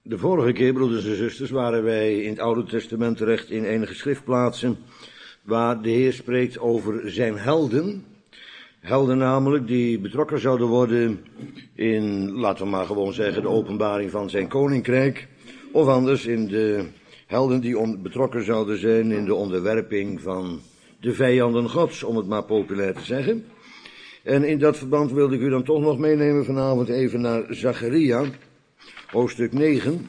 De vorige keer, broeders en zusters, waren wij in het Oude Testament terecht in enige schriftplaatsen waar de Heer spreekt over zijn helden. Helden namelijk die betrokken zouden worden in, laten we maar gewoon zeggen, de openbaring van zijn koninkrijk. Of anders in de helden die betrokken zouden zijn in de onderwerping van de vijanden Gods, om het maar populair te zeggen. En in dat verband wilde ik u dan toch nog meenemen vanavond even naar Zacharia, hoofdstuk 9.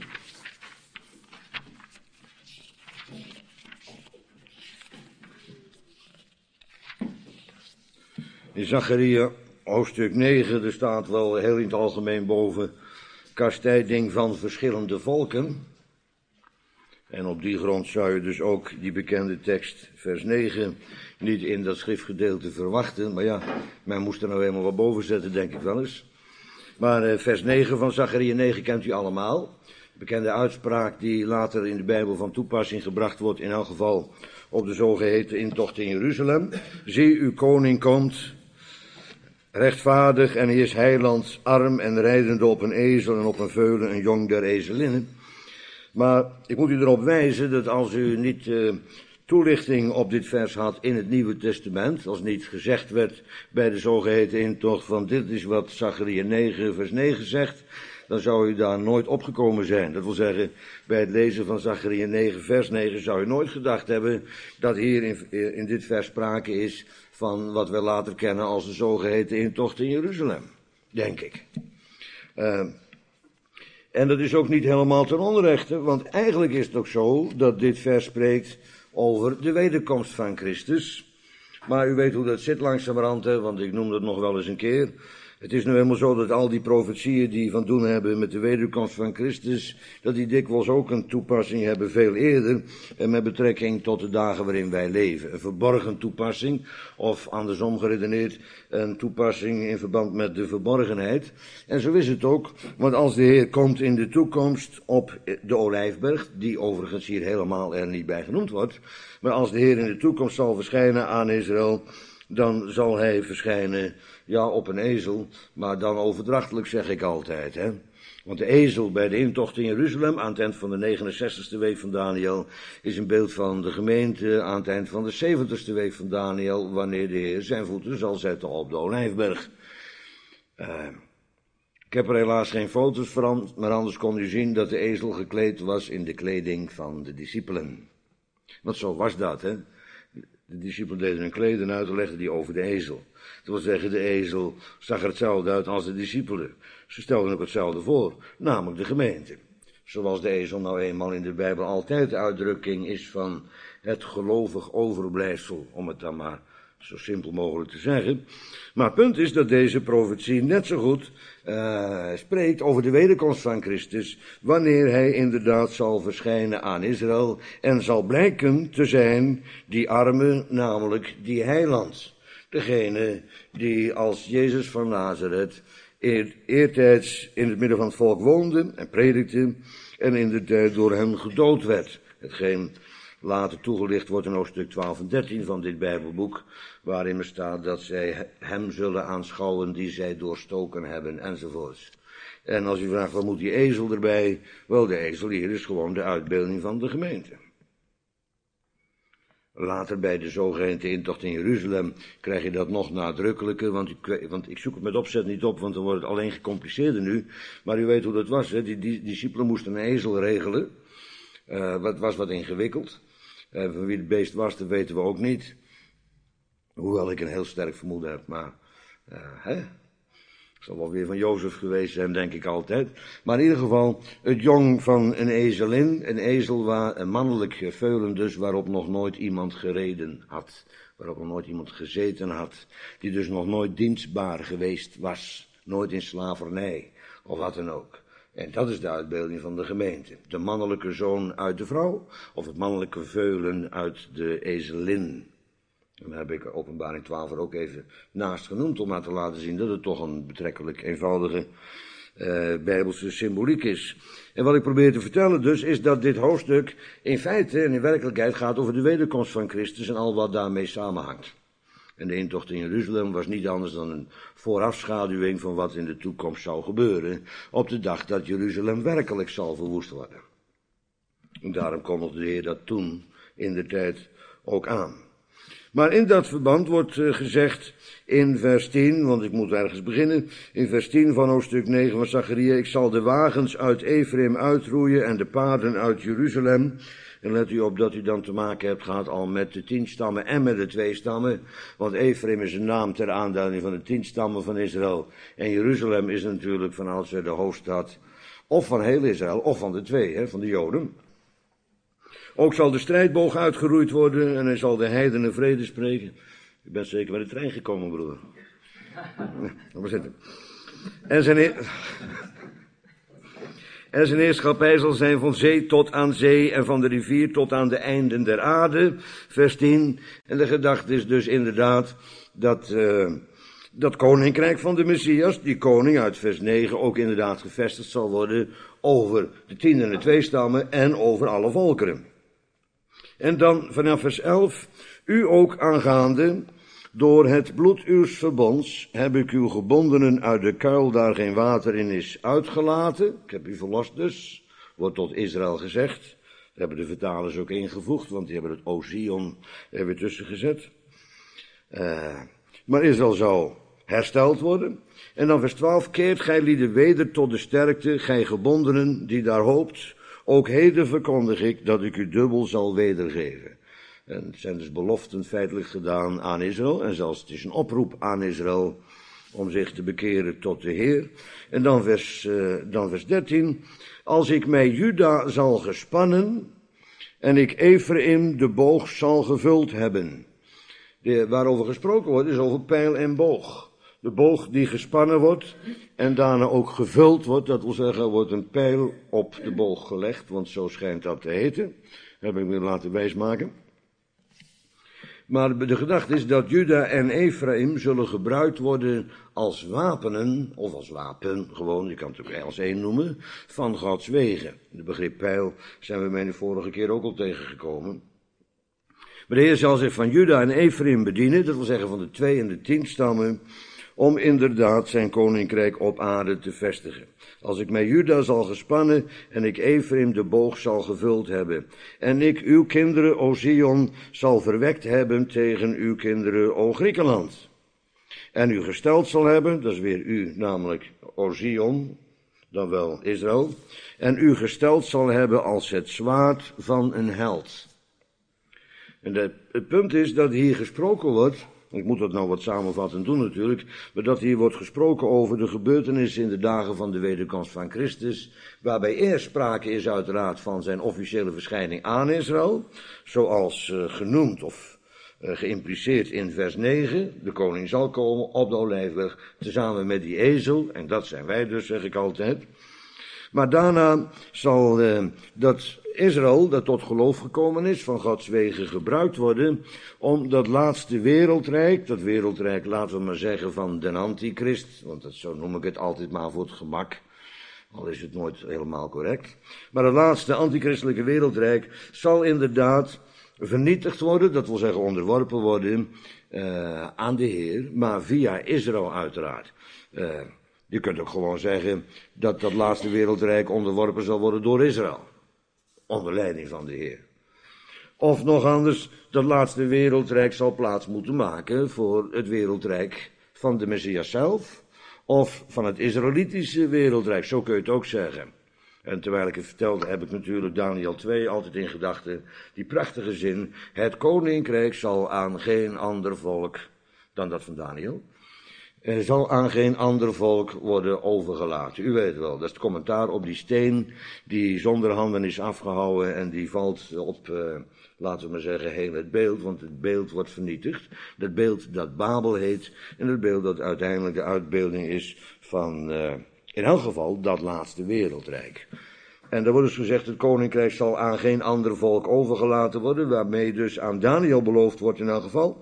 In Zacharia, hoofdstuk 9, er staat wel heel in het algemeen boven kastijding van verschillende volken. En op die grond zou je dus ook die bekende tekst, vers 9, niet in dat schriftgedeelte verwachten. Maar ja, men moest er nou eenmaal wat boven zetten, denk ik wel eens. Maar vers 9 van Zacharia 9 kent u allemaal. Bekende uitspraak die later in de Bijbel van toepassing gebracht wordt, in elk geval op de zogeheten intocht in Jeruzalem. Zie, uw koning komt, rechtvaardig en hij is heiland, arm en rijdende op een ezel en op een veulen, een jong der ezelinnen. Maar ik moet u erop wijzen dat als u niet toelichting op dit vers had in het Nieuwe Testament, als niet gezegd werd bij de zogeheten intocht van dit is wat Zacharia 9 vers 9 zegt, dan zou u daar nooit opgekomen zijn. Dat wil zeggen, bij het lezen van Zacharia 9 vers 9 zou u nooit gedacht hebben dat hier in dit vers sprake is van wat we later kennen als de zogeheten intocht in Jeruzalem, denk ik. En dat is ook niet helemaal ten onrechte, want eigenlijk is het ook zo dat dit vers spreekt over de wederkomst van Christus. Maar u weet hoe dat zit langzamerhand, want ik noem dat nog wel eens een keer. Het is nu helemaal zo dat al die profetieën die van doen hebben met de wederkomst van Christus, dat die dikwijls ook een toepassing hebben veel eerder, en met betrekking tot de dagen waarin wij leven. Een verborgen toepassing, of andersom geredeneerd, een toepassing in verband met de verborgenheid. En zo is het ook, want als de Heer komt in de toekomst op de Olijfberg, die overigens hier helemaal er niet bij genoemd wordt, maar als de Heer in de toekomst zal verschijnen aan Israël, dan zal hij verschijnen, ja, op een ezel, maar dan overdrachtelijk, zeg ik altijd, hè. Want de ezel bij de intocht in Jeruzalem aan het eind van de 69ste week van Daniel is een beeld van de gemeente aan het eind van de 70ste week van Daniel, wanneer de Heer zijn voeten zal zetten op de Olijfberg. Ik heb er helaas geen foto's van, maar anders kon u zien dat de ezel gekleed was in de kleding van de discipelen. Want zo was dat, hè. De discipelen deden hun kleden uit en legden die over de ezel. Dat wil zeggen, de ezel zag er hetzelfde uit als de discipelen. Ze stelden ook hetzelfde voor, namelijk de gemeente. Zoals de ezel nou eenmaal in de Bijbel altijd de uitdrukking is van het gelovig overblijfsel, om het dan maar zo simpel mogelijk te zeggen. Maar het punt is dat deze profetie net zo goed spreekt over de wederkomst van Christus, wanneer hij inderdaad zal verschijnen aan Israël en zal blijken te zijn die arme, namelijk die heiland. Degene die als Jezus van Nazareth eertijds in het midden van het volk woonde en predikte en in de tijd door hem gedood werd. Hetgeen later toegelicht wordt in hoofdstuk 12 en 13 van dit Bijbelboek, waarin er staat dat zij hem zullen aanschouwen die zij doorstoken hebben, enzovoorts. En als u vraagt, wat moet die ezel erbij? Wel, de ezel hier is gewoon de uitbeelding van de gemeente. Later bij de zogeheten intocht in Jeruzalem krijg je dat nog nadrukkelijker, want ik zoek het met opzet niet op, want dan wordt het alleen gecompliceerder nu. Maar u weet hoe dat was, hè? Die discipelen moesten een ezel regelen. Het was wat ingewikkeld. Van wie het beest was, dat weten we ook niet. Hoewel ik een heel sterk vermoeden heb, maar het zal wel weer van Jozef geweest zijn, denk ik altijd. Maar in ieder geval, het jong van een ezelin, een ezel waar een mannelijk veulen dus, waarop nog nooit iemand gereden had. Waarop nog nooit iemand gezeten had. Die dus nog nooit dienstbaar geweest was. Nooit in slavernij, of wat dan ook. En dat is de uitbeelding van de gemeente. De mannelijke zoon uit de vrouw, of het mannelijke veulen uit de ezelin. En daar heb ik Openbaring 12 er ook even naast genoemd, om maar te laten zien dat het toch een betrekkelijk eenvoudige Bijbelse symboliek is. En wat ik probeer te vertellen dus, is dat dit hoofdstuk in feite en in werkelijkheid gaat over de wederkomst van Christus en al wat daarmee samenhangt. En de intocht in Jeruzalem was niet anders dan een voorafschaduwing van wat in de toekomst zou gebeuren, op de dag dat Jeruzalem werkelijk zal verwoest worden. En daarom kondigde de Heer dat toen in de tijd ook aan. Maar in dat verband wordt gezegd in vers 10, want ik moet ergens beginnen, in vers 10 van hoofdstuk 9 van Zacharia: ik zal de wagens uit Ephraim uitroeien en de paarden uit Jeruzalem. En let u op dat u dan te maken hebt gehad al met de 10 stammen en met de 2 stammen. Want Ephraim is een naam ter aanduiding van de 10 stammen van Israël. En Jeruzalem is natuurlijk van oudsher de hoofdstad of van heel Israël of van de 2, van de Joden. Ook zal de strijdboog uitgeroeid worden en hij zal de heidenen vrede spreken. U bent zeker bij de trein gekomen, broeder. Laten we zitten. En zijn heerschappij zal zijn van zee tot aan zee en van de rivier tot aan de einden der aarde. Vers 10. En de gedachte is dus inderdaad dat koninkrijk van de Messias, die koning uit vers 9, ook inderdaad gevestigd zal worden over de 10 en de 2 stammen en over alle volkeren. En dan vanaf vers 11, u ook aangaande, door het bloed uws verbonds heb ik uw gebondenen uit de kuil daar geen water in is uitgelaten. Ik heb u verlost dus, wordt tot Israël gezegd. Daar hebben de vertalers ook ingevoegd, want die hebben het O Zion er weer tussen gezet. Maar Israël zou hersteld worden. En dan vers 12, keert gij lieden weder tot de sterkte, gij gebondenen die daar hoopt. Ook heden verkondig ik dat ik u dubbel zal wedergeven. En het zijn dus beloften feitelijk gedaan aan Israël. En zelfs het is een oproep aan Israël om zich te bekeren tot de Heer. En dan vers 13. Als ik mij Juda zal gespannen en ik Ephraim de boog zal gevuld hebben. Waarover gesproken wordt is over pijl en boog. De boog die gespannen wordt en daarna ook gevuld wordt. Dat wil zeggen, er wordt een pijl op de boog gelegd, want zo schijnt dat te heten. Dat heb ik me laten wijsmaken. Maar de gedachte is dat Juda en Ephraim zullen gebruikt worden als wapenen, of als wapen, gewoon, je kan het ook als één noemen, van Gods wegen. De begrip pijl zijn we mij de vorige keer ook al tegengekomen. Maar de Heer zal zich van Juda en Ephraim bedienen, dat wil zeggen van de 2 en de 10 stammen, om inderdaad zijn koninkrijk op aarde te vestigen. Als ik mij Juda zal gespannen en ik Ephraim de boog zal gevuld hebben. En ik uw kinderen, o Zion, zal verwekt hebben tegen uw kinderen, o Griekenland. En u gesteld zal hebben, dat is weer u, namelijk o Zion, dan wel Israël. En u gesteld zal hebben als het zwaard van een held. En het punt is dat hier gesproken wordt, ik moet dat nou wat samenvattend doen natuurlijk, maar dat hier wordt gesproken over de gebeurtenissen in de dagen van de wederkomst van Christus, waarbij eerst sprake is uiteraard van zijn officiële verschijning aan Israël, zoals genoemd of geïmpliceerd in vers 9, de koning zal komen op de Olijfberg, tezamen met die ezel, en dat zijn wij dus, zeg ik altijd. Maar daarna zal dat Israël, dat tot geloof gekomen is, van Gods wegen gebruikt worden om dat laatste wereldrijk, dat wereldrijk, laten we maar zeggen, van den antichrist, want dat, zo noem ik het altijd maar voor het gemak, al is het nooit helemaal correct. Maar het laatste antichristelijke wereldrijk zal inderdaad vernietigd worden, dat wil zeggen onderworpen worden aan de Heer, maar via Israël uiteraard. Je kunt ook gewoon zeggen dat dat laatste wereldrijk onderworpen zal worden door Israël. Onder leiding van de Heer. Of nog anders, dat laatste wereldrijk zal plaats moeten maken voor het wereldrijk van de Messias zelf. Of van het Israëlitische wereldrijk, zo kun je het ook zeggen. En terwijl ik het vertelde, heb ik natuurlijk Daniel 2 altijd in gedachten. Die prachtige zin, het koninkrijk zal aan geen ander volk dan dat van Daniel. Zal aan geen ander volk worden overgelaten. U weet wel, dat is het commentaar op die steen die zonder handen is afgehouwen en die valt op, laten we maar zeggen, heel het beeld, want het beeld wordt vernietigd. Dat beeld dat Babel heet en het beeld dat uiteindelijk de uitbeelding is van, in elk geval, dat laatste wereldrijk. En daar wordt dus gezegd, het koninkrijk zal aan geen ander volk overgelaten worden, waarmee dus aan Daniel beloofd wordt in elk geval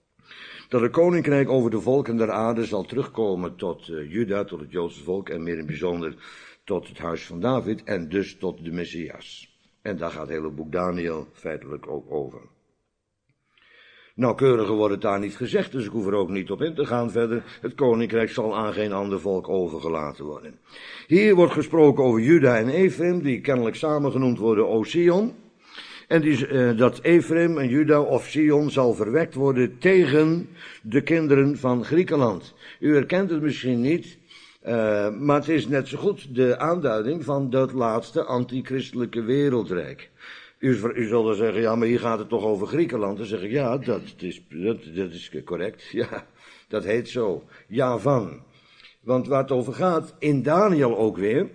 dat het koninkrijk over de volken der aarde zal terugkomen tot Juda, tot het Joodse volk en meer in het bijzonder tot het huis van David en dus tot de Messias. En daar gaat het hele boek Daniel feitelijk ook over. Nauwkeuriger wordt het daar niet gezegd, dus ik hoef er ook niet op in te gaan verder. Het koninkrijk zal aan geen ander volk overgelaten worden. Hier wordt gesproken over Juda en Ephraim, die kennelijk samen genoemd worden O Sion. En dat Ephraim en Juda of Sion zal verwekt worden tegen de kinderen van Griekenland. U herkent het misschien niet, maar het is net zo goed de aanduiding van dat laatste antichristelijke wereldrijk. U zult dan zeggen, ja, maar hier gaat het toch over Griekenland. Dan zeg ik, ja, dat is correct. Ja, dat heet zo. Javan. Want waar het over gaat, in Daniel ook weer,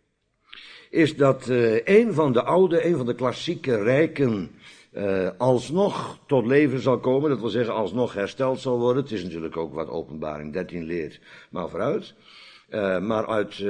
is dat een van de klassieke rijken alsnog tot leven zal komen. Dat wil zeggen, alsnog hersteld zal worden. Het is natuurlijk ook wat Openbaring 13 leert, maar vooruit. Maar uit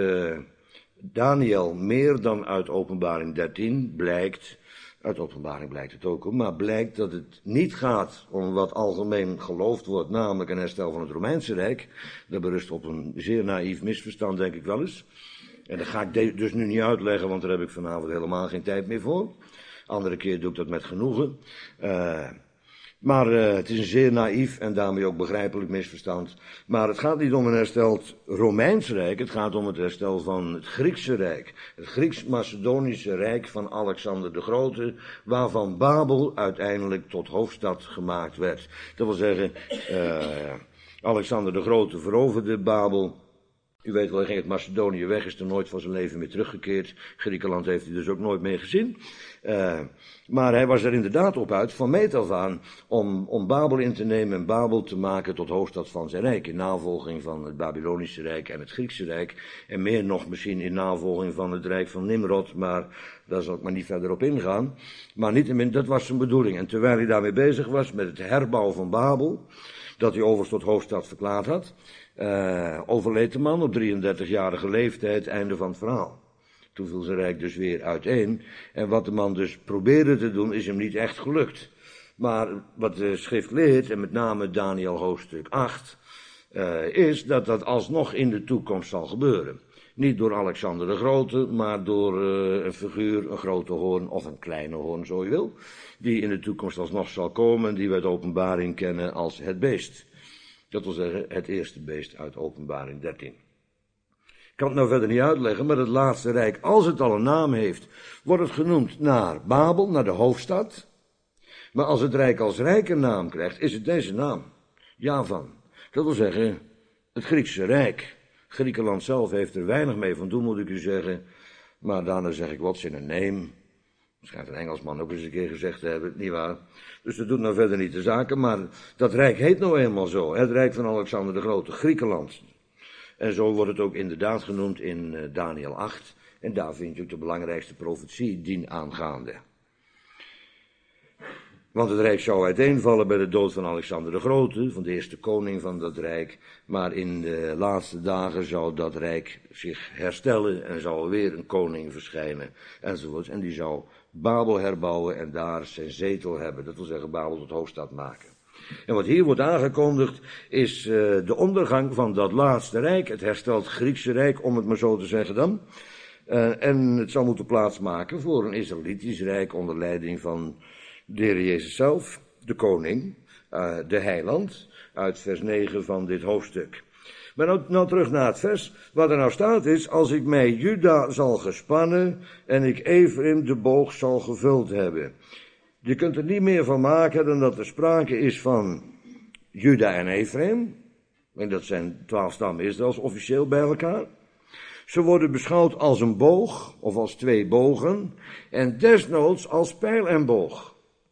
Daniel meer dan uit Openbaring 13 blijkt, uit Openbaring blijkt het ook, maar blijkt dat het niet gaat om wat algemeen geloofd wordt, namelijk een herstel van het Romeinse Rijk. Dat berust op een zeer naïef misverstand, denk ik wel eens. En dat ga ik dus nu niet uitleggen, want daar heb ik vanavond helemaal geen tijd meer voor. Andere keer doe ik dat met genoegen. Maar het is een zeer naïef en daarmee ook begrijpelijk misverstand. Maar het gaat niet om een hersteld Romeins Rijk, het gaat om het herstel van het Griekse Rijk. Het Grieks-Macedonische Rijk van Alexander de Grote, waarvan Babel uiteindelijk tot hoofdstad gemaakt werd. Dat wil zeggen, Alexander de Grote veroverde Babel. U weet wel, hij ging het Macedonië weg, is er nooit van zijn leven meer teruggekeerd. Griekenland heeft hij dus ook nooit meer gezien. Maar hij was er inderdaad op uit, van meet af aan, om Babel in te nemen en Babel te maken tot hoofdstad van zijn rijk. In navolging van het Babylonische Rijk en het Griekse Rijk. En meer nog misschien in navolging van het Rijk van Nimrod, maar daar zal ik maar niet verder op ingaan. Maar niettemin, dat was zijn bedoeling. En terwijl hij daarmee bezig was met het herbouwen van Babel, dat hij overigens tot hoofdstad verklaard had, overleed de man op 33-jarige leeftijd, einde van het verhaal. Toen viel zijn rijk dus weer uiteen. En wat de man dus probeerde te doen, is hem niet echt gelukt. Maar wat de schrift leert, en met name Daniel hoofdstuk 8, is dat dat alsnog in de toekomst zal gebeuren. Niet door Alexander de Grote, maar door een figuur, een grote hoorn of een kleine hoorn, zo je wil, die in de toekomst alsnog zal komen en die we uit Openbaring kennen als het beest. Dat wil zeggen, het eerste beest uit Openbaring 13. Ik kan het nou verder niet uitleggen, maar het laatste rijk, als het al een naam heeft, wordt het genoemd naar Babel, naar de hoofdstad. Maar als het rijk als rijk een naam krijgt, is het deze naam, Javan. Dat wil zeggen, het Griekse Rijk. Griekenland zelf heeft er weinig mee van doen, moet ik u zeggen. Maar daarna zeg ik, what's in a name? Schijnt een Engelsman ook eens een keer gezegd te hebben, nietwaar? Dus dat doet nou verder niet de zaken, maar dat rijk heet nou eenmaal zo. Het rijk van Alexander de Grote, Griekenland. En zo wordt het ook inderdaad genoemd in Daniel 8. En daar vind je ook de belangrijkste profetie dienaangaande. Want het rijk zou uiteenvallen bij de dood van Alexander de Grote, van de eerste koning van dat rijk. Maar in de laatste dagen zou dat rijk zich herstellen en zou weer een koning verschijnen enzovoort. En die zou Babel herbouwen en daar zijn zetel hebben. Dat wil zeggen Babel tot hoofdstad maken. En wat hier wordt aangekondigd is de ondergang van dat laatste rijk, het hersteld Griekse Rijk, om het maar zo te zeggen dan. En het zal moeten plaatsmaken voor een Israëlitisch rijk onder leiding van de Heer Jezus zelf, de koning, de heiland, uit vers 9 van dit hoofdstuk. Maar nou terug naar het vers. Wat er nou staat is, als ik mij Juda zal gespannen en ik Ephraim de boog zal gevuld hebben. Je kunt er niet meer van maken dan dat er sprake is van Juda en Ephraim. En dat zijn 12 stammen Israëls officieel bij elkaar. Ze worden beschouwd als een boog, of als 2 bogen, en desnoods als pijl en boog.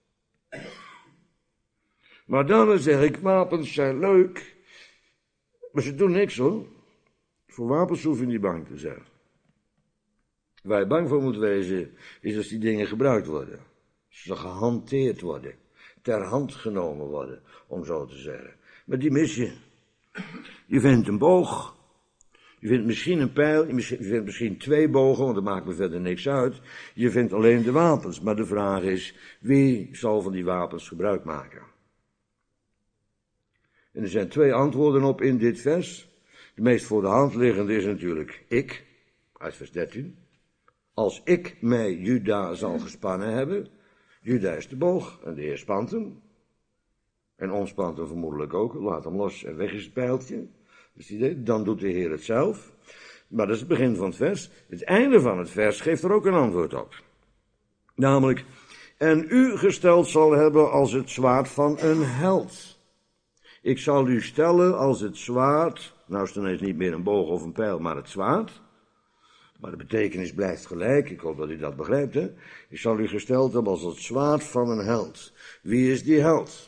Maar dan zeg ik, wapens zijn leuk, maar ze doen niks hoor. Voor wapens hoef je niet bang te zijn. Waar je bang voor moet wezen, is als die dingen gebruikt worden. Ze gehanteerd worden, ter hand genomen worden, om zo te zeggen. Maar die mis je. Je vindt een boog, je vindt misschien een pijl, je vindt misschien 2 bogen, want dat maakt me verder niks uit. Je vindt alleen de wapens, maar de vraag is, wie zal van die wapens gebruik maken? En er zijn 2 antwoorden op in dit vers. De meest voor de hand liggende is natuurlijk ik, uit vers 13. Als ik mij Juda zal gespannen hebben, Juda is de boog en de Heer spant hem. En ontspant hem vermoedelijk ook. Laat hem los en weg is het pijltje. Dus dan doet de Heer het zelf. Maar dat is het begin van het vers. Het einde van het vers geeft er ook een antwoord op. Namelijk, en u gesteld zal hebben als het zwaard van een held. Ik zal u stellen als het zwaard, nou is het ineens niet meer een boog of een pijl, maar het zwaard. Maar de betekenis blijft gelijk, ik hoop dat u dat begrijpt, hè. Ik zal u gesteld hebben als het zwaard van een held. Wie is die held?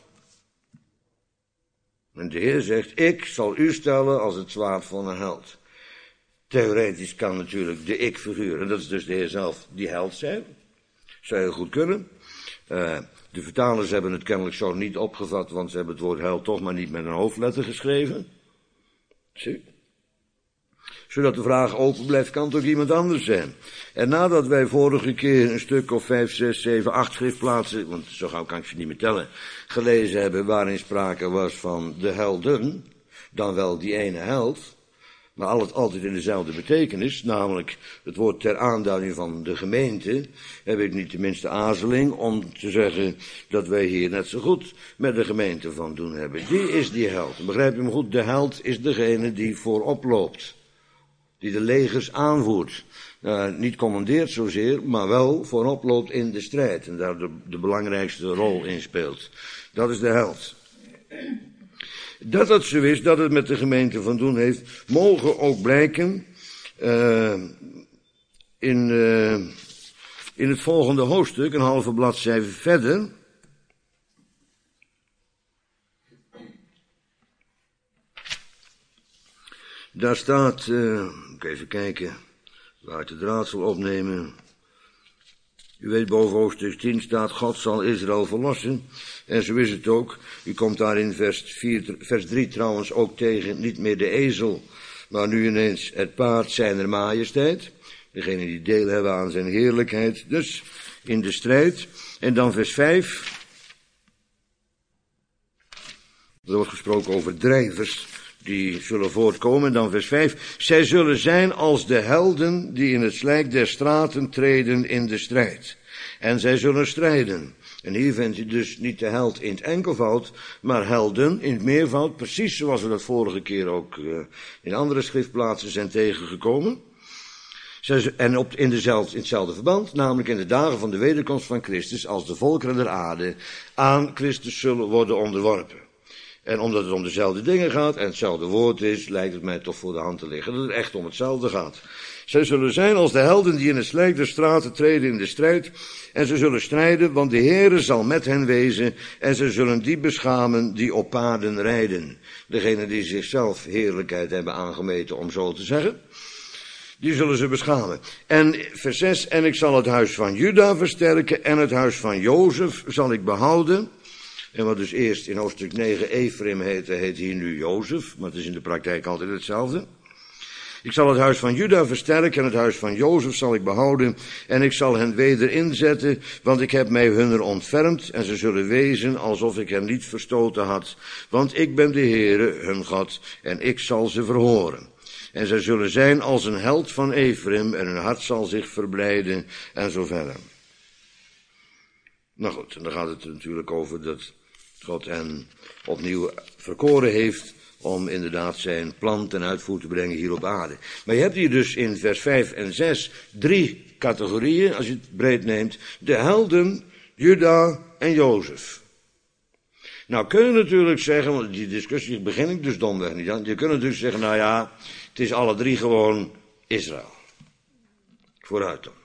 En de Heer zegt, ik zal u stellen als het zwaard van een held. Theoretisch kan natuurlijk de ik-figuur, en dat is dus de Heer zelf, die held zijn. Zou heel goed kunnen. De vertalers hebben het kennelijk zo niet opgevat, want ze hebben het woord held toch maar niet met een hoofdletter geschreven. Zie? Zodat de vraag open blijft, kan het ook iemand anders zijn. En nadat wij vorige keer een stuk of 5, 6, 7, 8 schriftplaatsen, want zo gauw kan ik ze niet meer tellen, gelezen hebben waarin sprake was van de helden, dan wel die ene held, maar altijd in dezelfde betekenis, namelijk het woord ter aanduiding van de gemeente, heb ik niet de minste aarzeling om te zeggen dat wij hier net zo goed met de gemeente van doen hebben. Die is die held. Begrijp je me goed? De held is degene die voorop loopt. Die de legers aanvoert. Niet commandeert zozeer, maar wel voorop loopt in de strijd. En daar de belangrijkste rol in speelt. Dat is de held. Dat het zo is, dat het met de van doen heeft, mogen ook blijken in het volgende hoofdstuk, een halve bladzijde verder. Daar staat, ik even kijken, waar het raadsel opnemen. U weet, boven hoofdstuk 10 staat, God zal Israël verlossen. En zo is het ook. U komt daar in vers 3 trouwens ook tegen, niet meer de ezel, maar nu ineens het paard zijner majesteit. Degene die deel hebben aan zijn heerlijkheid, dus in de strijd. En dan vers 5. Er wordt gesproken over drijvers die zullen voortkomen. En dan vers 5. Zij zullen zijn als de helden die in het slijk der straten treden in de strijd. En zij zullen strijden. En hier vindt u dus niet de held in het enkelvoud, maar helden in het meervoud, precies zoals we dat vorige keer ook in andere schriftplaatsen zijn tegengekomen. En in hetzelfde verband, namelijk in de dagen van de wederkomst van Christus, als de volkeren der aarde aan Christus zullen worden onderworpen. En omdat het om dezelfde dingen gaat en hetzelfde woord is, lijkt het mij toch voor de hand te liggen dat het echt om hetzelfde gaat. Zij zullen zijn als de helden die in het slijk der straten treden in de strijd. En ze zullen strijden, want de Heere zal met hen wezen. En ze zullen die beschamen die op paarden rijden. Degene die zichzelf heerlijkheid hebben aangemeten, om zo te zeggen. Die zullen ze beschamen. En vers 6, en ik zal het huis van Juda versterken en het huis van Jozef zal ik behouden. En wat dus eerst in hoofdstuk 9 Ephraim heette, heet hier nu Jozef. Maar het is in de praktijk altijd hetzelfde. Ik zal het huis van Juda versterken en het huis van Jozef zal ik behouden. En ik zal hen weder inzetten, want ik heb mij hunner ontfermd. En ze zullen wezen alsof ik hen niet verstoten had. Want ik ben de Heere, hun God, en ik zal ze verhoren. En zij zullen zijn als een held van Ephraim en hun hart zal zich verblijden en zo verder. Nou goed, en dan gaat het natuurlijk over dat God hen opnieuw verkoren heeft om inderdaad zijn plan ten uitvoer te brengen hier op aarde. Maar je hebt hier dus in vers 5 en 6 3 categorieën, als je het breed neemt. De helden, Juda en Jozef. Nou kun je natuurlijk zeggen, want die discussie begin ik dus domweg niet aan. Je kunt natuurlijk zeggen, nou ja, het is alle drie gewoon Israël. Vooruit dan.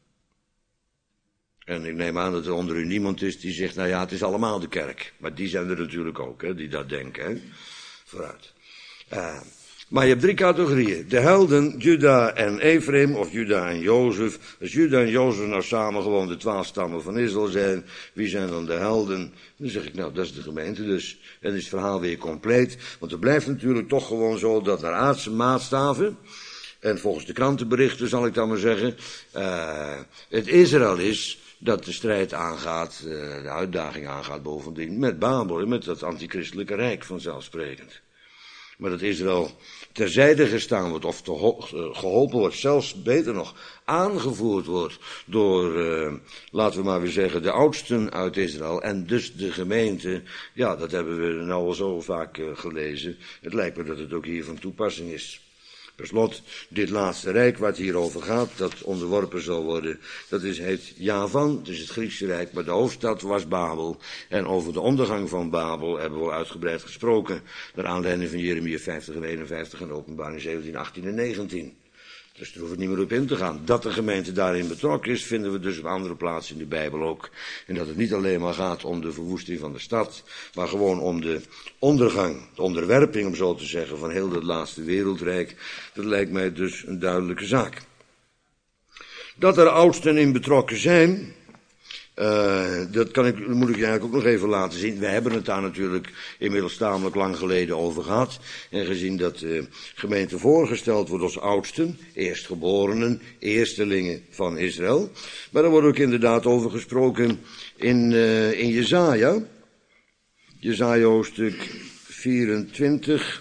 En ik neem aan dat er onder u niemand is die zegt, nou ja, het is allemaal de kerk. Maar die zijn er natuurlijk ook, hè, die dat denken, hè. Vooruit. Maar je hebt 3 categorieën. De helden, Juda en Ephraim, of Juda en Jozef. Als Juda en Jozef nou samen gewoon de 12 stammen van Israël zijn, wie zijn dan de helden? Dan zeg ik, nou, dat is de gemeente dus. En dan is het verhaal weer compleet. Want het blijft natuurlijk toch gewoon zo dat naar aardse maatstaven, en volgens de krantenberichten zal ik dan maar zeggen, het Israël is dat de strijd aangaat, de uitdaging aangaat bovendien, met Babel, met dat antichristelijke rijk vanzelfsprekend. Maar dat Israël terzijde gestaan wordt of geholpen wordt, zelfs beter nog, aangevoerd wordt door, laten we maar weer zeggen, de oudsten uit Israël en dus de gemeente. Ja, dat hebben we nou al zo vaak gelezen. Het lijkt me dat het ook hier van toepassing is. Per slot, dit laatste rijk waar het hier over gaat, dat onderworpen zal worden, dat heet Javan, het is het Griekse rijk, maar de hoofdstad was Babel. En over de ondergang van Babel hebben we uitgebreid gesproken, naar aanleiding van Jeremia 50 en 51 en Openbaring 17, 18 en 19. Dus daar hoef ik niet meer op in te gaan. Dat de gemeente daarin betrokken is, vinden we dus op andere plaatsen in de Bijbel ook. En dat het niet alleen maar gaat om de verwoesting van de stad, maar gewoon om de ondergang, de onderwerping, om zo te zeggen, van heel het laatste wereldrijk. Dat lijkt mij dus een duidelijke zaak. Dat er oudsten in betrokken zijn, dat moet ik je eigenlijk ook nog even laten zien. We hebben het daar natuurlijk inmiddels tamelijk lang geleden over gehad. En gezien dat de gemeente voorgesteld wordt als oudsten, eerstgeborenen, eerstelingen van Israël. Maar daar wordt ook inderdaad over gesproken in Jesaja. Jesaja hoofdstuk 24.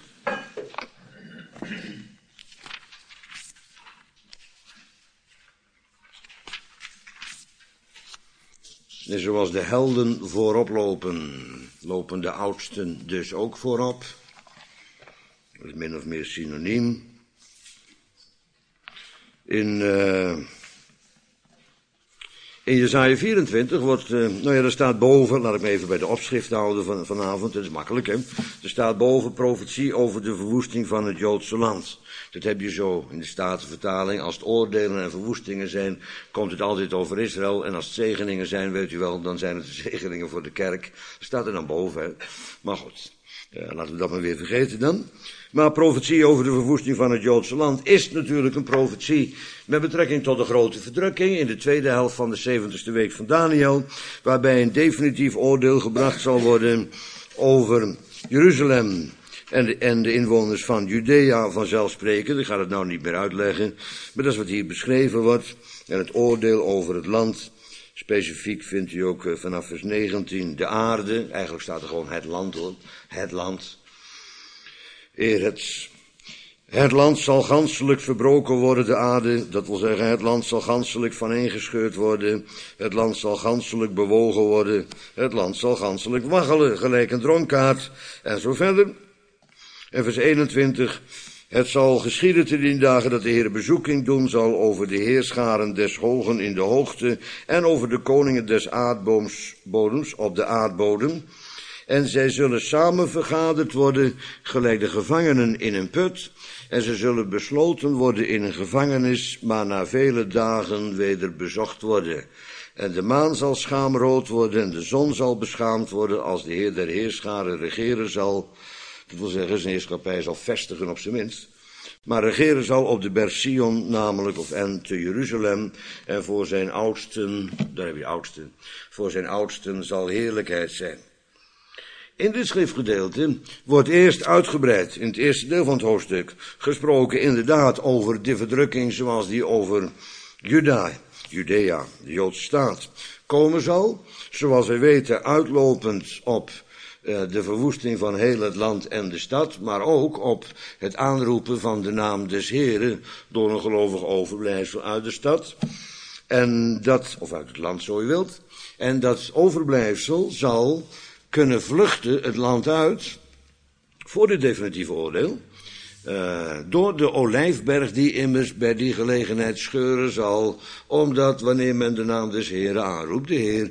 En zoals de helden voorop lopen de oudsten dus ook voorop. Dat is min of meer synoniem. In Jesaja 24 wordt, er staat boven, laat ik me even bij de opschrift houden vanavond, dat is makkelijk hè. Er staat boven profetie over de verwoesting van het Joodse land. Dat heb je zo in de Statenvertaling. Als het oordelen en verwoestingen zijn, komt het altijd over Israël. En als het zegeningen zijn, weet u wel, dan zijn het de zegeningen voor de kerk. Dat staat er dan boven, hè. Maar goed, laten we dat maar weer vergeten dan. Maar profetie over de verwoesting van het Joodse land is natuurlijk een profetie met betrekking tot de grote verdrukking in de tweede helft van de 70ste week van Daniel, waarbij een definitief oordeel gebracht zal worden over Jeruzalem en de inwoners van Judea vanzelfsprekend. Ik ga het nou niet meer uitleggen, maar dat is wat hier beschreven wordt. En het oordeel over het land, specifiek vindt u ook vanaf vers 19 de aarde. Eigenlijk staat er gewoon het land hoor, het land. Het land zal ganselijk verbroken worden, de aarde, dat wil zeggen het land zal ganselijk vaneengescheurd worden, het land zal ganselijk bewogen worden, het land zal ganselijk waggelen, gelijk een dronkaard, en zo verder. En vers 21, het zal geschieden te dien dagen dat de Heer bezoeking doen zal over de heerscharen des hogen in de hoogte en over de koningen des aardbodems op de aardbodem. En zij zullen samen vergaderd worden, gelijk de gevangenen in een put. En ze zullen besloten worden in een gevangenis, maar na vele dagen weder bezocht worden. En de maan zal schaamrood worden en de zon zal beschaamd worden als de Heer der heerscharen regeren zal. Dat wil zeggen, zijn heerschappij zal vestigen op zijn minst. Maar regeren zal op de berg Sion, namelijk en te Jeruzalem. En voor zijn oudsten, daar heb je oudsten, voor zijn oudsten zal heerlijkheid zijn. In dit schriftgedeelte wordt eerst uitgebreid, in het eerste deel van het hoofdstuk, gesproken inderdaad over de verdrukking zoals die over Judea, de Joodse staat, komen zal. Zoals wij weten uitlopend op de verwoesting van heel het land en de stad, maar ook op het aanroepen van de naam des Heren door een gelovig overblijfsel uit de stad. En dat, of uit het land zo je wilt, en dat overblijfsel zal kunnen vluchten het land uit voor dit definitieve oordeel, door de olijfberg die immers bij die gelegenheid scheuren zal, omdat wanneer men de naam des Heren aanroept, de Heer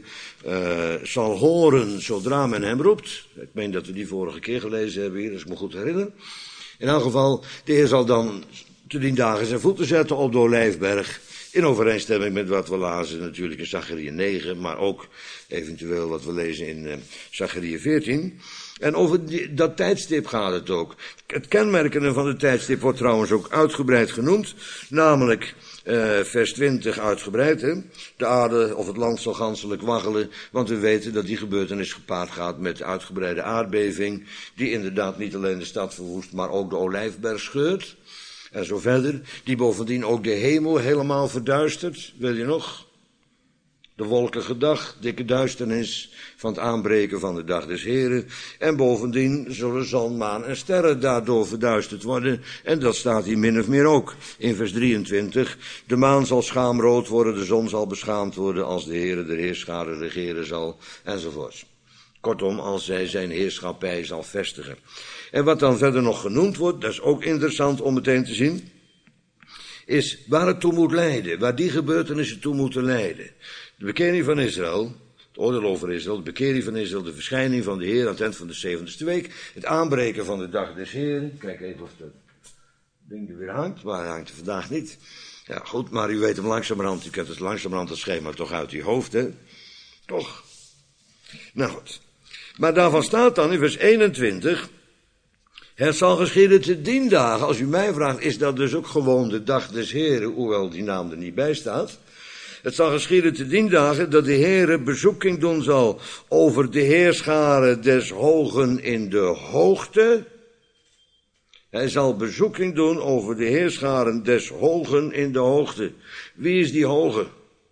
zal horen zodra men hem roept. Ik meen dat we die vorige keer gelezen hebben hier, als ik me goed herinner. In elk geval, de Heer zal dan te dien dagen zijn voeten zetten op de olijfberg, in overeenstemming met wat we lazen natuurlijk in Zacharia 9, maar ook eventueel wat we lezen in Zacharia 14. En over dat tijdstip gaat het ook. Het kenmerkende van het tijdstip wordt trouwens ook uitgebreid genoemd, namelijk vers 20 uitgebreid. Hè? De aarde of het land zal ganselijk waggelen, want we weten dat die gebeurtenis gepaard gaat met de uitgebreide aardbeving, die inderdaad niet alleen de stad verwoest, maar ook de olijfberg scheurt. En zo verder, die bovendien ook de hemel helemaal verduistert. Wil je nog? De wolkige dag, dikke duisternis van het aanbreken van de dag des Heren. En bovendien zullen zon, maan en sterren daardoor verduisterd worden. En dat staat hier min of meer ook in vers 23. De maan zal schaamrood worden, de zon zal beschaamd worden als de Heere der heerscharen regeren zal, enzovoorts. Kortom, als zij zijn heerschappij zal vestigen. En wat dan verder nog genoemd wordt, dat is ook interessant om meteen te zien, is waar het toe moet leiden, waar die gebeurtenissen toe moeten leiden. De bekering van Israël, het oordeel over Israël, de bekering van Israël, de verschijning van de Heer aan het eind van de 70ste week, het aanbreken van de dag des Heren. Kijk even of dat ding er weer hangt, maar hij hangt er vandaag niet. Ja, goed, maar u weet hem langzamerhand, u kent het langzamerhand het schema toch uit uw hoofd, hè? Toch? Nou goed. Maar daarvan staat dan in vers 21, het zal geschieden te 10 dagen. Als u mij vraagt, is dat dus ook gewoon de dag des Heren, hoewel die naam er niet bij staat. Het zal geschieden te 10 dagen dat de Heere bezoeking doen zal over de heerscharen des Hogen in de hoogte. Hij zal bezoeking doen over de heerscharen des Hogen in de hoogte. Wie is die Hoge?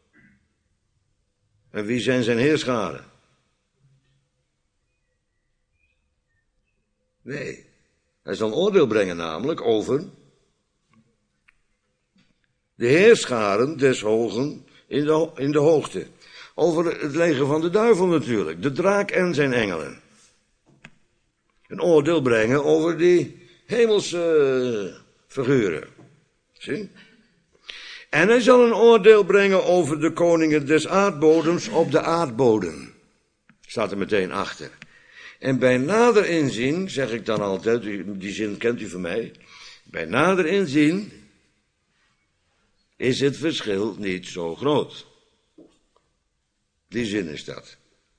En wie zijn zijn heerscharen? Nee, hij zal een oordeel brengen namelijk over de heerscharen des Hogen in de hoogte. Over het leger van de duivel natuurlijk, de draak en zijn engelen. Een oordeel brengen over die hemelse figuren. Zie? En hij zal een oordeel brengen over de koningen des aardbodems op de aardbodem. Staat er meteen achter. En bij nader inzien, zeg ik dan altijd, die zin kent u van mij. Bij nader inzien is het verschil niet zo groot. Die zin is dat.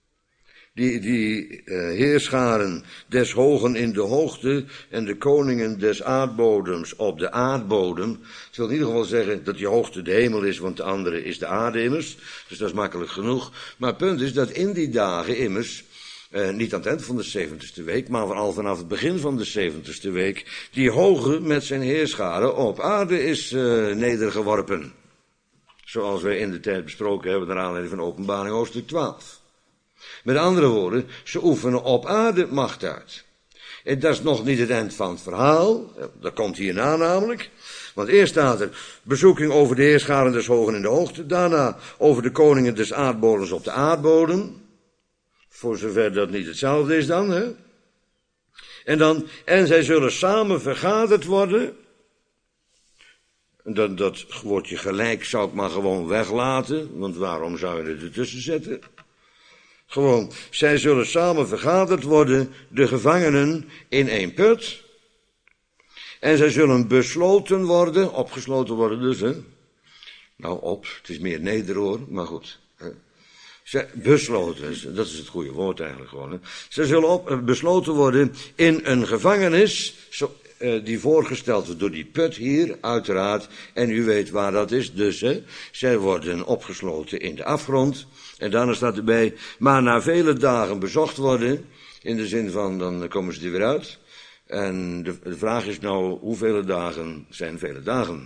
Die heerscharen des Hogen in de hoogte en de koningen des aardbodems op de aardbodem. Het wil in ieder geval zeggen dat die hoogte de hemel is, want de andere is de aarde immers. Dus dat is makkelijk genoeg. Maar het punt is dat in die dagen immers, niet aan het eind van de 70ste week, maar vooral vanaf het begin van de 70ste week, die Hoge met zijn heerscharen op aarde is nedergeworpen. Zoals wij in de tijd besproken hebben naar aanleiding van Openbaring hoofdstuk 12. Met andere woorden, ze oefenen op aarde macht uit. En dat is nog niet het eind van het verhaal, dat komt hierna namelijk. Want eerst staat er bezoeking over de heerscharen des Hogen in de hoogte, daarna over de koningen des aardbodems op de aardbodem. Voor zover dat niet hetzelfde is dan, hè. En zij zullen samen vergaderd worden. Dat woordje gelijk zou ik maar gewoon weglaten, want waarom zou je het ertussen zetten? Gewoon, zij zullen samen vergaderd worden, de gevangenen in één put. En zij zullen besloten worden, opgesloten worden dus, hè. Nou, het is meer neder hoor, maar goed. Besloten, dat is het goede woord eigenlijk gewoon. Hè. Ze zullen besloten worden in een gevangenis, die voorgesteld wordt door die put hier, uiteraard. En u weet waar dat is, dus hè. Zij worden opgesloten in de afgrond. En daarna staat erbij, maar na vele dagen bezocht worden, in de zin van, dan komen ze er weer uit. En de vraag is nou, hoeveel dagen zijn vele dagen?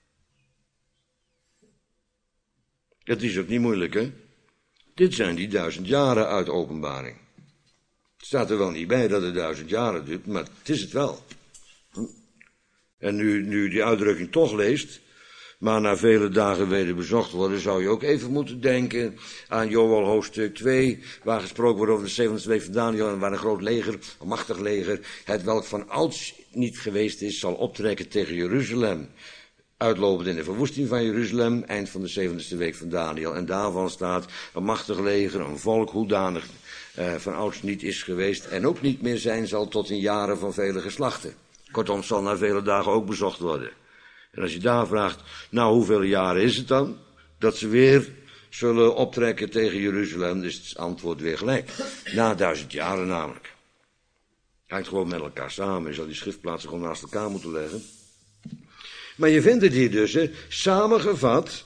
Het is ook niet moeilijk, hè? Dit zijn die 1000 jaren uit Openbaring. Het staat er wel niet bij dat het 1000 jaren duurt, maar het is het wel. En nu die uitdrukking toch leest, maar na vele dagen weder bezocht worden, zou je ook even moeten denken aan Joël hoofdstuk 2, waar gesproken wordt over de 70ste week van Daniel, en waar een groot leger, een machtig leger, het welk van ouds niet geweest is, zal optrekken tegen Jeruzalem. Uitlopend in de verwoesting van Jeruzalem, eind van de 70ste week van Daniel. En daarvan staat een machtig leger, een volk hoedanig van ouds niet is geweest en ook niet meer zijn zal tot in jaren van vele geslachten. Kortom, zal na vele dagen ook bezocht worden. En als je daar vraagt, nou hoeveel jaren is het dan? Dat ze weer zullen optrekken tegen Jeruzalem, is het antwoord weer gelijk. Na 1000 jaren namelijk. Hangt gewoon met elkaar samen, je zal die schriftplaatsen gewoon naast elkaar moeten leggen. Maar je vindt het hier dus, hè, samengevat,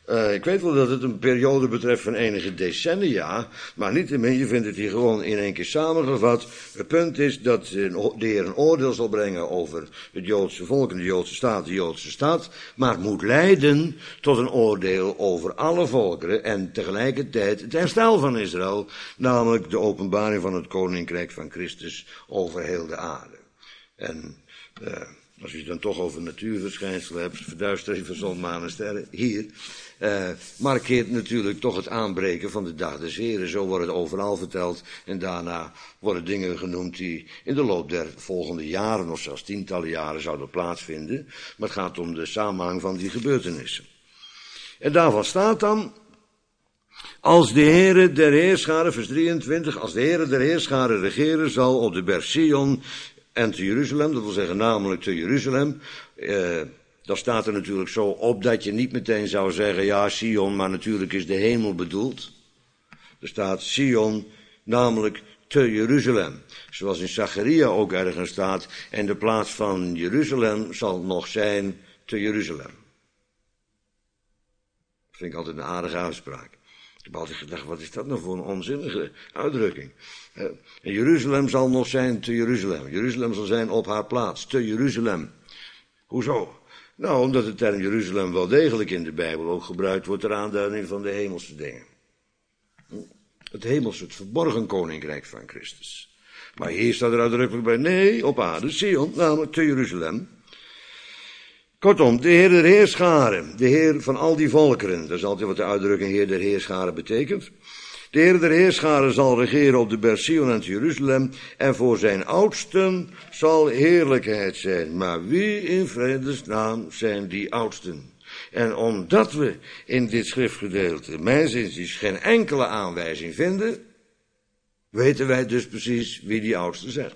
Ik weet wel dat het een periode betreft van enige decennia, maar niettemin, je vindt het hier gewoon in één keer samengevat. Het punt is dat de Heer een oordeel zal brengen over het Joodse volk en de Joodse staat, maar het moet leiden tot een oordeel over alle volkeren en tegelijkertijd het herstel van Israël, namelijk de openbaring van het Koninkrijk van Christus over heel de aarde. En als je het dan toch over natuurverschijnselen hebt, verduistering van zon, maan en sterren, hier, markeert natuurlijk toch het aanbreken van de dag des Heren. Zo wordt het overal verteld en daarna worden dingen genoemd die in de loop der volgende jaren, of zelfs tientallen jaren, zouden plaatsvinden. Maar het gaat om de samenhang van die gebeurtenissen. En daarvan staat dan, als de Heere der Heerscharen, vers 23, als de Heere der Heerscharen regeren zal op de berg Sion en te Jeruzalem, dat wil zeggen namelijk te Jeruzalem, dan staat er natuurlijk zo op dat je niet meteen zou zeggen, ja Sion, maar natuurlijk is de hemel bedoeld. Er staat Sion, namelijk te Jeruzalem. Zoals in Zacharia ook ergens staat, en de plaats van Jeruzalem zal nog zijn te Jeruzalem. Dat vind ik altijd een aardige uitspraak. Ik heb altijd gedacht, wat is dat nou voor een onzinnige uitdrukking? En Jeruzalem zal nog zijn te Jeruzalem. Jeruzalem zal zijn op haar plaats, te Jeruzalem. Hoezo? Nou, omdat de term Jeruzalem wel degelijk in de Bijbel ook gebruikt wordt ter aanduiding van de hemelse dingen. Het hemelse, het verborgen koninkrijk van Christus. Maar hier staat er uitdrukkelijk bij, nee, op aarde, Sion, namelijk te Jeruzalem. Kortom, de Heer der Heerscharen, de Heer van al die volkeren, dat is altijd wat de uitdrukking Heer der Heerscharen betekent. De Heer der Heerscharen zal regeren op de berg Sion en Jeruzalem, en voor zijn oudsten zal heerlijkheid zijn. Maar wie in vredesnaam zijn die oudsten? En omdat we in dit schriftgedeelte, mijns inziens, geen enkele aanwijzing vinden, weten wij dus precies wie die oudsten zijn.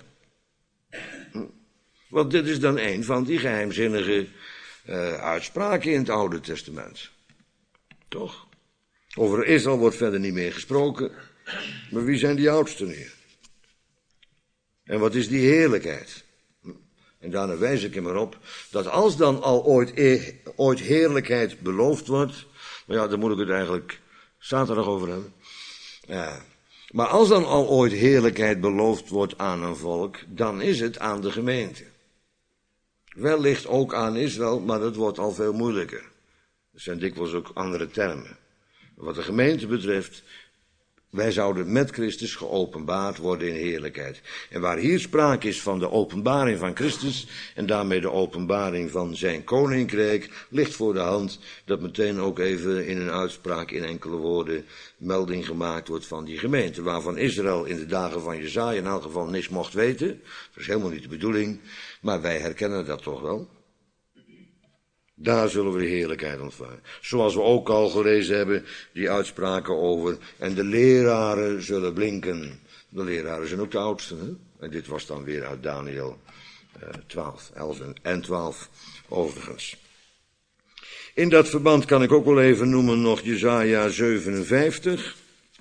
Want dit is dan een van die geheimzinnige uitspraken in het Oude Testament. Toch? Over Israël wordt verder niet meer gesproken. Maar wie zijn die oudsten hier? En wat is die heerlijkheid? En daarna wijs ik hem erop dat als dan al ooit heerlijkheid beloofd wordt, maar ja, daar moet ik het eigenlijk zaterdag over hebben. Maar als dan al ooit heerlijkheid beloofd wordt aan een volk, dan is het aan de gemeente. Wellicht ook aan Israël, maar dat wordt al veel moeilijker. Er zijn dikwijls ook andere termen. Wat de gemeente betreft, wij zouden met Christus geopenbaard worden in heerlijkheid. En waar hier sprake is van de openbaring van Christus en daarmee de openbaring van zijn koninkrijk, ligt voor de hand dat meteen ook even in een uitspraak in enkele woorden melding gemaakt wordt van die gemeente, waarvan Israël in de dagen van Jesaja in elk geval niks mocht weten. Dat is helemaal niet de bedoeling, maar wij herkennen dat toch wel. Daar zullen we de heerlijkheid ontvangen. Zoals we ook al gelezen hebben, die uitspraken over, en de leraren zullen blinken. De leraren zijn ook de oudsten, hè? En dit was dan weer uit Daniel 12, 11 en 12 overigens. In dat verband kan ik ook wel even noemen nog Jesaja 57.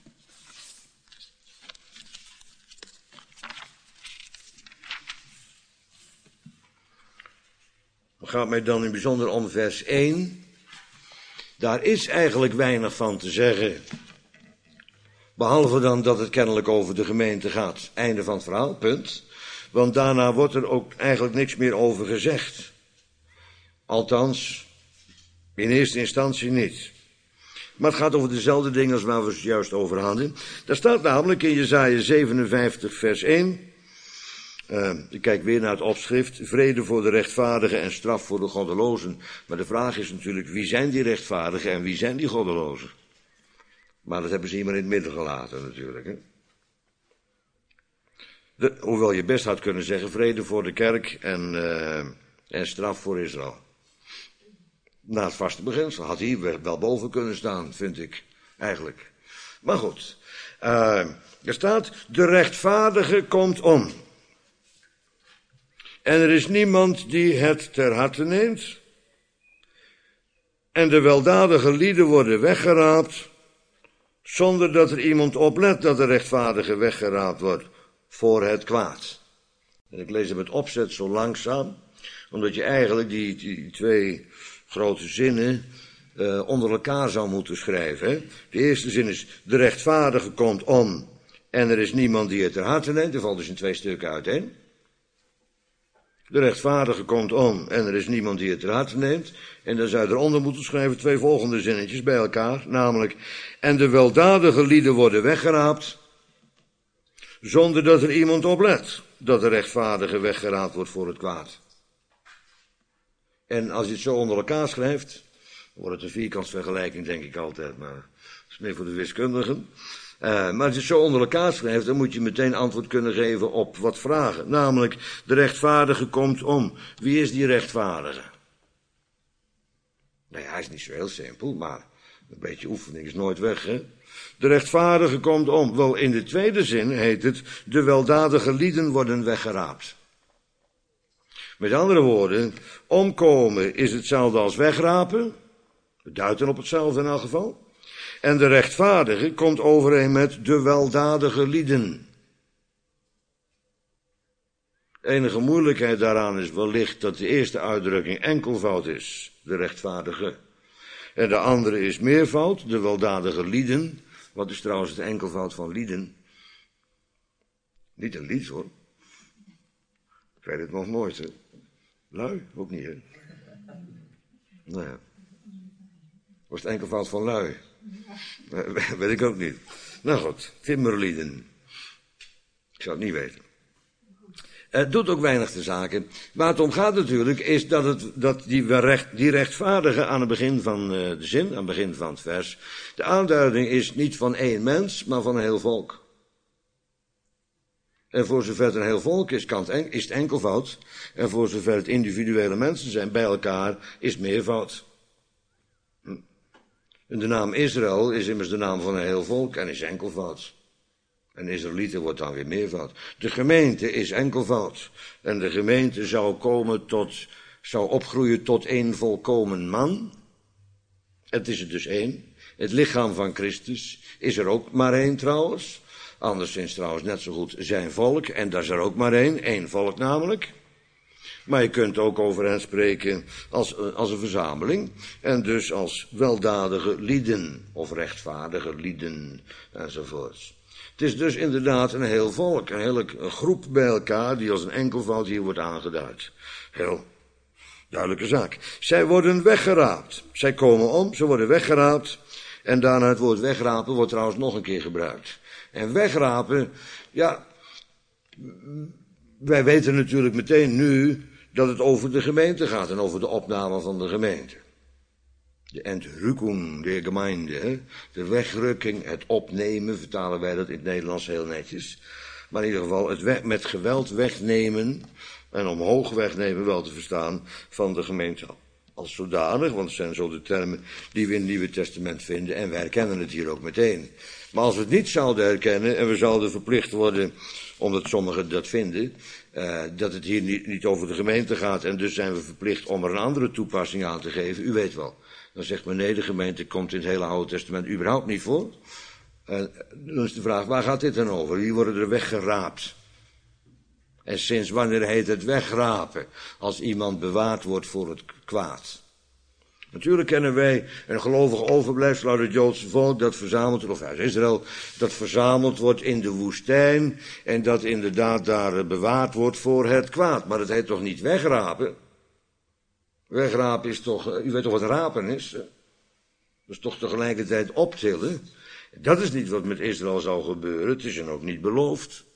Het gaat mij dan in bijzonder om vers 1. Daar is eigenlijk weinig van te zeggen. Behalve dan dat het kennelijk over de gemeente gaat. Einde van het verhaal, punt. Want daarna wordt er ook eigenlijk niks meer over gezegd. Althans, in eerste instantie niet. Maar het gaat over dezelfde dingen als waar we het juist over hadden. Daar staat namelijk in Jesaja 57 vers 1... ik kijk weer naar het opschrift, vrede voor de rechtvaardigen en straf voor de goddelozen. Maar de vraag is natuurlijk, wie zijn die rechtvaardigen en wie zijn die goddelozen? Maar dat hebben ze hier maar in het midden gelaten natuurlijk. Hè? Hoewel je best had kunnen zeggen, vrede voor de kerk en straf voor Israël. Na het vaste beginsel had hier wel boven kunnen staan, vind ik eigenlijk. Maar goed, er staat, de rechtvaardige komt om. En er is niemand die het ter harte neemt. En de weldadige lieden worden weggeraapt, zonder dat er iemand oplet dat de rechtvaardige weggeraapt wordt voor het kwaad. En ik lees hem met opzet zo langzaam, omdat je eigenlijk die twee grote zinnen onder elkaar zou moeten schrijven. Hè? De eerste zin is, de rechtvaardige komt om en er is niemand die het ter harte neemt. Dat valt dus in 2 stukken uiteen. De rechtvaardige komt om en er is niemand die het ter harte neemt. En dan zou je eronder moeten schrijven 2 volgende zinnetjes bij elkaar. Namelijk, en de weldadige lieden worden weggeraapt, zonder dat er iemand op let dat de rechtvaardige weggeraapt wordt voor het kwaad. En als je het zo onder elkaar schrijft, wordt het een vierkantsvergelijking, denk ik altijd, maar dat is meer voor de wiskundigen. Maar als je het zo onder elkaar schrijft, dan moet je meteen antwoord kunnen geven op wat vragen. Namelijk, de rechtvaardige komt om. Wie is die rechtvaardige? Nou ja, hij is niet zo heel simpel, maar een beetje oefening is nooit weg, hè? De rechtvaardige komt om. Wel, in de tweede zin heet het, de weldadige lieden worden weggeraapt. Met andere woorden, omkomen is hetzelfde als wegrapen. We duiden op hetzelfde in elk geval. En de rechtvaardige komt overeen met de weldadige lieden. De enige moeilijkheid daaraan is wellicht dat de eerste uitdrukking enkelvoud is, de rechtvaardige. En de andere is meervoud, de weldadige lieden. Wat is trouwens het enkelvoud van lieden? Niet een lied hoor. Ik weet het nog nooit, hè. Lui? Ook niet, hè. Nou ja. Was het enkelvoud van lui? Weet ik ook niet. Nou goed, timmerlieden. Ik zou het niet weten. Het doet ook weinig te zaken. Waar het om gaat natuurlijk is dat die rechtvaardige aan het begin van de zin, aan het begin van het vers, de aanduiding is niet van één mens, maar van een heel volk. En voor zover het een heel volk is, is het enkelvoud. En voor zover het individuele mensen zijn bij elkaar, is het meervoud. En de naam Israël is immers de naam van een heel volk en is enkelvoud. En Israëlieten wordt dan weer meervoud. De gemeente is enkelvoud. En de gemeente zou opgroeien tot één volkomen man. Het is er dus één. Het lichaam van Christus is er ook maar één trouwens. Anderszins trouwens net zo goed zijn volk. En daar is er ook maar één volk namelijk. Maar je kunt ook over hen spreken als een verzameling. En dus als weldadige lieden. Of rechtvaardige lieden. Enzovoorts. Het is dus inderdaad een heel volk. Een hele groep bij elkaar die als een enkelvoud hier wordt aangeduid. Heel duidelijke zaak. Zij worden weggeraapt. Zij komen om, ze worden weggeraapt. En daarna het woord wegrapen wordt trouwens nog een keer gebruikt. En wegrapen, ja, wij weten natuurlijk meteen nu dat het over de gemeente gaat en over de opname van de gemeente. De Entrückung der Gemeinde, hè? De wegrukking, het opnemen, vertalen wij dat in het Nederlands heel netjes. Maar in ieder geval het met geweld wegnemen en omhoog wegnemen wel te verstaan van de gemeente als zodanig, want het zijn zo de termen die we in het Nieuwe Testament vinden en we herkennen het hier ook meteen. Maar als we het niet zouden herkennen en we zouden verplicht worden, omdat sommigen dat vinden, dat het hier niet over de gemeente gaat en dus zijn we verplicht om er een andere toepassing aan te geven, u weet wel. Dan zegt men nee, de gemeente komt in het hele Oude Testament überhaupt niet voor. Dan is de vraag, waar gaat dit dan over? Wie worden er weggeraapt? En sinds wanneer heet het wegrapen? Als iemand bewaard wordt voor het kwaad. Natuurlijk kennen wij een gelovig overblijfsel uit het Joodse volk dat verzameld wordt, of uit Israël, dat verzameld wordt in de woestijn en dat inderdaad daar bewaard wordt voor het kwaad. Maar het heet toch niet wegrapen? Wegrapen is toch, u weet toch wat rapen is? Dat is toch tegelijkertijd optillen? Dat is niet wat met Israël zou gebeuren, het is hen ook niet beloofd.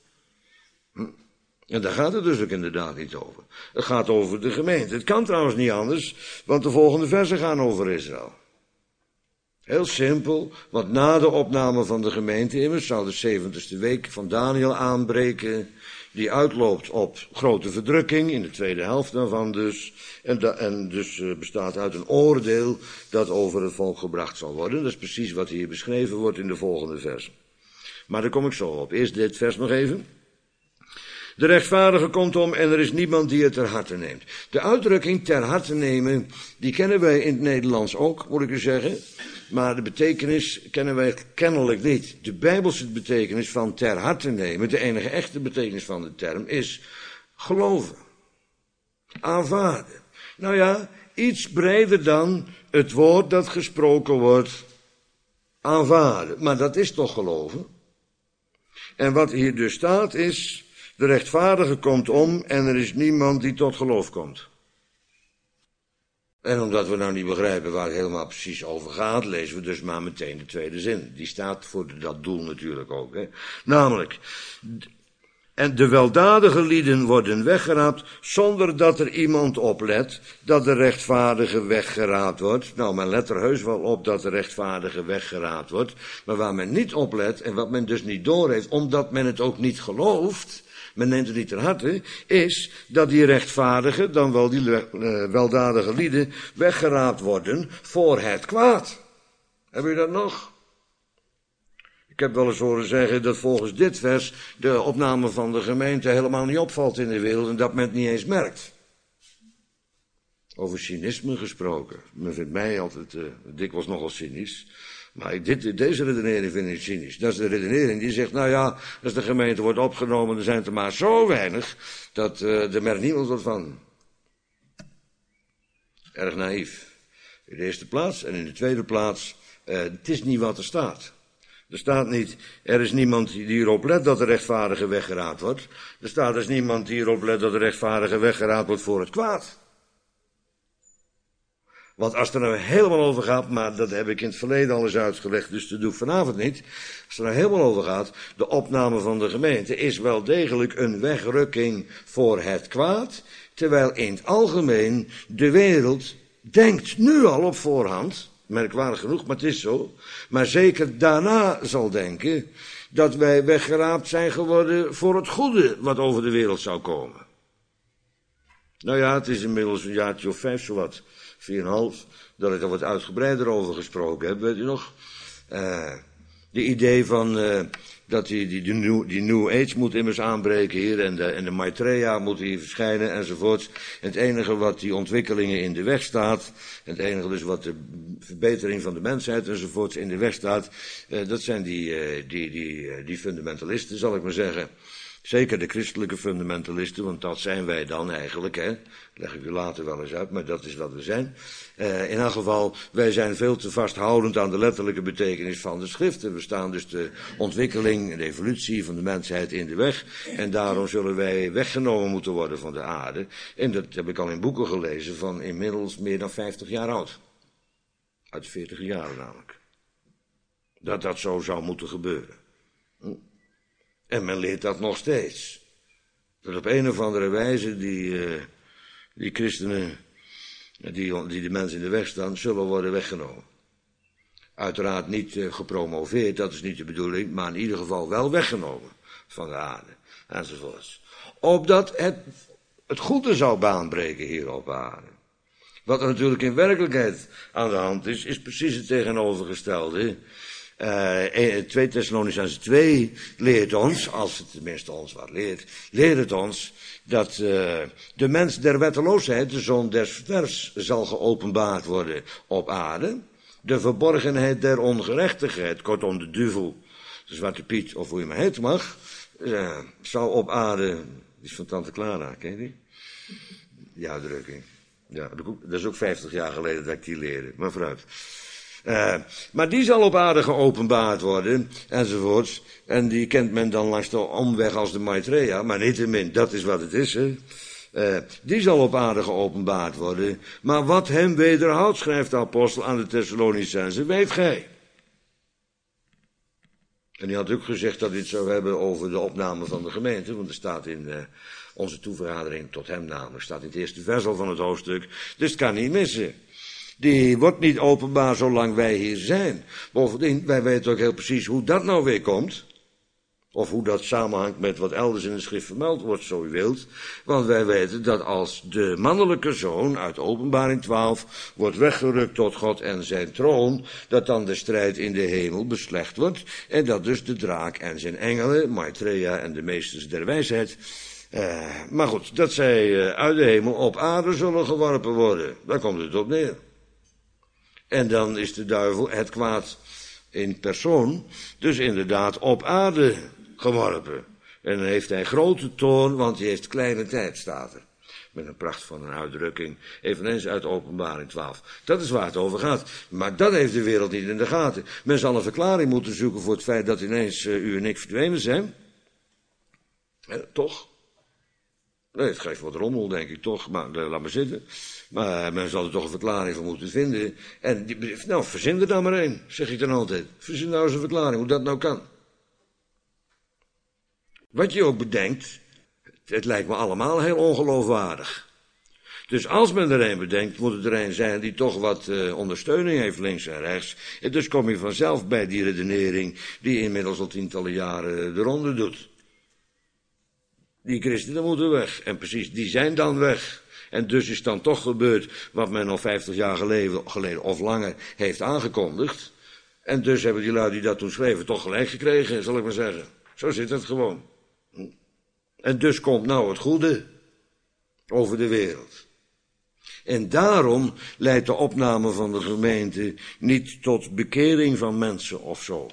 En daar gaat het dus ook inderdaad niet over. Het gaat over de gemeente. Het kan trouwens niet anders, want de volgende versen gaan over Israël. Heel simpel, want na de opname van de gemeente immers zou de 70ste week van Daniel aanbreken, die uitloopt op grote verdrukking, in de tweede helft daarvan dus, en dus bestaat uit een oordeel dat over het volk gebracht zal worden. Dat is precies wat hier beschreven wordt in de volgende versen. Maar daar kom ik zo op. Eerst dit vers nog even. De rechtvaardige komt om en er is niemand die het ter harte neemt. De uitdrukking ter harte nemen, die kennen wij in het Nederlands ook, moet ik u zeggen. Maar de betekenis kennen wij kennelijk niet. De Bijbelse betekenis van ter harte nemen, de enige echte betekenis van de term, is geloven. Aanvaarden. Nou ja, iets breder dan het woord dat gesproken wordt aanvaarden. Maar dat is toch geloven? En wat hier dus staat is, de rechtvaardige komt om en er is niemand die tot geloof komt. En omdat we nou niet begrijpen waar het helemaal precies over gaat, lezen we dus maar meteen de tweede zin. Die staat voor dat doel natuurlijk ook. Hè. Namelijk, en de weldadige lieden worden weggeraapt zonder dat er iemand oplet dat de rechtvaardige weggeraapt wordt. Nou, men let er heus wel op dat de rechtvaardige weggeraapt wordt. Maar waar men niet oplet en wat men dus niet doorheeft, omdat men het ook niet gelooft, men neemt het niet ter harte, is dat die rechtvaardigen, dan wel die weldadige lieden, weggeraapt worden voor het kwaad. Hebben jullie dat nog? Ik heb wel eens horen zeggen dat volgens dit vers de opname van de gemeente helemaal niet opvalt in de wereld en dat men het niet eens merkt. Over cynisme gesproken. Men vindt mij altijd dikwijls nogal cynisch. Maar deze redenering vind ik cynisch. Dat is de redenering die zegt, nou ja, als de gemeente wordt opgenomen, er zijn er maar zo weinig, dat er merkt niemand wat van. Erg naïef. In de eerste plaats en in de tweede plaats, het is niet wat er staat. Er staat niet, er is niemand die erop let dat de rechtvaardige weggeraapt wordt. Er staat dus niemand die erop let dat de rechtvaardige weggeraapt wordt voor het kwaad. Want als het er nou helemaal over gaat, maar dat heb ik in het verleden al eens uitgelegd, dus dat doe ik vanavond niet. Als het er nou helemaal over gaat, de opname van de gemeente is wel degelijk een wegrukking voor het kwaad, terwijl in het algemeen de wereld denkt nu al op voorhand, merkwaardig genoeg, maar het is zo, maar zeker daarna zal denken dat wij weggeraapt zijn geworden voor het goede wat over de wereld zou komen. Nou ja, het is inmiddels een jaartje of 5 zowat, 4,5, dat ik er wat uitgebreider over gesproken heb, weet u nog? De idee van dat die New Age moet immers aanbreken hier en de Maitreya moet hier verschijnen enzovoort. En het enige wat die ontwikkelingen in de weg staat, en het enige dus wat de verbetering van de mensheid enzovoort in de weg staat, dat zijn die fundamentalisten, zal ik maar zeggen. Zeker de christelijke fundamentalisten, want dat zijn wij dan eigenlijk, hè. Leg ik u later wel eens uit, maar dat is wat we zijn. In elk geval, wij zijn veel te vasthoudend aan de letterlijke betekenis van de schriften. We staan dus de ontwikkeling en de evolutie van de mensheid in de weg. En daarom zullen wij weggenomen moeten worden van de aarde. En dat heb ik al in boeken gelezen van inmiddels meer dan 50 jaar oud. Uit de 40 jaren namelijk. Dat zo zou moeten gebeuren. En men leert dat nog steeds. Dat op een of andere wijze die christenen, die de mensen in de weg staan, zullen worden weggenomen. Uiteraard niet gepromoveerd, dat is niet de bedoeling, maar in ieder geval wel weggenomen van de aarde, enzovoorts. Opdat het goede zou baanbreken hier op aarde. Wat er natuurlijk in werkelijkheid aan de hand is precies het tegenovergestelde. 2 Thessalonicenzen 2 leert ons, als het tenminste ons wat leert het ons, dat de mens der wetteloosheid, de zoon des verderfs, zal geopenbaard worden op aarde. De verborgenheid der ongerechtigheid, kortom de duivel, de Zwarte Piet, of hoe je maar heet mag, zal op aarde, die is van Tante Clara, ken je die? Die uitdrukking. Ja, dat is ook 50 jaar geleden dat ik die leerde, maar vooruit. Maar die zal op aarde geopenbaard worden, enzovoorts. En die kent men dan langs de omweg als de Maitreya, maar niettemin, dat is wat het is, hè. Die zal op aarde geopenbaard worden. Maar wat hem wederhoudt, schrijft de apostel aan de Thessalonicenzen, weet gij. En hij had ook gezegd dat hij het zou hebben over de opname van de gemeente, want er staat in onze toevergadering tot hem namelijk, staat in het eerste vers al van het hoofdstuk, dus het kan niet missen. Die wordt niet openbaar zolang wij hier zijn. Bovendien, wij weten ook heel precies hoe dat nou weer komt. Of hoe dat samenhangt met wat elders in de schrift vermeld wordt, zo u wilt. Want wij weten dat als de mannelijke zoon uit Openbaring 12 wordt weggerukt tot God en zijn troon, dat dan de strijd in de hemel beslecht wordt. En dat dus de draak en zijn engelen, Maitreya en de meesters der wijsheid, maar goed, dat zij uit de hemel op aarde zullen geworpen worden. Daar komt het op neer. En dan is de duivel, het kwaad in persoon, dus inderdaad op aarde geworpen. En dan heeft hij grote toorn, want hij heeft kleine tijd, staat er. Met een pracht van een uitdrukking, eveneens uit Openbaring 12. Dat is waar het over gaat. Maar dat heeft de wereld niet in de gaten. Men zal een verklaring moeten zoeken voor het feit dat ineens u en ik verdwenen zijn. Toch? Nee, het geeft wat rommel, denk ik toch. Maar laat maar zitten. Maar men zal er toch een verklaring voor moeten vinden. En verzin er dan maar een, zeg ik dan altijd. Verzin nou eens een verklaring, hoe dat nou kan. Wat je ook bedenkt, het lijkt me allemaal heel ongeloofwaardig. Dus als men er een bedenkt, moet het er een zijn die toch wat ondersteuning heeft links en rechts. En dus kom je vanzelf bij die redenering die inmiddels al tientallen jaren de ronde doet. Die christenen moeten weg. En precies, die zijn dan weg. En dus is dan toch gebeurd wat men al 50 jaar geleden of langer heeft aangekondigd. En dus hebben die lui die dat toen schreven toch gelijk gekregen, zal ik maar zeggen. Zo zit het gewoon. En dus komt nou het goede over de wereld. En daarom leidt de opname van de gemeente niet tot bekering van mensen of zo.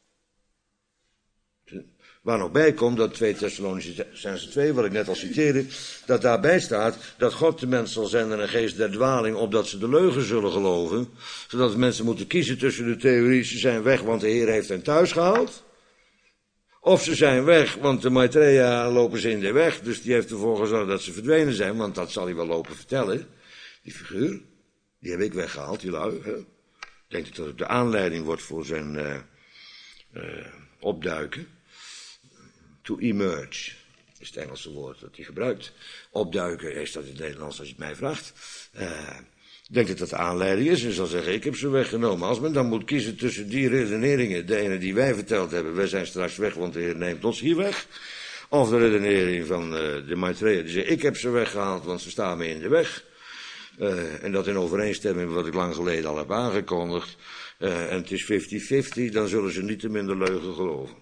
Waar nog bij komt dat 2 Thessalonicenzen 2, wat ik net al citeerde, dat daarbij staat dat God de mens zal zenden een geest der dwaling, opdat ze de leugen zullen geloven. Zodat mensen moeten kiezen tussen de theorie, ze zijn weg, want de Heer heeft hen thuis gehaald. Of ze zijn weg, want de Maitreya lopen ze in de weg, dus die heeft ervoor gezorgd dat ze verdwenen zijn, want dat zal hij wel lopen vertellen. Die figuur, die heb ik weggehaald, die lui. Hè? Ik denk dat het de aanleiding wordt voor zijn opduiken. To emerge, is het Engelse woord dat hij gebruikt. Opduiken is dat in het Nederlands als je het mij vraagt. Ik denk dat dat de aanleiding is en zal zeggen, ik heb ze weggenomen. Als men dan moet kiezen tussen die redeneringen, de ene die wij verteld hebben, wij zijn straks weg, want de Heer neemt ons hier weg. Of de redenering van de Maitreya, die zegt, ik heb ze weggehaald, want ze staan me in de weg. En dat in overeenstemming met wat ik lang geleden al heb aangekondigd. En het is 50-50, dan zullen ze niet te minder leugen geloven.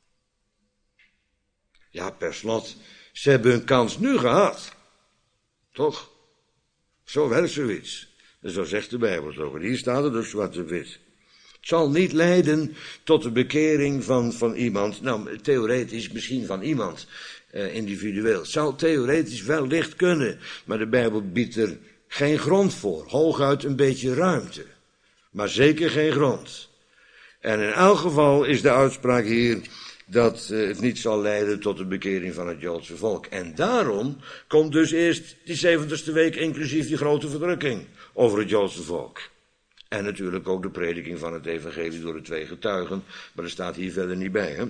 Ja, per slot, ze hebben hun kans nu gehad. Toch? Zo werkt zoiets. En zo zegt de Bijbel het ook. En hier staat het dus zwart op wit. Het zal niet leiden tot de bekering van iemand. Nou, theoretisch misschien van iemand. Individueel. Het zou theoretisch wellicht kunnen. Maar de Bijbel biedt er geen grond voor. Hooguit een beetje ruimte. Maar zeker geen grond. En in elk geval is de uitspraak hier dat het niet zal leiden tot de bekering van het Joodse volk. En daarom komt dus eerst die 70ste week, inclusief die grote verdrukking over het Joodse volk. En natuurlijk ook de prediking van het evangelie door de 2 getuigen, maar dat staat hier verder niet bij, hè?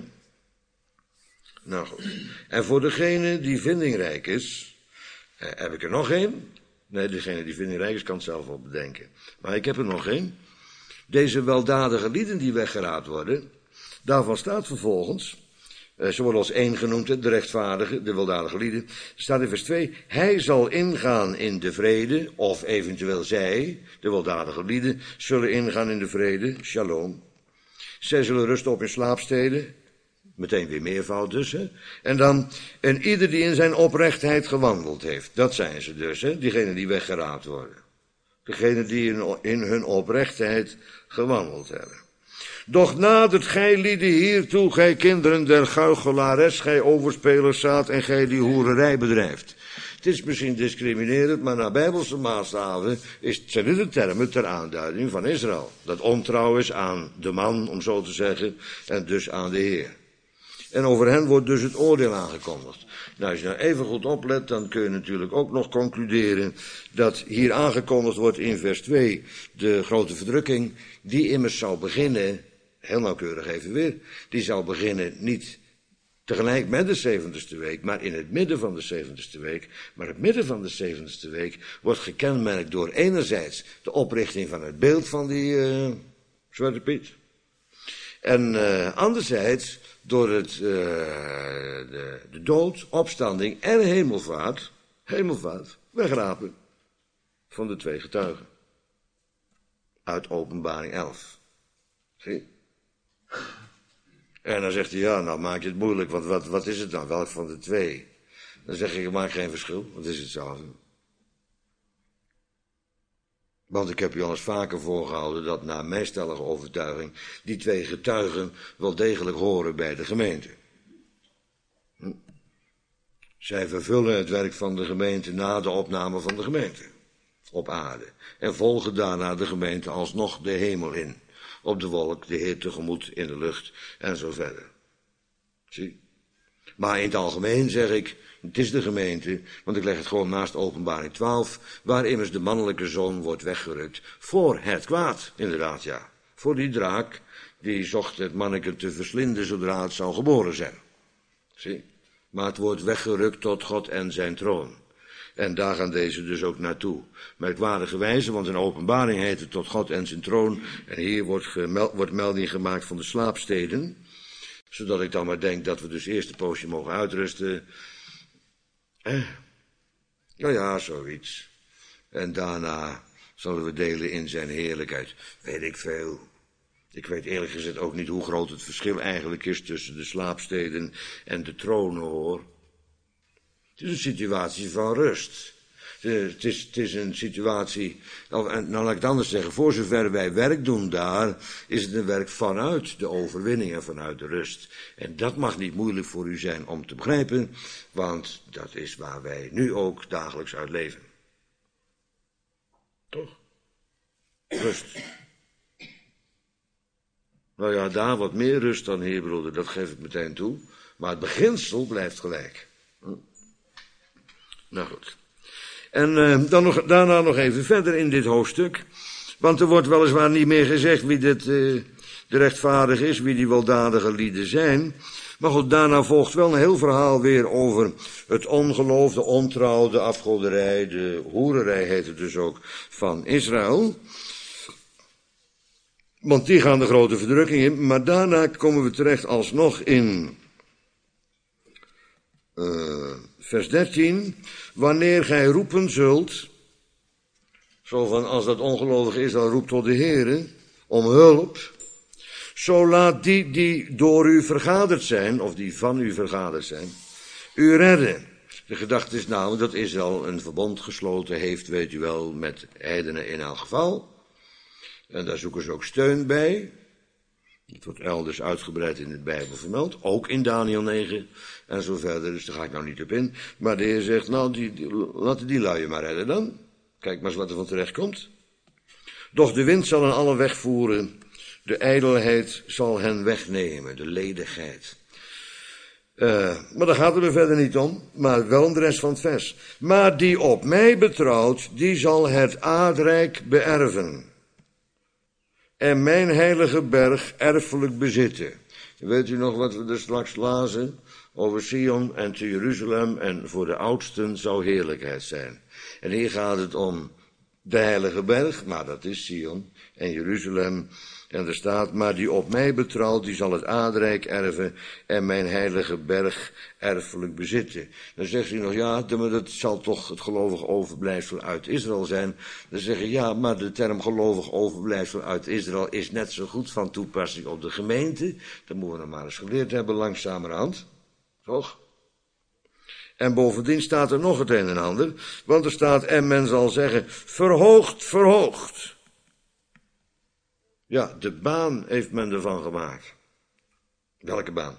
Nou goed. En voor degene die vindingrijk is, heb ik er nog één. Nee, degene die vindingrijk is kan het zelf wel bedenken. Maar ik heb er nog één. Deze weldadige lieden die weggeraapt worden, daarvan staat vervolgens, ze worden als één genoemd, de rechtvaardige, de weldadige lieden. Staat in vers 2, hij zal ingaan in de vrede, of eventueel zij, de weldadige lieden, zullen ingaan in de vrede, shalom. Zij zullen rusten op hun slaapsteden, meteen weer meervoud dus, hè. En dan, en ieder die in zijn oprechtheid gewandeld heeft, dat zijn ze dus, hè, diegenen die weggeraapt worden. Degenen die in hun oprechtheid gewandeld hebben. Doch nadert gij lieden hiertoe, gij kinderen der goochelares, gij overspelers zaad en gij die hoererij bedrijft. Het is misschien discriminerend, maar naar bijbelse maatstaven zijn dit de termen ter aanduiding van Israël. Dat ontrouw is aan de man, om zo te zeggen, en dus aan de Heer. En over hen wordt dus het oordeel aangekondigd. Nou, als je nou even goed oplet, dan kun je natuurlijk ook nog concluderen dat hier aangekondigd wordt in vers 2 de grote verdrukking, die immers zou beginnen, heel nauwkeurig even weer, die zou beginnen niet tegelijk met de 70ste week, maar in het midden van de 70ste week. Maar het midden van de 70ste week wordt gekenmerkt door enerzijds de oprichting van het beeld van die Zwarte Piet. En anderzijds door de dood, opstanding en hemelvaart, wegrapen van de 2 getuigen. Uit Openbaring 11. Zie? En dan zegt hij, ja, nou maak je het moeilijk, want wat is het dan? Welk van de 2? Dan zeg ik, maak geen verschil, want het is hetzelfde. Want ik heb u al eens vaker voorgehouden dat naar mijn stellige overtuiging die 2 getuigen wel degelijk horen bij de gemeente. Zij vervullen het werk van de gemeente na de opname van de gemeente op aarde. En volgen daarna de gemeente alsnog de hemel in. Op de wolk, de Heer tegemoet in de lucht en zo verder. Zie? Maar in het algemeen zeg ik, het is de gemeente, want ik leg het gewoon naast Openbaring 12, waar immers de mannelijke zoon wordt weggerukt voor het kwaad, inderdaad ja. Voor die draak, die zocht het manneke te verslinden zodra het zou geboren zijn. Zie? Maar het wordt weggerukt tot God en zijn troon. En daar gaan deze dus ook naartoe. Merkwaardige wijze, want in Openbaring heet het tot God en zijn troon. En hier wordt melding gemaakt van de slaapsteden. Zodat ik dan maar denk dat we dus eerst een poosje mogen uitrusten. Nou ja, zoiets. En daarna zullen we delen in zijn heerlijkheid. Weet ik veel. Ik weet eerlijk gezegd ook niet hoe groot het verschil eigenlijk is tussen de slaapsteden en de tronen, hoor. Het is een situatie van rust. Het is een situatie, nou laat ik het anders zeggen, voor zover wij werk doen daar, is het een werk vanuit de overwinning en vanuit de rust. En dat mag niet moeilijk voor u zijn om te begrijpen, want dat is waar wij nu ook dagelijks uit leven. Toch? Rust. Nou ja, daar wat meer rust dan hier, broeder, dat geef ik meteen toe. Maar het beginsel blijft gelijk. Nou goed. En daarna nog even verder in dit hoofdstuk. Want er wordt weliswaar niet meer gezegd wie de rechtvaardig is, wie die weldadige lieden zijn. Maar goed, daarna volgt wel een heel verhaal weer over het ongeloof, de ontrouw, de afgoderij, de hoererij heet het dus ook, van Israël. Want die gaan de grote verdrukking in. Maar daarna komen we terecht alsnog in vers 13. Wanneer gij roepen zult, zo van als dat ongelovig is, dan roept tot de Heere om hulp. Zo laat die door u vergaderd zijn, of die van u vergaderd zijn, u redden. De gedachte is namelijk dat Israël een verbond gesloten heeft, weet u wel, met heidenen in elk geval. En daar zoeken ze ook steun bij. Het wordt elders uitgebreid in de Bijbel vermeld. Ook in Daniel 9 en zo verder. Dus daar ga ik nou niet op in. Maar de Heer zegt, nou, laten die lui maar redden dan. Kijk maar eens wat er van terecht komt. Doch de wind zal hen allen wegvoeren. De ijdelheid zal hen wegnemen. De ledigheid. Maar daar gaat het er verder niet om. Maar wel om de rest van het vers. Maar die op mij betrouwt, die zal het aardrijk beërven. En mijn heilige berg erfelijk bezitten. Weet u nog wat we er straks lazen? Over Sion en te Jeruzalem en voor de oudsten zou heerlijkheid zijn. En hier gaat het om de heilige berg, maar dat is Sion en Jeruzalem. En er staat, maar die op mij betrouwt, die zal het aardrijk erven en mijn heilige berg erfelijk bezitten. Dan zegt u nog, ja, maar dat zal toch het gelovig overblijfsel uit Israël zijn. Dan zeg je, ja, maar de term gelovig overblijfsel uit Israël is net zo goed van toepassing op de gemeente. Dat moeten we nog maar eens geleerd hebben, langzamerhand. Toch? En bovendien staat er nog het een en ander, want er staat, en men zal zeggen, verhoogd, verhoogd. Ja, de baan heeft men ervan gemaakt. Welke baan?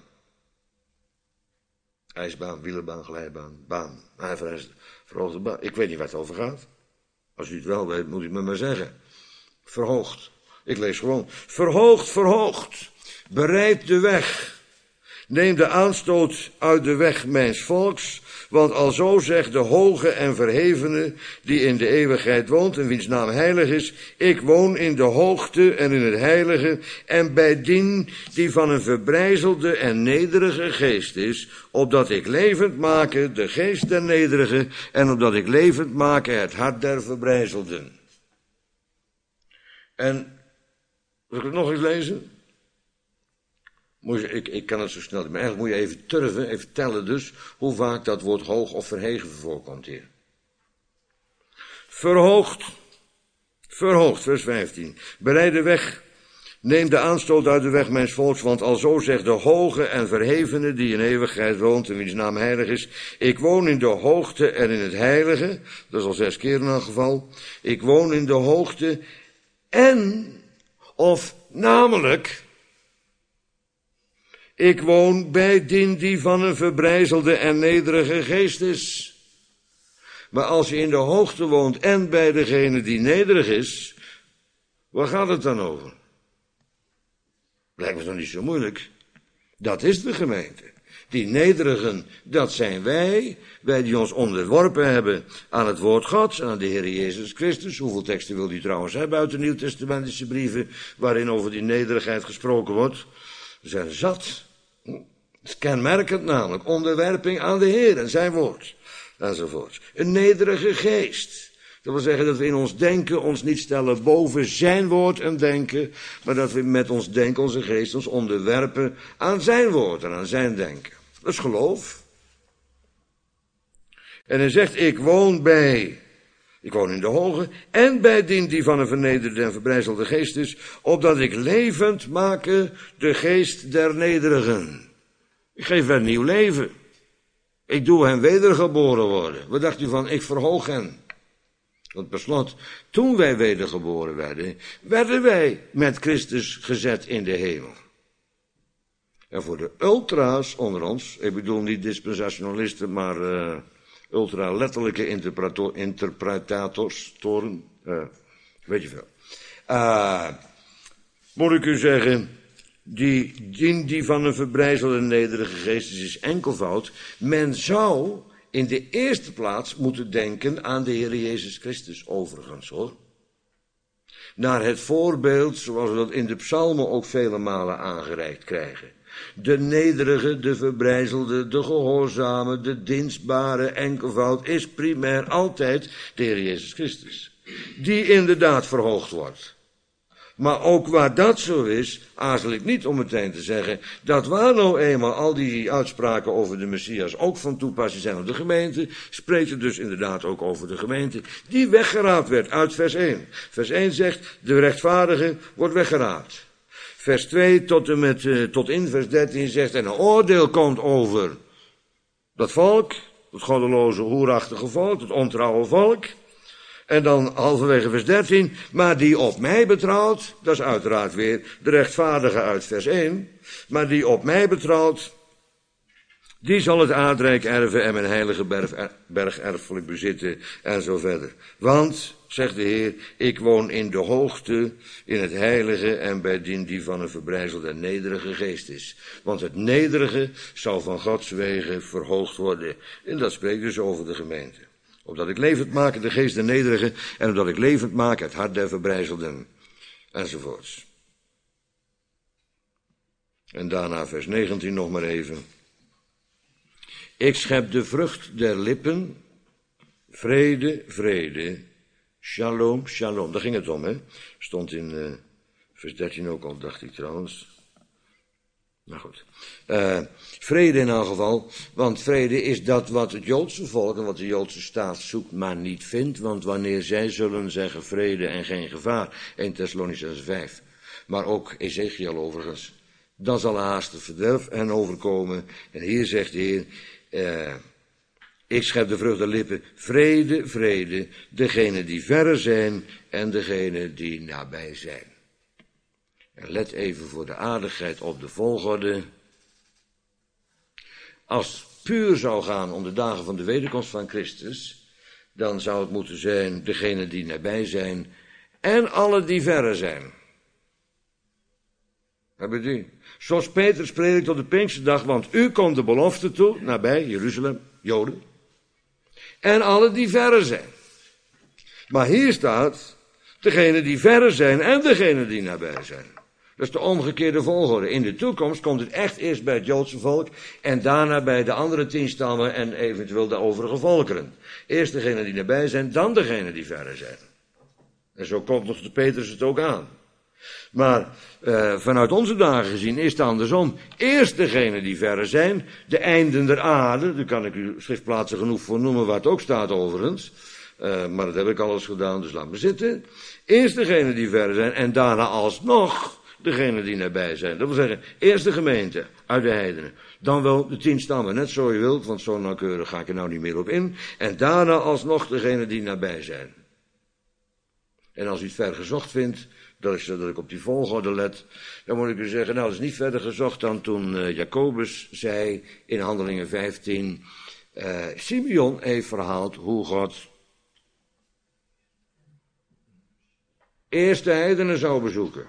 IJsbaan, wielerbaan, glijbaan, baan. Verhoogde baan. Ik weet niet waar het over gaat. Als u het wel weet, moet u me maar zeggen. Verhoogd. Ik lees gewoon. Verhoogd, verhoogd. Bereid de weg. Neem de aanstoot uit de weg mijns volks, want alzo zegt de hoge en verhevene, die in de eeuwigheid woont en wiens naam heilig is, ik woon in de hoogte en in het heilige, en bij dien die van een verbrijzelde en nederige geest is, opdat ik levend make de geest der nederige, en opdat ik levend make het hart der verbrijzelden. En, zal ik het nog eens lezen? Ik kan het zo snel niet, maar eigenlijk moet je even turven, even tellen dus, hoe vaak dat woord hoog of verheven voorkomt hier. Verhoogd, verhoogd, vers 15. Bereid de weg, neem de aanstoot uit de weg mijns volks, want alzo zegt de hoge en verhevene, die in eeuwigheid woont en wiens naam heilig is, ik woon in de hoogte en in het heilige, dat is al 6 keer in elk geval, ik woon in de hoogte en, of namelijk, Ik woon bij die van een verbrijzelde en nederige geest is. Maar als je in de hoogte woont en bij degene die nederig is, waar gaat het dan over? Lijkt me toch niet zo moeilijk. Dat is de gemeente. Die nederigen, dat zijn wij die ons onderworpen hebben aan het woord Gods, aan de Heer Jezus Christus. Hoeveel teksten wil u trouwens hebben uit de Nieuwtestamentische brieven, waarin over die nederigheid gesproken wordt? We zijn zat. Het is kenmerkend namelijk, onderwerping aan de Heer en zijn woord, enzovoort. Een nederige geest. Dat wil zeggen dat we in ons denken ons niet stellen boven zijn woord en denken, maar dat we met ons denken, onze geest, ons onderwerpen aan zijn woord en aan zijn denken. Dat is geloof. En hij zegt, ik woon in de hoge en bij die van een vernederde en verbrijzelde geest is, opdat ik levend make de geest der nederigen. Ik geef hen nieuw leven. Ik doe hen wedergeboren worden. Wat dacht u van, ik verhoog hen? Want per slot, toen wij wedergeboren werden wij met Christus gezet in de hemel. En voor de ultra's onder ons, ik bedoel niet dispensationalisten, maar ultra-letterlijke interpretators, weet je veel. Moet ik u zeggen, die van een verbrijzelde nederige geest is enkelvoud. Men zou in de eerste plaats moeten denken aan de Heer Jezus Christus, overigens hoor. Naar het voorbeeld, zoals we dat in de psalmen ook vele malen aangereikt krijgen. De nederige, de verbrijzelde, de gehoorzame, de dienstbare enkelvoud is primair altijd de Heer Jezus Christus. Die inderdaad verhoogd wordt. Maar ook waar dat zo is, aarzel ik niet om meteen te zeggen, dat waar nou eenmaal al die uitspraken over de Messias ook van toepassing zijn op de gemeente, spreekt het dus inderdaad ook over de gemeente, die weggeraapt werd uit vers 1. Vers 1 zegt, de rechtvaardige wordt weggeraapt. Vers 2 tot in vers 13 zegt, en een oordeel komt over dat volk, het goddeloze, hoerachtige volk, het ontrouwe volk. En dan halverwege vers 13, maar die op mij betrouwt, dat is uiteraard weer de rechtvaardige uit vers 1, maar die op mij betrouwt, die zal het aardrijk erven en mijn heilige berg erfelijk bezitten en zo verder. Want, zegt de Heer, ik woon in de hoogte, in het heilige en bij die van een verbrijzelde en nederige geest is. Want het nederige zal van Gods wegen verhoogd worden. En dat spreekt dus over de gemeente. Opdat ik levend maak de geest der nederigen en opdat ik levend maak het hart der verbrijzelden. Enzovoorts. En daarna vers 19 nog maar even. Ik schep de vrucht der lippen, vrede, vrede, shalom, shalom. Daar ging het om, hè. Stond in vers 13 ook al, dacht ik trouwens. Nou goed. Vrede in elk geval, want vrede is dat wat het Joodse volk en wat de Joodse staat zoekt, maar niet vindt. Want wanneer zij zullen zeggen vrede en geen gevaar, 1 Thessalonicenzen 5, maar ook Ezekiel overigens, dan zal haast het verderf hen overkomen. En hier zegt de Heer, ik schep de vrucht der lippen, vrede, vrede, degenen die verre zijn en degenen die nabij zijn. En let even voor de aardigheid op de volgorde. Als het puur zou gaan om de dagen van de wederkomst van Christus, dan zou het moeten zijn degenen die nabij zijn en alle die verre zijn. Hebben u? Zoals Petrus predikt op de Pinksterdag, want u komt de belofte toe, nabij Jeruzalem, Joden, en alle die verre zijn. Maar hier staat, degenen die verre zijn en degenen die nabij zijn. Dat is de omgekeerde volgorde. In de toekomst komt het echt eerst bij het Joodse volk en daarna bij de andere 10 stammen en eventueel de overige volkeren. Eerst degenen die nabij zijn, dan degenen die verre zijn. En zo komt nog de Petrus het ook aan. Maar vanuit onze dagen gezien is het andersom. Eerst degenen die verre zijn, de einden der aarde, daar kan ik u schriftplaatsen genoeg voor noemen waar het ook staat overigens. Maar dat heb ik al eens gedaan, dus laat me zitten. Eerst degenen die verre zijn en daarna alsnog degenen die nabij zijn. Dat wil zeggen, eerst de gemeente uit de heidenen. Dan wel de 10 stammen, net zo je wilt, want zo nauwkeurig ga ik er nou niet meer op in. En daarna alsnog degenen die nabij zijn. En als u het ver gezocht vindt, dat ik op die volgorde let, dan moet ik u zeggen, nou, dat is niet verder gezocht dan toen Jacobus zei in Handelingen 15, Simeon heeft verhaald hoe God eerst de heidenen zou bezoeken.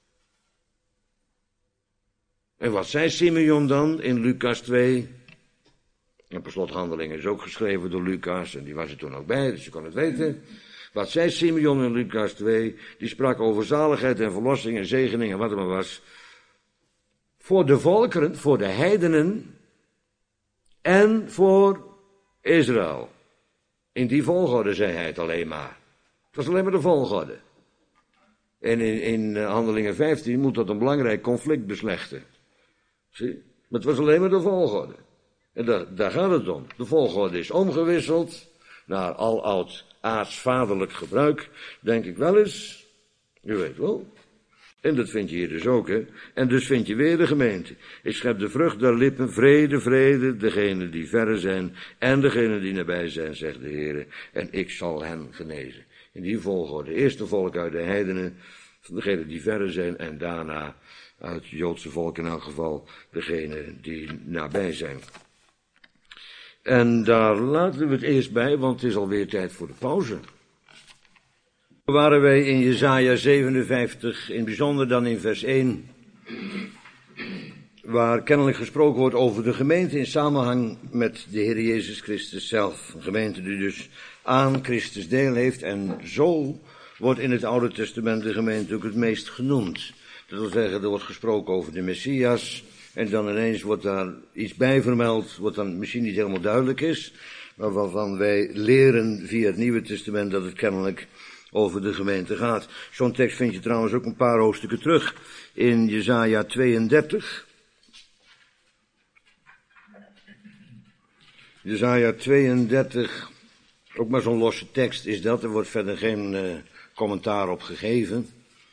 En wat zei Simeon dan in Lucas 2? En per slot Handelingen is ook geschreven door Lucas, en die was er toen ook bij, dus je kon het weten. Wat zei Simeon in Lucas 2? Die sprak over zaligheid en verlossing en zegening en wat er maar was. Voor de volkeren, voor de heidenen en voor Israël. In die volgorde zei hij het alleen maar. Het was alleen maar de volgorde. En in Handelingen 15 moet dat een belangrijk conflict beslechten. Zie? Maar het was alleen maar de volgorde. En daar gaat het om. De volgorde is omgewisseld naar aloud aartsvaderlijk gebruik, denk ik wel eens. U weet wel. En dat vind je hier dus ook, hè. En dus vind je weer de gemeente. Ik schep de vrucht der lippen, vrede, vrede, degenen die verre zijn en degenen die nabij zijn, zegt de Heer. En ik zal hen genezen. In die volgorde. Eerst de volk uit de heidenen, degenen die verre zijn, en daarna uit het Joodse volk in elk geval, degenen die nabij zijn. En daar laten we het eerst bij, want het is alweer tijd voor de pauze. Waren wij in Jesaja 57, in het bijzonder dan in vers 1, waar kennelijk gesproken wordt over de gemeente in samenhang met de Heer Jezus Christus zelf. Een gemeente die dus aan Christus deel heeft, en zo wordt in het Oude Testament de gemeente ook het meest genoemd. Dat wil zeggen, er wordt gesproken over de Messias, en dan ineens wordt daar iets bij vermeld, wat dan misschien niet helemaal duidelijk is, maar waarvan wij leren via het Nieuwe Testament dat het kennelijk over de gemeente gaat. Zo'n tekst vind je trouwens ook een paar hoofdstukken terug in Jesaja 32. Jesaja 32, ook maar zo'n losse tekst is dat, er wordt verder geen commentaar op gegeven.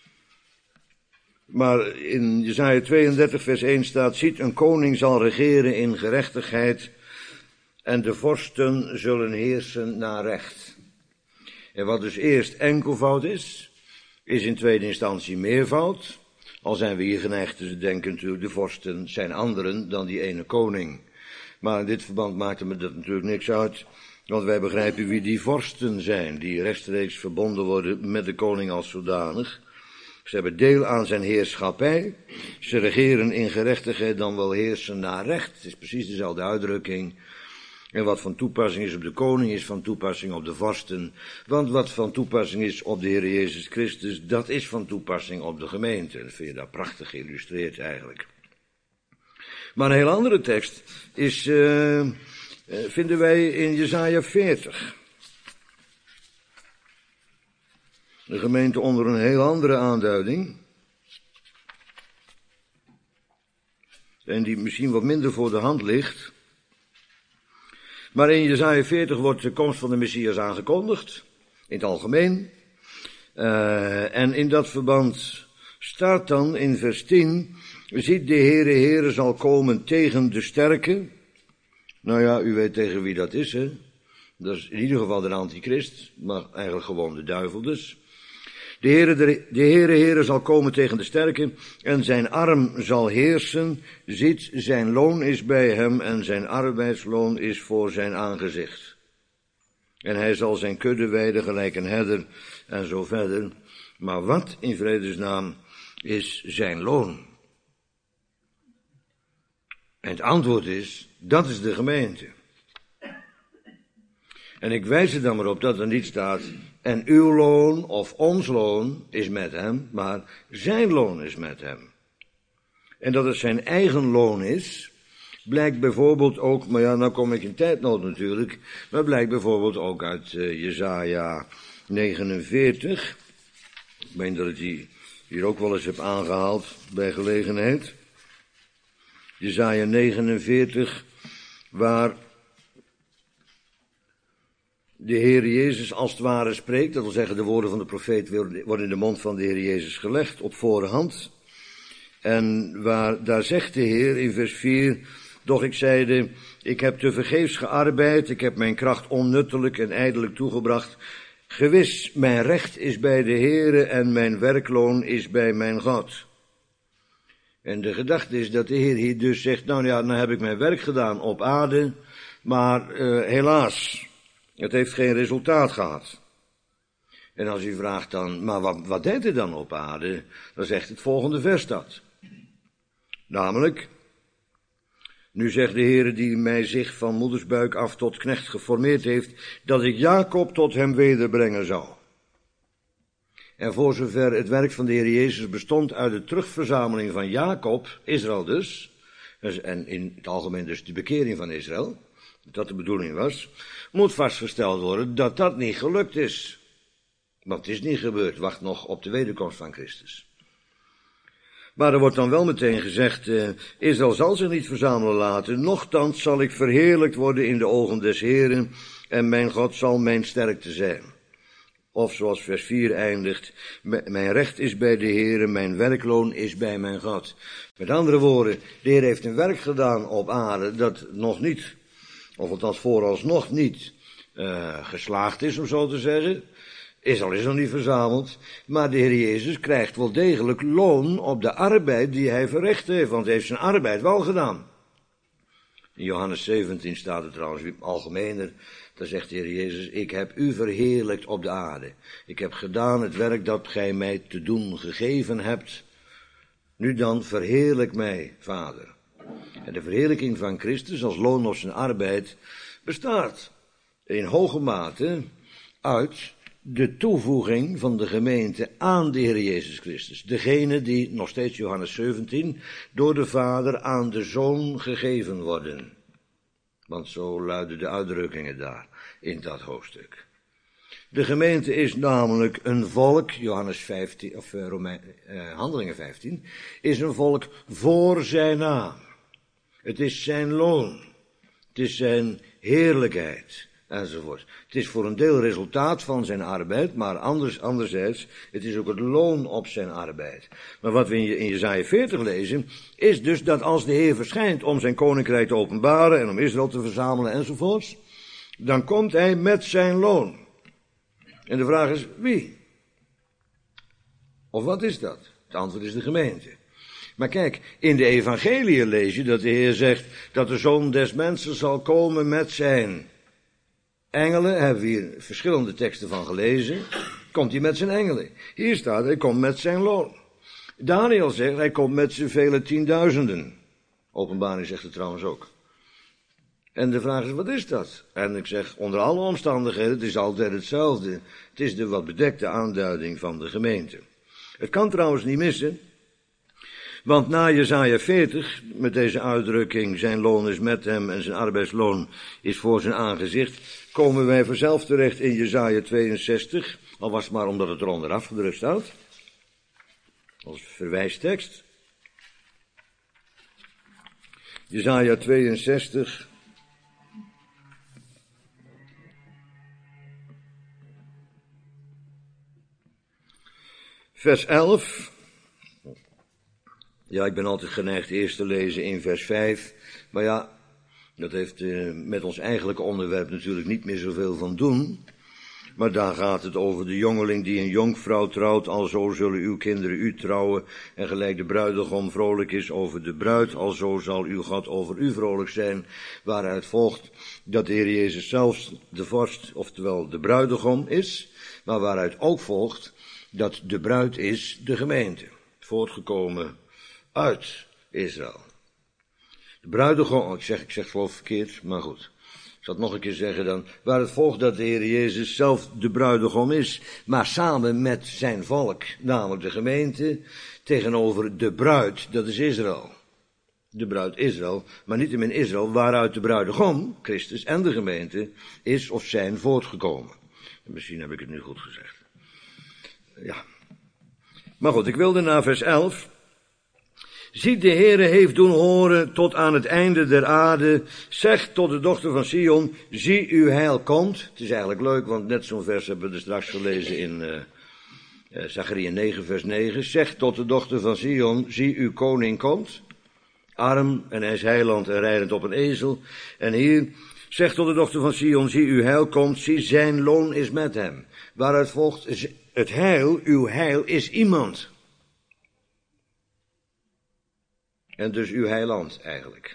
Maar in Jesaja 32 vers 1 staat, ziet, een koning zal regeren in gerechtigheid en de vorsten zullen heersen naar recht. En wat dus eerst enkelvoud is in tweede instantie meervoud. Al zijn we hier geneigd te denken natuurlijk, de vorsten zijn anderen dan die ene koning. Maar in dit verband maakt me dat natuurlijk niks uit, want wij begrijpen wie die vorsten zijn, die rechtstreeks verbonden worden met de koning als zodanig. Ze hebben deel aan zijn heerschappij, ze regeren in gerechtigheid, dan wel heersen naar recht. Het is precies dezelfde uitdrukking. En wat van toepassing is op de koning, is van toepassing op de vorsten. Want wat van toepassing is op de Heer Jezus Christus, dat is van toepassing op de gemeente. Dat vind je daar prachtig geïllustreerd eigenlijk. Maar een heel andere tekst is, vinden wij in Jesaja 40. De gemeente onder een heel andere aanduiding. En die misschien wat minder voor de hand ligt. Maar in Jesaja 40 wordt de komst van de Messias aangekondigd. In het algemeen. En in dat verband staat dan in vers 10. Ziet, de Heere zal komen tegen de sterke. Nou ja, u weet tegen wie dat is, hè. Dat is in ieder geval de antichrist. Maar eigenlijk gewoon de duivel dus. De Heere zal komen tegen de sterke en zijn arm zal heersen. Ziet, zijn loon is bij hem en zijn arbeidsloon is voor zijn aangezicht. En hij zal zijn kudde weiden gelijk een herder en zo verder. Maar wat in vredesnaam is zijn loon? En het antwoord is, dat is de gemeente. En ik wijs er dan maar op dat er niet staat, en uw loon of ons loon is met hem, maar zijn loon is met hem. En dat het zijn eigen loon is, blijkt bijvoorbeeld ook, maar ja, nou kom ik in tijdnood natuurlijk, maar blijkt bijvoorbeeld ook uit Jesaja 49. Ik meen dat ik die hier ook wel eens heb aangehaald bij gelegenheid. Jesaja 49, waar de Heer Jezus als het ware spreekt, dat wil zeggen de woorden van de profeet worden in de mond van de Heer Jezus gelegd op voorhand. En daar zegt de Heer in vers 4, doch ik zeide, ik heb tevergeefs gearbeid, ik heb mijn kracht onnuttelijk en ijdelijk toegebracht Gewis, mijn recht is bij de Heere en mijn werkloon is bij mijn God. En de gedachte is dat de Heer hier dus zegt, nou ja, nou heb ik mijn werk gedaan op aarde, maar helaas, het heeft geen resultaat gehad. En als u vraagt dan, maar wat deed hij dan op aarde? Dan zegt het volgende vers dat. Namelijk, nu zegt de Heere die mij zich van moedersbuik af tot knecht geformeerd heeft, dat ik Jacob tot hem wederbrengen zou. En voor zover het werk van de Heer Jezus bestond uit de terugverzameling van Jacob, Israël dus, en in het algemeen dus de bekering van Israël, dat de bedoeling was, moet vastgesteld worden dat dat niet gelukt is. Want het is niet gebeurd, wacht nog op de wederkomst van Christus. Maar er wordt dan wel meteen gezegd, Israël zal zich niet verzamelen laten, nochtans zal ik verheerlijkt worden in de ogen des Heeren, en mijn God zal mijn sterkte zijn. Of zoals vers 4 eindigt, mijn recht is bij de Heere, mijn werkloon is bij mijn God. Met andere woorden, de Heer heeft een werk gedaan op aarde dat nog niet, of althans vooralsnog niet, geslaagd is, om zo te zeggen. Israël is nog niet verzameld, maar de Heer Jezus krijgt wel degelijk loon op de arbeid die hij verricht heeft, want hij heeft zijn arbeid wel gedaan. In Johannes 17 staat het trouwens algemener, daar zegt de Heer Jezus, ik heb u verheerlijkt op de aarde. Ik heb gedaan het werk dat gij mij te doen gegeven hebt. Nu dan verheerlijk mij, Vader. En de verheerlijking van Christus als loon op zijn arbeid bestaat in hoge mate uit de toevoeging van de gemeente aan de Heer Jezus Christus. Degene die, nog steeds Johannes 17, door de Vader aan de Zoon gegeven worden. Want zo luiden de uitdrukkingen daar in dat hoofdstuk. De gemeente is namelijk een volk, Johannes 15, of Handelingen 15, is een volk voor zijn naam. Het is zijn loon. Het is zijn heerlijkheid. Enzovoort. Het is voor een deel resultaat van zijn arbeid, maar anderzijds, het is ook het loon op zijn arbeid. Maar wat we in Jesaja 40 lezen, is dus dat als de Heer verschijnt om zijn koninkrijk te openbaren en om Israël te verzamelen enzovoorts, dan komt hij met zijn loon. En de vraag is, wie? Of wat is dat? Het antwoord is de gemeente. Maar kijk, in de evangelie lees je dat de Heer zegt dat de Zoon des Mensen zal komen met zijn engelen, hebben we hier verschillende teksten van gelezen, komt hij met zijn engelen. Hier staat, hij komt met zijn loon. Daniel zegt, hij komt met zijn vele tienduizenden. Openbaring zegt het trouwens ook. En de vraag is, wat is dat? En ik zeg, onder alle omstandigheden, het is altijd hetzelfde. Het is de wat bedekte aanduiding van de gemeente. Het kan trouwens niet missen, want na Jesaja 40, met deze uitdrukking, zijn loon is met hem en zijn arbeidsloon is voor zijn aangezicht, komen wij vanzelf terecht in Jesaja 62, al was het maar omdat het eronder afgedrukt staat, als verwijstekst. Jesaja 62, vers 11. Ja, ik ben altijd geneigd eerst te lezen in vers 5, maar ja, dat heeft met ons eigenlijke onderwerp natuurlijk niet meer zoveel van doen. Maar daar gaat het over de jongeling die een jonkvrouw trouwt, alzo zullen uw kinderen u trouwen, en gelijk de bruidegom vrolijk is over de bruid, alzo zal uw God over u vrolijk zijn, waaruit volgt dat de Heer Jezus zelfs de vorst, oftewel de bruidegom is, maar waaruit ook volgt dat de bruid is de gemeente, voortgekomen uit Israël. De bruidegom, ik zeg geloof verkeerd, maar goed. Ik zal het nog een keer zeggen dan, waar het volgt dat de Heer Jezus zelf de bruidegom is, maar samen met zijn volk, namelijk de gemeente, tegenover de bruid, dat is Israël. De bruid Israël, maar niet in Israël, waaruit de bruidegom, Christus en de gemeente, is of zijn voortgekomen. En misschien heb ik het nu goed gezegd. Ja. Maar goed, ik wilde naar vers 11. Ziet, de Heere heeft doen horen tot aan het einde der aarde. Zeg tot de dochter van Sion, zie uw heil komt. Het is eigenlijk leuk, want net zo'n vers hebben we er straks gelezen in Zacharia 9 vers 9. Zeg tot de dochter van Sion, zie uw koning komt. Arm en hij is heiland en rijdend op een ezel. En hier Zeg tot de dochter van Sion, zie uw heil komt, zie zijn loon is met hem. Waaruit volgt, het heil, uw heil is iemand. En dus uw heiland eigenlijk.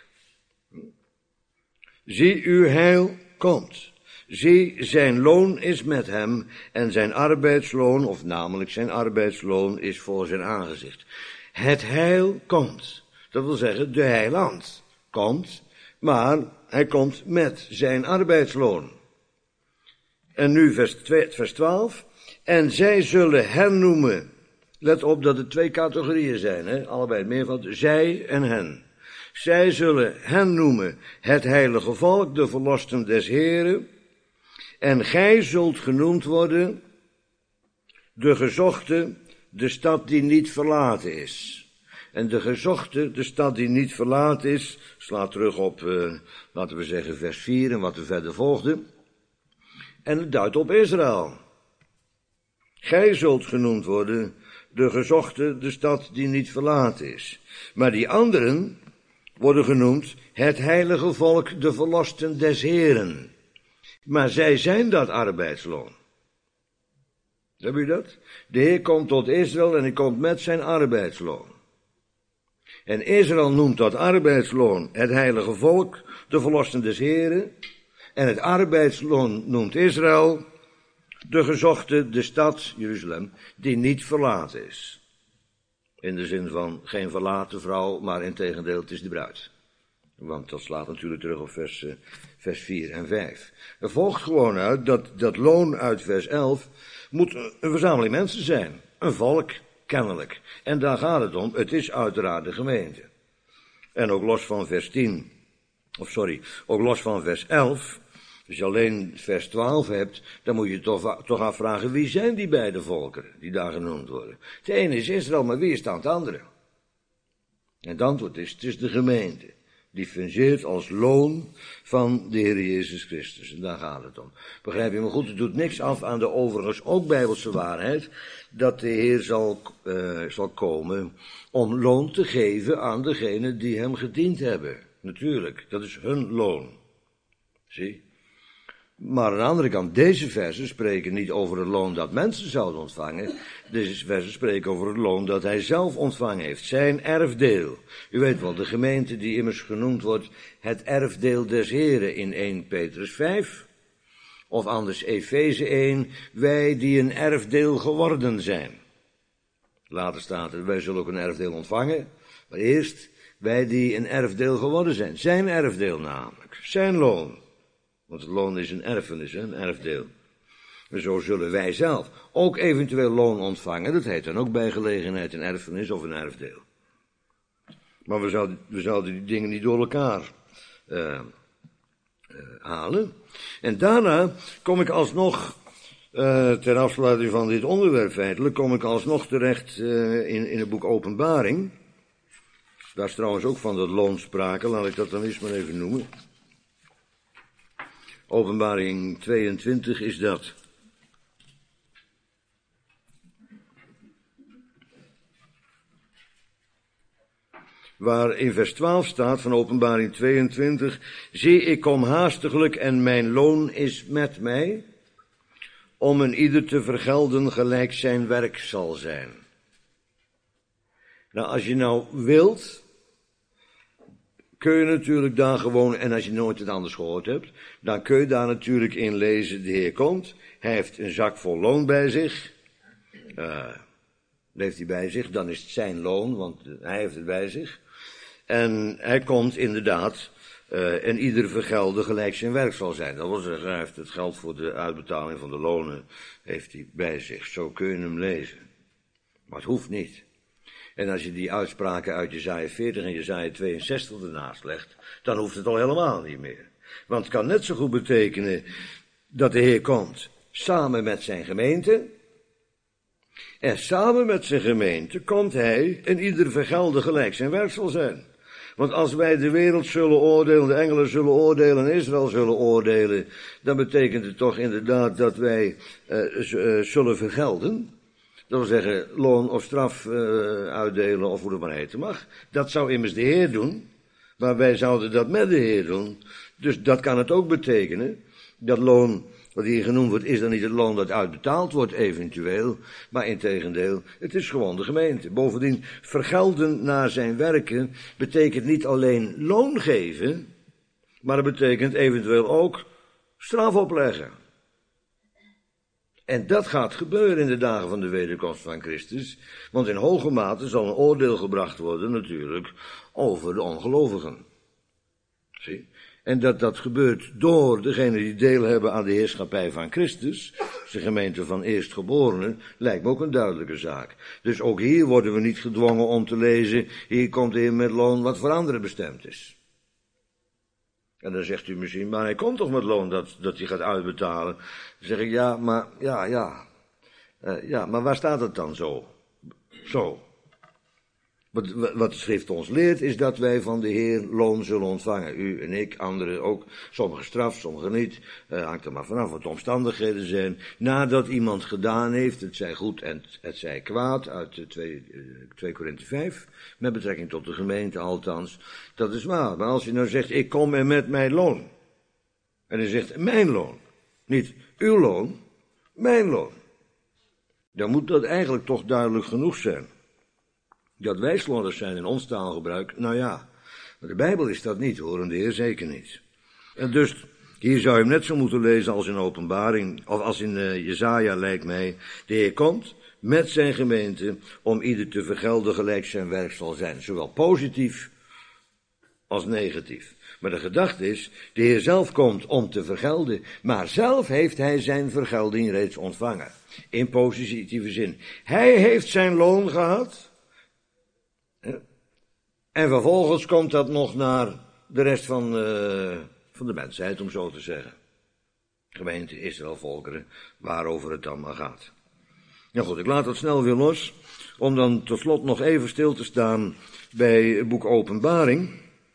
Zie uw heil komt. Zie, zijn loon is met hem en zijn arbeidsloon, of namelijk zijn arbeidsloon, is voor zijn aangezicht. Het heil komt. Dat wil zeggen, de heiland komt, maar hij komt met zijn arbeidsloon. En nu vers 12. En zij zullen hen noemen. Let op dat er twee categorieën zijn, hè? Allebei het meervoud, zij en hen. Zij zullen hen noemen het heilige volk, de verlosten des Heren. En gij zult genoemd worden de gezochte, de stad die niet verlaten is. En de gezochte, de stad die niet verlaten is, slaat terug op, laten we zeggen, vers 4 en wat er verder volgde. En het duidt op Israël. Gij zult genoemd worden de gezochte, de stad die niet verlaten is. Maar die anderen worden genoemd het heilige volk, de verlosten des Heren. Maar zij zijn dat arbeidsloon. Heb je dat? De Heer komt tot Israël en hij komt met zijn arbeidsloon. En Israël noemt dat arbeidsloon het heilige volk, de verlosten des Heren. En het arbeidsloon noemt Israël de gezochte, de stad, Jeruzalem, die niet verlaten is. In de zin van geen verlaten vrouw, maar integendeel, het is de bruid. Want dat slaat natuurlijk terug op vers 4 en 5. Er volgt gewoon uit dat loon uit vers 11 moet een verzameling mensen zijn. Een volk, kennelijk. En daar gaat het om. Het is uiteraard de gemeente. En ook los van vers 10, ook los van vers 11, als je alleen vers 12 hebt, dan moet je toch afvragen, wie zijn die beide volkeren die daar genoemd worden? Het ene is Israël, maar wie is dan het andere? En het antwoord is, het is de gemeente. Die fungeert als loon van de Heer Jezus Christus. En daar gaat het om. Begrijp je me goed? Het doet niks af aan de overigens ook bijbelse waarheid, dat de Heer zal komen om loon te geven aan degenen die hem gediend hebben. Natuurlijk, dat is hun loon. Zie? Maar aan de andere kant, deze versen spreken niet over het loon dat mensen zouden ontvangen. Deze versen spreken over het loon dat hij zelf ontvangen heeft. Zijn erfdeel. U weet wel, de gemeente die immers genoemd wordt het erfdeel des Heren in 1 Petrus 5. Of anders Efeze 1, wij die een erfdeel geworden zijn. Later staat er, wij zullen ook een erfdeel ontvangen. Maar eerst, wij die een erfdeel geworden zijn. Zijn erfdeel namelijk. Zijn loon. Want het loon is een erfenis, een erfdeel. En zo zullen wij zelf ook eventueel loon ontvangen. Dat heet dan ook bij gelegenheid een erfenis of een erfdeel. Maar we zouden die dingen niet door elkaar halen. En daarna kom ik alsnog, ter afsluiting van dit onderwerp feitelijk, kom ik alsnog terecht in het boek Openbaring. Daar is trouwens ook van dat loon sprake, laat ik dat dan eens maar even noemen. Openbaring 22 is dat. Waar in vers 12 staat van Openbaring 22, zie ik kom haastiglijk en mijn loon is met mij, om een ieder te vergelden gelijk zijn werk zal zijn. Nou, als je nou wilt, kun je natuurlijk daar gewoon, en als je nooit het anders gehoord hebt, dan kun je daar natuurlijk in lezen, de Heer komt, hij heeft een zak vol loon bij zich, heeft hij bij zich, dan is het zijn loon, want hij heeft het bij zich. En hij komt inderdaad, en ieder vergelden gelijk zijn werk zal zijn. Dat wil zeggen, hij heeft het geld voor de uitbetaling van de lonen, heeft hij bij zich. Zo kun je hem lezen. Maar het hoeft niet. En als je die uitspraken uit Jesaja 40 en Jesaja 62 ernaast legt, dan hoeft het al helemaal niet meer. Want het kan net zo goed betekenen dat de Heer komt samen met zijn gemeente. En samen met zijn gemeente komt hij en ieder vergelden gelijk zijn werk zal zijn. Want als wij de wereld zullen oordelen, de engelen zullen oordelen en Israël zullen oordelen, dan betekent het toch inderdaad dat wij zullen vergelden. Dat wil zeggen, loon of straf uitdelen of hoe het maar heten mag. Dat zou immers de Heer doen. Maar wij zouden dat met de Heer doen. Dus dat kan het ook betekenen. Dat loon wat hier genoemd wordt, is dan niet het loon dat uitbetaald wordt eventueel, maar integendeel, het is gewoon de gemeente. Bovendien, vergelden naar zijn werken betekent niet alleen loon geven, maar het betekent eventueel ook straf opleggen. En dat gaat gebeuren in de dagen van de wederkomst van Christus, want in hoge mate zal een oordeel gebracht worden natuurlijk over de ongelovigen. Zie? En dat gebeurt door degenen die deel hebben aan de heerschappij van Christus, de gemeente van eerstgeborenen, lijkt me ook een duidelijke zaak. Dus ook hier worden we niet gedwongen om te lezen, hier komt de Heer met loon wat voor anderen bestemd is. En dan zegt u misschien, maar hij komt toch met loon dat hij gaat uitbetalen? Dan zeg ik, ja, maar waar staat het dan zo? Zo. Wat de schrift ons leert, is dat wij van de Heer loon zullen ontvangen. U en ik, anderen ook. Sommigen straf, sommigen niet. Hangt er maar vanaf wat de omstandigheden zijn. Nadat iemand gedaan heeft, het zij goed en het zij kwaad, uit 2 Korinthe 5, met betrekking tot de gemeente althans. Dat is waar. Maar als je nou zegt, ik kom er met mijn loon. En hij zegt, mijn loon. Niet uw loon, mijn loon. Dan moet dat eigenlijk toch duidelijk genoeg zijn. Dat wij slordig zijn in ons taalgebruik, nou ja, maar de Bijbel is dat niet, hoor, en de Heer zeker niet. En dus, hier zou je hem net zo moeten lezen als in Openbaring, of als in Jesaja lijkt mij. De Heer komt met zijn gemeente om ieder te vergelden gelijk zijn werk zal zijn, zowel positief als negatief. Maar de gedachte is, de Heer zelf komt om te vergelden, maar zelf heeft hij zijn vergelding reeds ontvangen. In positieve zin. Hij heeft zijn loon gehad. En vervolgens komt dat nog naar de rest van de mensheid, om zo te zeggen. Gemeente, Israël, volkeren, waarover het dan maar gaat. Nou goed, ik laat dat snel weer los, om dan tot slot nog even stil te staan bij het boek Openbaring.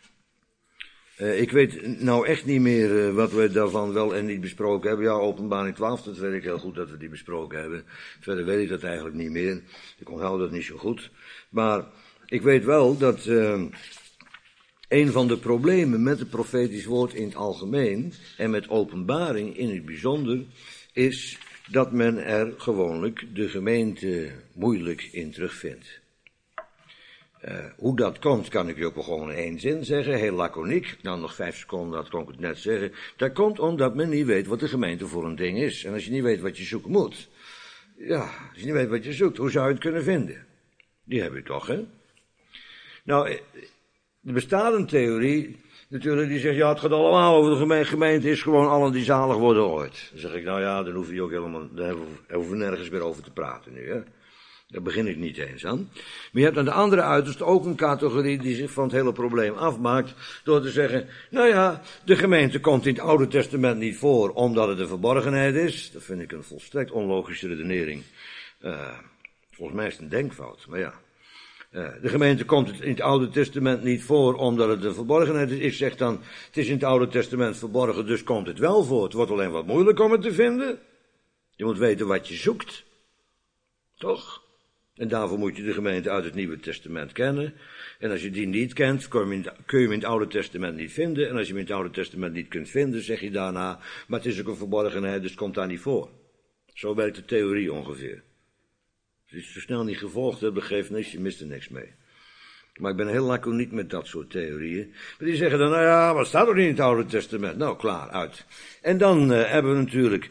Ik weet nou echt niet meer wat we daarvan wel en niet besproken hebben. Ja, Openbaring 12, dat weet ik heel goed dat we die besproken hebben. Verder weet ik dat eigenlijk niet meer. Ik onthoud dat niet zo goed. Maar ik weet wel dat een van de problemen met het profetisch woord in het algemeen en met Openbaring in het bijzonder is dat men er gewoonlijk de gemeente moeilijk in terugvindt. Hoe dat komt, kan ik u ook wel gewoon in één zin zeggen, heel laconiek. Nou, nog 5 seconden, dat kon ik het net zeggen. Dat komt omdat men niet weet wat de gemeente voor een ding is. En als je niet weet wat je zoeken moet, ja, als je niet weet wat je zoekt, hoe zou je het kunnen vinden? Die heb je toch, hè? Nou, er bestaat een theorie, natuurlijk, die zegt, ja, het gaat allemaal over de gemeente, is gewoon allen die zalig worden ooit. Dan zeg ik, nou ja, dan hoef je ook helemaal, daar hoeven we nergens meer over te praten nu, hè. Daar begin ik niet eens aan. Maar je hebt aan de andere uiterste ook een categorie die zich van het hele probleem afmaakt door te zeggen, nou ja, de gemeente komt in het Oude Testament niet voor omdat het een verborgenheid is. Dat vind ik een volstrekt onlogische redenering. Volgens mij is het een denkfout, maar ja. De gemeente komt in het Oude Testament niet voor omdat het een verborgenheid is. Ik zeg dan, het is in het Oude Testament verborgen, dus komt het wel voor. Het wordt alleen wat moeilijk om het te vinden. Je moet weten wat je zoekt. Toch? En daarvoor moet je de gemeente uit het Nieuwe Testament kennen. En als je die niet kent, kun je hem in het Oude Testament niet vinden. En als je hem in het Oude Testament niet kunt vinden, zeg je daarna, maar het is ook een verborgenheid, dus het komt daar niet voor. Zo werkt de theorie ongeveer. Als je het zo snel niet gevolgd hebt, geeft niks, je mist er niks mee. Maar ik ben heel laconiek met dat soort theorieën. Maar die zeggen dan, nou ja, maar het staat ook niet in het Oude Testament. Nou, klaar, uit. En dan hebben we natuurlijk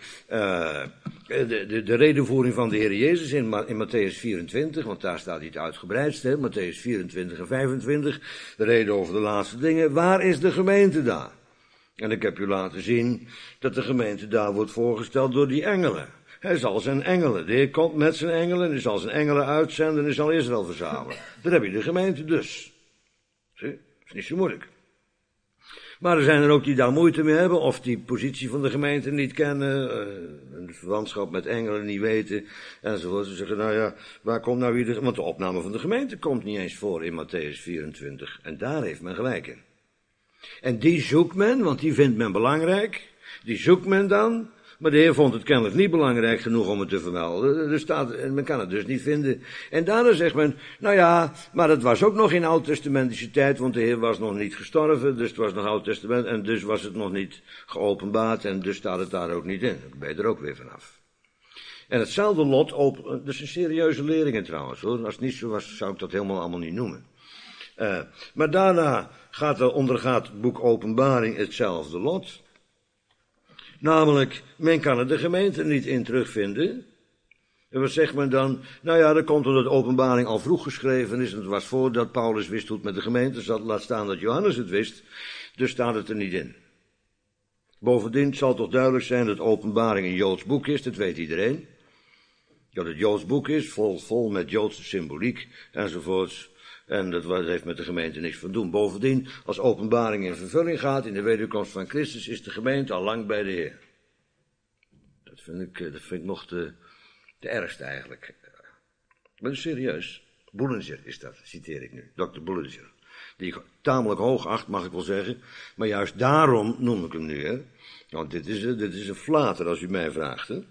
de redenvoering van de Heer Jezus in Matthäus 24, want daar staat hij het uitgebreidst, hè? Matthäus 24 en 25, de reden over de laatste dingen. Waar is de gemeente daar? En ik heb u laten zien dat de gemeente daar wordt voorgesteld door die engelen. Hij zal zijn engelen, de Heer komt met zijn engelen, hij zal zijn engelen uitzenden en hij zal Israël verzamelen. Dan heb je de gemeente dus. Zie, dat is niet zo moeilijk. Maar er zijn er ook die daar moeite mee hebben, of die positie van de gemeente niet kennen, de verwantschap met engelen niet weten, enzovoort. Ze zeggen, nou ja, waar komt nou weer want de opname van de gemeente komt niet eens voor in Matthäus 24. En daar heeft men gelijk in. En die zoekt men, want die vindt men belangrijk, die zoekt men dan, Maar de Heer vond het kennelijk niet belangrijk genoeg om het te vermelden. Men kan het dus niet vinden. En daarna zegt men, nou ja, maar dat was ook nog in oud-testamentische tijd, want de Heer was nog niet gestorven, dus het was nog oud-testament, en dus was het nog niet geopenbaard, en dus staat het daar ook niet in. Dan ben je er ook weer vanaf. En hetzelfde lot, dat is een serieuze leringen trouwens, hoor. Als het niet zo was, zou ik dat helemaal allemaal niet noemen. Maar daarna ondergaat het boek Openbaring hetzelfde lot. Namelijk, men kan er de gemeente niet in terugvinden. En wat zegt men dan? Nou ja, dat komt omdat de Openbaring al vroeg geschreven is. En het was voordat Paulus wist hoe het met de gemeente zat. Laat staan dat Johannes het wist. Dus staat het er niet in. Bovendien het zal toch duidelijk zijn dat Openbaring een Joods boek is. Dat weet iedereen. Dat het Joods boek is, vol met Joodse symboliek enzovoorts. En dat heeft met de gemeente niks van doen. Bovendien, als Openbaring in vervulling gaat, in de wederkomst van Christus, is de gemeente al lang bij de Heer. Dat vind ik nog de ergste eigenlijk. Maar serieus. Bullinger is dat, citeer ik nu. Dr. Bullinger. Die ik tamelijk hoog acht, mag ik wel zeggen. Maar juist daarom noem ik hem nu, hè. Want dit is een flater, als u mij vraagt, hè.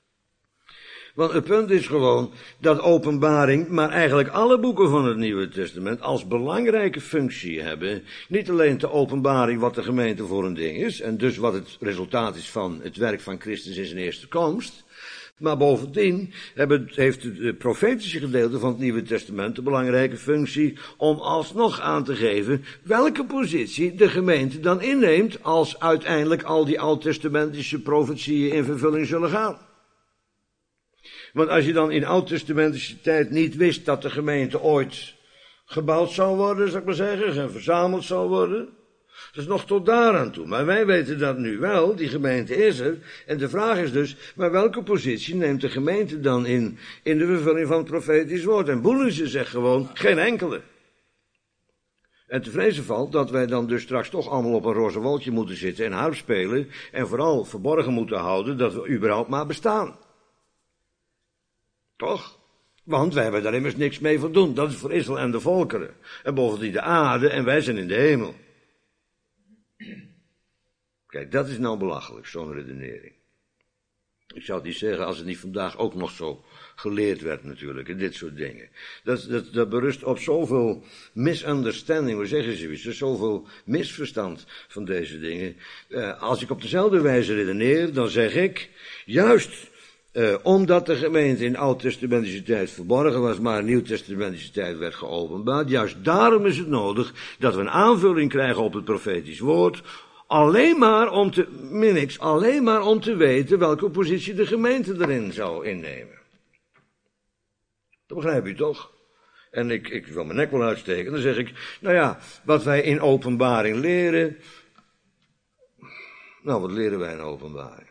Want het punt is gewoon dat Openbaring, maar eigenlijk alle boeken van het Nieuwe Testament, als belangrijke functie hebben. Niet alleen de openbaring wat de gemeente voor een ding is, en dus wat het resultaat is van het werk van Christus in zijn eerste komst. Maar bovendien heeft het profetische gedeelte van het Nieuwe Testament de belangrijke functie om alsnog aan te geven welke positie de gemeente dan inneemt als uiteindelijk al die oud-testamentische profetieën in vervulling zullen gaan. Want als je dan in oud-testamentische tijd niet wist dat de gemeente ooit gebouwd zou worden, zou ik maar zeggen, en verzameld zou worden, dat is nog tot daaraan toe. Maar wij weten dat nu wel, die gemeente is er. En de vraag is dus, maar welke positie neemt de gemeente dan in de vervulling van het profetisch woord? En Bullinger zegt gewoon, geen enkele. En te vrezen valt dat wij dan dus straks toch allemaal op een roze wolkje moeten zitten en harp spelen, en vooral verborgen moeten houden dat we überhaupt maar bestaan. Toch? Want wij hebben daar immers niks mee voor doen. Dat is voor Israël en de volkeren. En bovendien de aarde en wij zijn in de hemel. Kijk, dat is nou belachelijk, zo'n redenering. Ik zou het niet zeggen als het niet vandaag ook nog zo geleerd werd natuurlijk, en dit soort dingen. Dat berust op zoveel misunderstanding, hoe zeggen ze zoiets, zoveel misverstand van deze dingen. Als ik op dezelfde wijze redeneer, dan zeg ik, juist omdat de gemeente in oud-testamentische tijd verborgen was, maar in nieuw-testamentische tijd werd geopenbaard, juist daarom is het nodig dat we een aanvulling krijgen op het profetisch woord, alleen maar om te weten welke positie de gemeente erin zou innemen. Dat begrijp u toch? En ik wil mijn nek wel uitsteken, dan zeg ik, nou ja, wat wij in openbaring leren, nou wat leren wij in openbaring?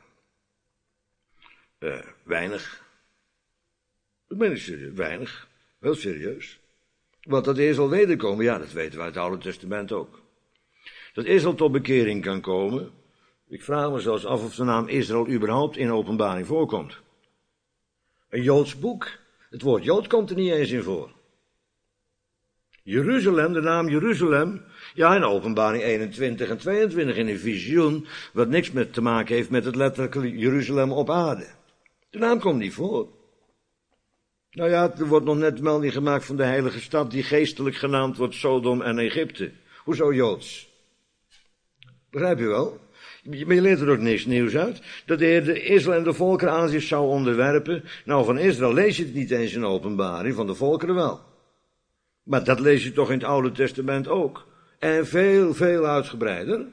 Weinig. Dat ben ik serieus. Weinig. Heel serieus. Want dat eerst zal wederkomen, ja, dat weten we uit het Oude Testament ook. Dat Israël tot bekering kan komen. Ik vraag me zelfs af of de naam Israël überhaupt in openbaring voorkomt. Een Joods boek. Het woord Jood komt er niet eens in voor. Jeruzalem, de naam Jeruzalem. Ja, in openbaring 21 en 22 in een visioen. Wat niks met te maken heeft met het letterlijke Jeruzalem op aarde. De naam komt niet voor. Nou ja, er wordt nog net melding gemaakt van de heilige stad die geestelijk genaamd wordt Sodom en Egypte. Hoezo Joods? Begrijp je wel? Maar je leert er ook niks nieuws uit. Dat de Heer de Israël en de volkeren aan zich zou onderwerpen. Nou, van Israël lees je het niet eens in openbaring, van de volkeren wel. Maar dat lees je toch in het Oude Testament ook. En veel, veel uitgebreider.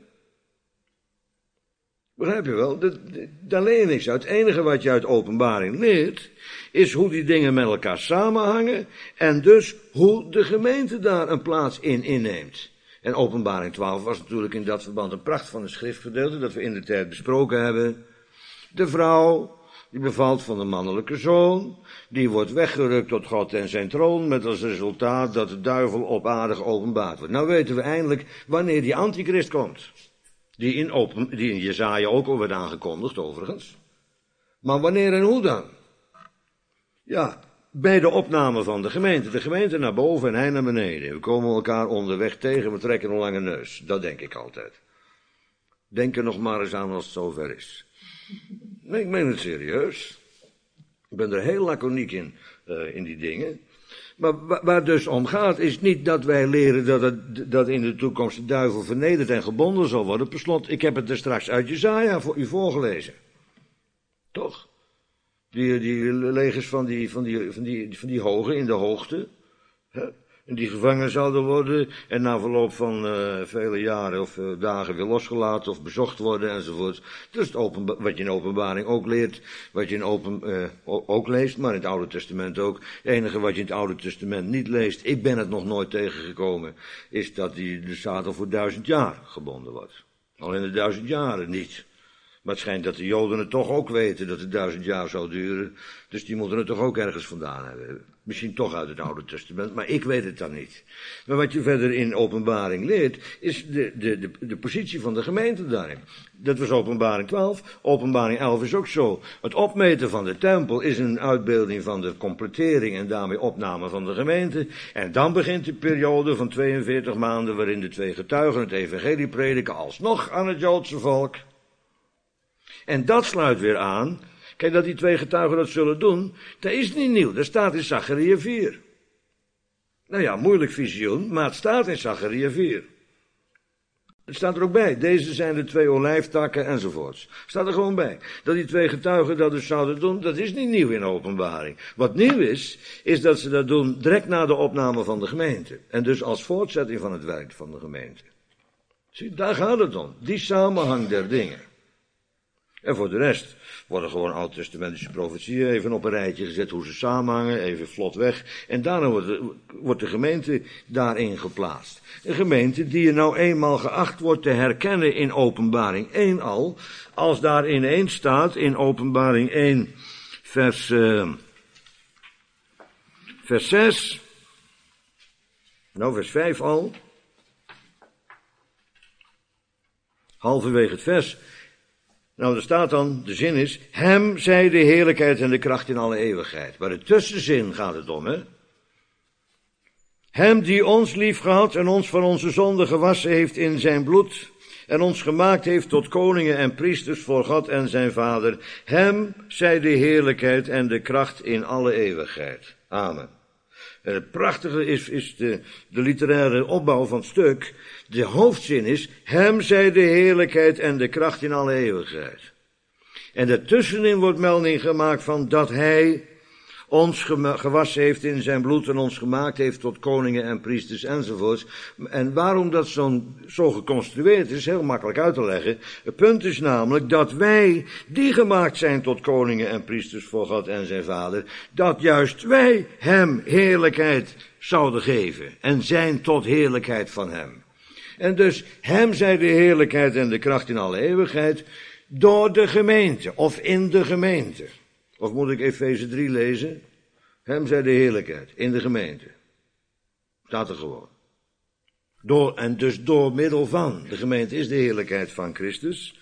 Begrijp je wel? Daar leer je niks uit. Het enige wat je uit openbaring leert, is hoe die dingen met elkaar samenhangen. En dus hoe de gemeente daar een plaats in inneemt. En openbaring 12 was natuurlijk in dat verband een pracht van een schriftgedeelte dat we in de tijd besproken hebben. De vrouw, die bevalt van de mannelijke zoon, die wordt weggerukt tot God en zijn troon, met als resultaat dat de duivel op aarde geopenbaard wordt. Nou weten we eindelijk wanneer die antichrist komt. Die in Jesaja ook al werd aangekondigd, overigens. Maar wanneer en hoe dan? Ja, bij de opname van de gemeente. De gemeente naar boven en hij naar beneden. We komen elkaar onderweg tegen, we trekken een lange neus. Dat denk ik altijd. Denk er nog maar eens aan als het zover is. Nee, ik meen het serieus. Ik ben er heel laconiek in die dingen. Maar waar het dus om gaat, is niet dat wij leren dat in de toekomst de duivel vernederd en gebonden zal worden. Per slot, ik heb het er straks uit Jesaja voor u voorgelezen. Toch? Die legers van die hogen in de hoogte. Hè? En die gevangen zouden worden en na verloop van vele jaren of dagen weer losgelaten of bezocht worden enzovoort. Dat is wat je in Openbaring ook leert, wat je ook leest, maar in het Oude Testament ook. Het enige wat je in het Oude Testament niet leest, ik ben het nog nooit tegengekomen, is dat de Satan voor 1000 jaar gebonden wordt. Al in de 1000 jaren niet. Maar het schijnt dat de Joden het toch ook weten dat het 1000 jaar zou duren. Dus die moeten het toch ook ergens vandaan hebben. Misschien toch uit het Oude Testament, maar ik weet het dan niet. Maar wat je verder in Openbaring leert, is de positie van de gemeente daarin. Dat was Openbaring 12. Openbaring 11 is ook zo. Het opmeten van de tempel is een uitbeelding van de completering en daarmee opname van de gemeente. En dan begint de periode van 42 maanden waarin de twee getuigen het evangelie prediken alsnog aan het Joodse volk. En dat sluit weer aan. Kijk, dat die twee getuigen dat zullen doen, dat is niet nieuw. Dat staat in Zacharia 4. Nou ja, moeilijk visioen, maar het staat in Zacharia 4. Het staat er ook bij. Deze zijn de twee olijftakken enzovoorts. Staat er gewoon bij. Dat die twee getuigen dat dus zouden doen, dat is niet nieuw in Openbaring. Wat nieuw is dat ze dat doen direct na de opname van de gemeente. En dus als voortzetting van het werk van de gemeente. Zie, daar gaat het om. Die samenhang der dingen. En voor de rest worden gewoon oud-testamentische profetieën even op een rijtje gezet hoe ze samenhangen, even vlot weg. En daarna wordt de gemeente daarin geplaatst. Een gemeente die je nou eenmaal geacht wordt te herkennen in Openbaring 1 al, als daar ineens staat in Openbaring 1 vers 6, nou vers 5 al, halverwege het vers. Nou, er staat dan, de zin is, hem zij de heerlijkheid en de kracht in alle eeuwigheid. Maar de tussenzin gaat het om, hè. Hem die ons lief gehad en ons van onze zonde gewassen heeft in zijn bloed en ons gemaakt heeft tot koningen en priesters voor God en zijn Vader. Hem zij de heerlijkheid en de kracht in alle eeuwigheid. Amen. En het prachtige is de literaire opbouw van het stuk. De hoofdzin is, hem zij de heerlijkheid en de kracht in alle eeuwigheid. En daartussenin wordt melding gemaakt van dat hij ons gewassen heeft in zijn bloed en ons gemaakt heeft tot koningen en priesters enzovoorts. En waarom dat zo geconstrueerd is, heel makkelijk uit te leggen. Het punt is namelijk dat wij, die gemaakt zijn tot koningen en priesters voor God en zijn Vader, dat juist wij hem heerlijkheid zouden geven en zijn tot heerlijkheid van hem. En dus hem zij de heerlijkheid en de kracht in alle eeuwigheid door de gemeente of in de gemeente. Of moet ik Efeze 3 lezen? Hem zij de heerlijkheid in de gemeente. Staat er gewoon. En dus door middel van. De gemeente is de heerlijkheid van Christus.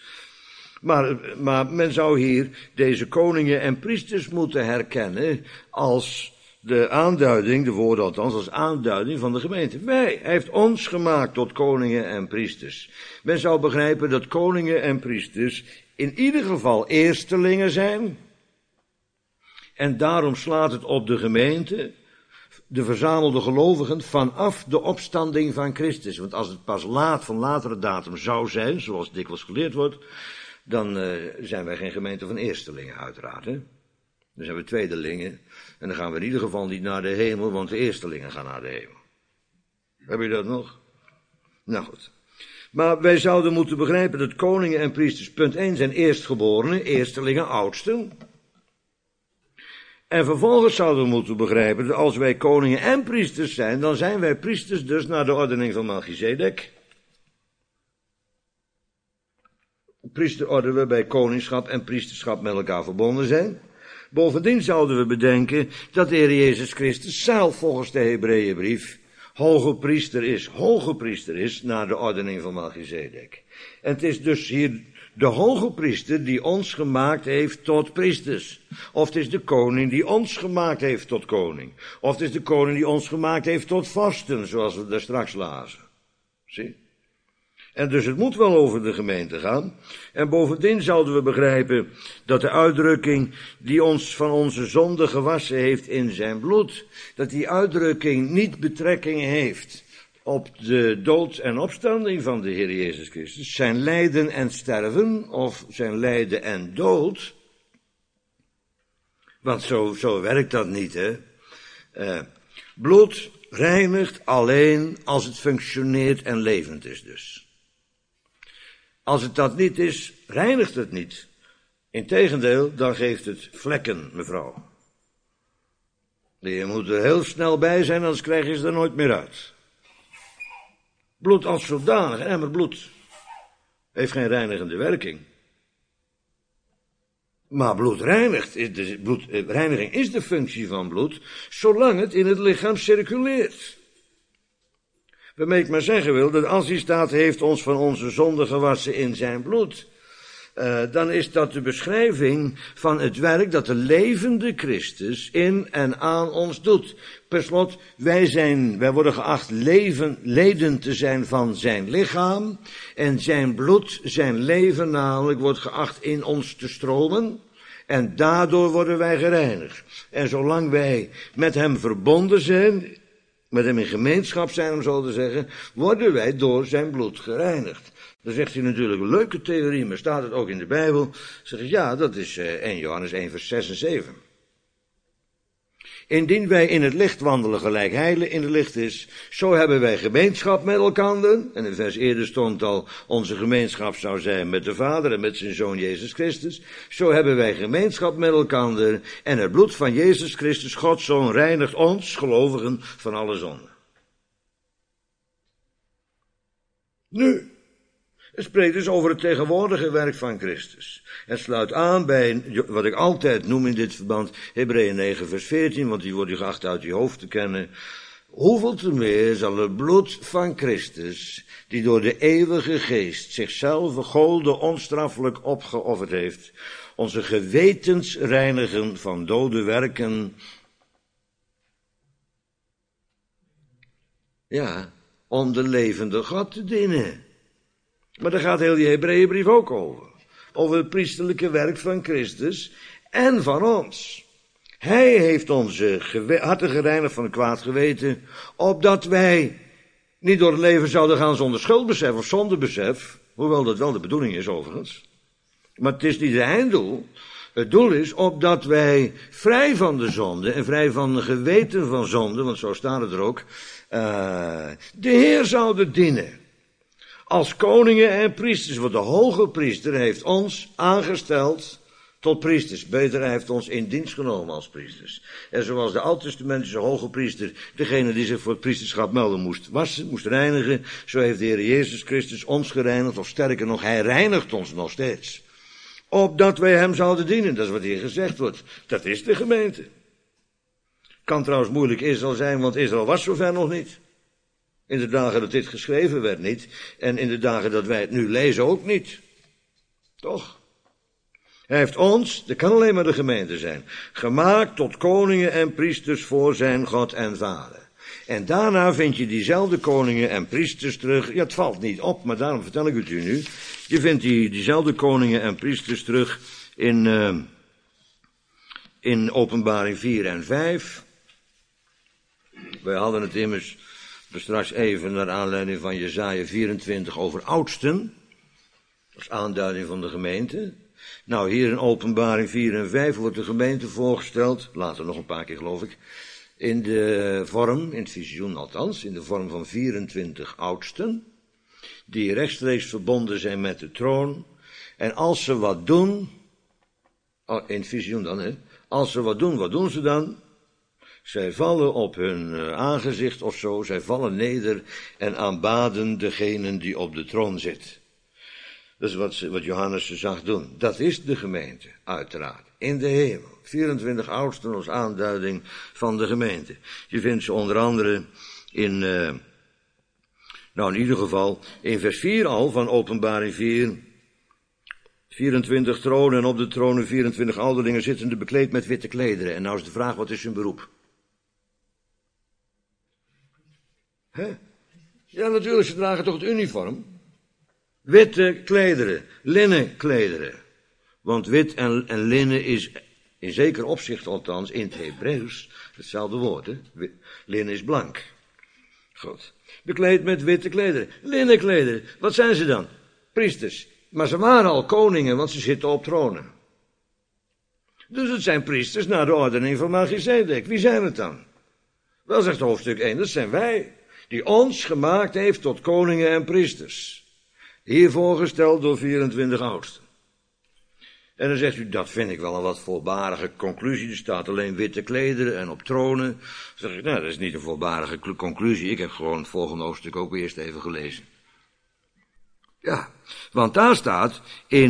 Maar men zou hier deze koningen en priesters moeten herkennen als de aanduiding, de woorden althans, als aanduiding van de gemeente. Hij heeft ons gemaakt tot koningen en priesters. Men zou begrijpen dat koningen en priesters in ieder geval eerstelingen zijn. En daarom slaat het op de gemeente, de verzamelde gelovigen, vanaf de opstanding van Christus. Want als het pas van latere datum zou zijn, zoals dikwijls geleerd wordt, dan zijn wij geen gemeente van eerstelingen uiteraard. Hè? Dan zijn we tweedelingen. En dan gaan we in ieder geval niet naar de hemel, want de eerstelingen gaan naar de hemel. Heb je dat nog? Nou goed. Maar wij zouden moeten begrijpen dat koningen en priesters, punt 1, zijn eerstgeborenen, eerstelingen, oudsten. En vervolgens zouden we moeten begrijpen dat als wij koningen en priesters zijn, dan zijn wij priesters dus naar de ordening van Melchizedek. Priesterorde waarbij koningschap en priesterschap met elkaar verbonden zijn. Bovendien zouden we bedenken dat de Heer Jezus Christus zelf volgens de Hebreeënbrief hoge priester is naar de ordening van Melchizedek. En het is dus hier de hoge priester die ons gemaakt heeft tot priesters. Of het is de koning die ons gemaakt heeft tot koning. Of het is de koning die ons gemaakt heeft tot vorsten, zoals we daar straks lazen. Zie? En dus het moet wel over de gemeente gaan. En bovendien zouden we begrijpen dat de uitdrukking die ons van onze zonde gewassen heeft in zijn bloed, dat die uitdrukking niet betrekking heeft op de dood en opstanding van de Heer Jezus Christus, zijn lijden en sterven, of zijn lijden en dood. Want zo werkt dat niet, hè. Bloed reinigt alleen als het functioneert en levend is dus. Als het dat niet is, reinigt het niet. Integendeel, dan geeft het vlekken, mevrouw. Je moet er heel snel bij zijn, anders krijg je ze er nooit meer uit. Bloed als zodanig, een emmer bloed, heeft geen reinigende werking. Maar bloed reinigt, reiniging is de functie van bloed, zolang het in het lichaam circuleert. Waarmee ik maar zeggen wil, dat als hij staat, heeft ons van onze zonde gewassen in zijn bloed, dan is dat de beschrijving van het werk dat de levende Christus in en aan ons doet. Per slot, wij worden geacht leden te zijn van zijn lichaam, en zijn bloed, zijn leven namelijk, wordt geacht in ons te stromen, en daardoor worden wij gereinigd. En zolang wij met hem verbonden zijn, met hem in gemeenschap zijn, om zo te zeggen, worden wij door zijn bloed gereinigd. Dan zegt hij natuurlijk, een leuke theorie, maar staat het ook in de Bijbel? Zeg ik, ja, dat is 1 Johannes 1 vers 6 en 7. Indien wij in het licht wandelen gelijk hij in het licht is, zo hebben wij gemeenschap met elkaar. En in vers eerder stond al, onze gemeenschap zou zijn met de Vader en met zijn Zoon Jezus Christus. Zo hebben wij gemeenschap met elkaar en het bloed van Jezus Christus, Gods Zoon, reinigt ons, gelovigen, van alle zonde. Nu, het spreekt dus over het tegenwoordige werk van Christus. Het sluit aan bij wat ik altijd noem in dit verband, Hebreeën 9 vers 14, want die wordt u geacht uit uw hoofd te kennen. Hoeveel te meer zal het bloed van Christus, die door de eeuwige geest zichzelf vergolden onstraffelijk opgeofferd heeft, onze gewetens reinigen van dode werken. Ja, om de levende God te dienen. Maar daar gaat heel die Hebreeënbrief ook over. Over het priesterlijke werk van Christus en van ons. Hij heeft onze harten gereinigd van een kwaad geweten, opdat wij niet door het leven zouden gaan zonder schuldbesef of zondebesef, hoewel dat wel de bedoeling is overigens. Maar het is niet het einddoel. Het doel is opdat wij vrij van de zonde en vrij van de geweten van zonde, want zo staat het er ook, de Heer zouden dienen. Als koningen en priesters, want de hoge priester heeft ons aangesteld tot priesters. Beter, hij heeft ons in dienst genomen als priesters. En zoals de oud-testamentische hoge priester, degene die zich voor het priesterschap melden moest wassen, moest reinigen, zo heeft de Heer Jezus Christus ons gereinigd, of sterker nog, hij reinigt ons nog steeds. Opdat wij hem zouden dienen, dat is wat hier gezegd wordt. Dat is de gemeente. Kan trouwens moeilijk Israël zijn, want Israël was zover nog niet. In de dagen dat dit geschreven werd niet. En in de dagen dat wij het nu lezen ook niet. Toch? Hij heeft ons, dat kan alleen maar de gemeente zijn, gemaakt tot koningen en priesters voor zijn God en Vader. En daarna vind je diezelfde koningen en priesters terug. Ja, het valt niet op, maar daarom vertel ik het u nu. Je vindt diezelfde koningen en priesters terug in Openbaring 4 en 5. Wij hadden het immers straks even naar aanleiding van Jesaja 24 over oudsten. Als aanduiding van de gemeente. Nou, hier in Openbaring 4 en 5 wordt de gemeente voorgesteld, later nog een paar keer geloof ik, in de vorm, in het visioen althans, in de vorm van 24 oudsten, die rechtstreeks verbonden zijn met de troon. En als ze wat doen, in het visioen dan, hè, als ze wat doen ze dan? Zij vallen op hun aangezicht of zo, zij vallen neder en aanbaden degene die op de troon zit. Dat is wat Johannes ze zag doen. Dat is de gemeente, uiteraard. In de hemel. 24 oudsten als aanduiding van de gemeente. Je vindt ze onder andere in ieder geval in vers 4 al van Openbaring 4. 24 tronen en op de tronen 24 ouderlingen zittende bekleed met witte klederen. En nou is de vraag, wat is hun beroep? Hè? Ja, natuurlijk, ze dragen toch het uniform? Witte klederen, linnen klederen. Want wit en linnen is, in zeker opzicht althans, in het Hebreeuws, hetzelfde woord, hè? Linnen is blank. Goed. Bekleed met witte klederen. Linnen klederen. Wat zijn ze dan? Priesters. Maar ze waren al koningen, want ze zitten op tronen. Dus het zijn priesters naar de ordening van Melchizedek. Wie zijn het dan? Wel, zegt hoofdstuk 1, dat zijn wij, die ons gemaakt heeft tot koningen en priesters. Hiervoor gesteld door 24 oudsten. En dan zegt u, dat vind ik wel een wat voorbarige conclusie. Er staat alleen witte klederen en op tronen. Dan zeg ik, nou, dat is niet een voorbarige conclusie. Ik heb gewoon het volgende hoofdstuk ook eerst even gelezen. Ja, want daar staat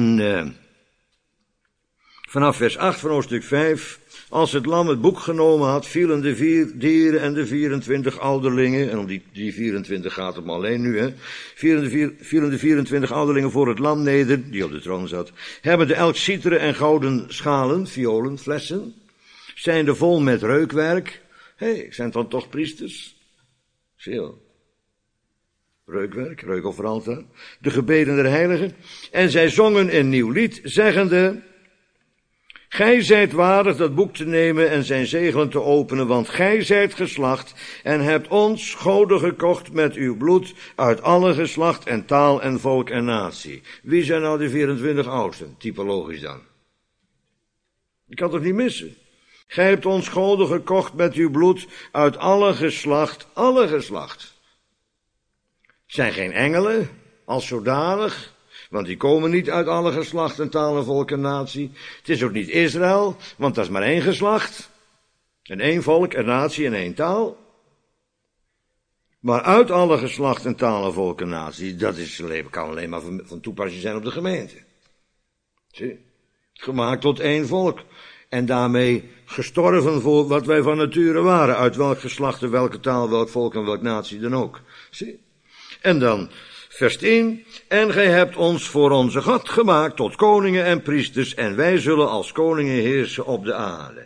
vanaf vers 8 van hoofdstuk 5... Als het lam het boek genomen had, vielen de 4 dieren en de 24 ouderlingen, en om die 24 gaat het maar alleen nu, hè, vielen de 24 ouderlingen voor het lam neder, die op de troon zat, hebben de elk citeren en gouden schalen, violen, flessen, zijn er vol met reukwerk. Zijn het dan toch priesters? Zie je wel. Reukwerk, reukofferaltaar, de gebeden der heiligen, en zij zongen een nieuw lied, zeggende: Gij zijt waardig dat boek te nemen en zijn zegelen te openen, want gij zijt geslacht en hebt ons goden gekocht met uw bloed uit alle geslacht en taal en volk en natie. Wie zijn nou de 24 oudsten? Typologisch dan. Ik kan het toch niet missen? Gij hebt ons goden gekocht met uw bloed uit alle geslacht, alle geslacht. Het zijn geen engelen, als zodanig. Want die komen niet uit alle geslachten, talen, volk en natie. Het is ook niet Israël, want dat is maar 1 geslacht. En 1 volk, een natie en 1 taal. Maar uit alle geslachten, talen, volk en natie, dat kan alleen maar van toepassing zijn op de gemeente. Zie? Gemaakt tot 1 volk. En daarmee gestorven voor wat wij van nature waren. Uit welk geslacht, welke taal, welk volk en welke natie dan ook. Zie? En dan vers 10, en gij hebt ons voor onze God gemaakt tot koningen en priesters, en wij zullen als koningen heersen op de aarde.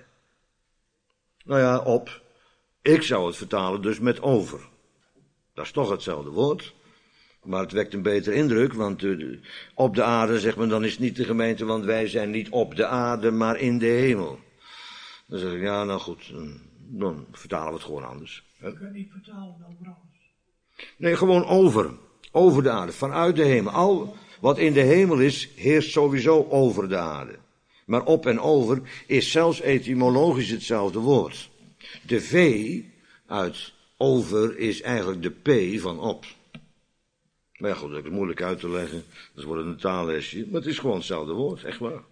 Nou ja, ik zou het vertalen dus met over. Dat is toch hetzelfde woord, maar het wekt een betere indruk, want op de aarde, zegt men, dan is het niet de gemeente, want wij zijn niet op de aarde, maar in de hemel. Dan zeg ik, ja, nou goed, dan vertalen we het gewoon anders. Je kunt niet vertalen over alles. Nee, gewoon over. Over de aarde, vanuit de hemel. Al wat in de hemel is, heerst sowieso over de aarde. Maar op en over is zelfs etymologisch hetzelfde woord. De V uit over is eigenlijk de P van op. Maar ja, goed, dat is moeilijk uit te leggen. Dat wordt een taallesje. Maar het is gewoon hetzelfde woord, echt waar.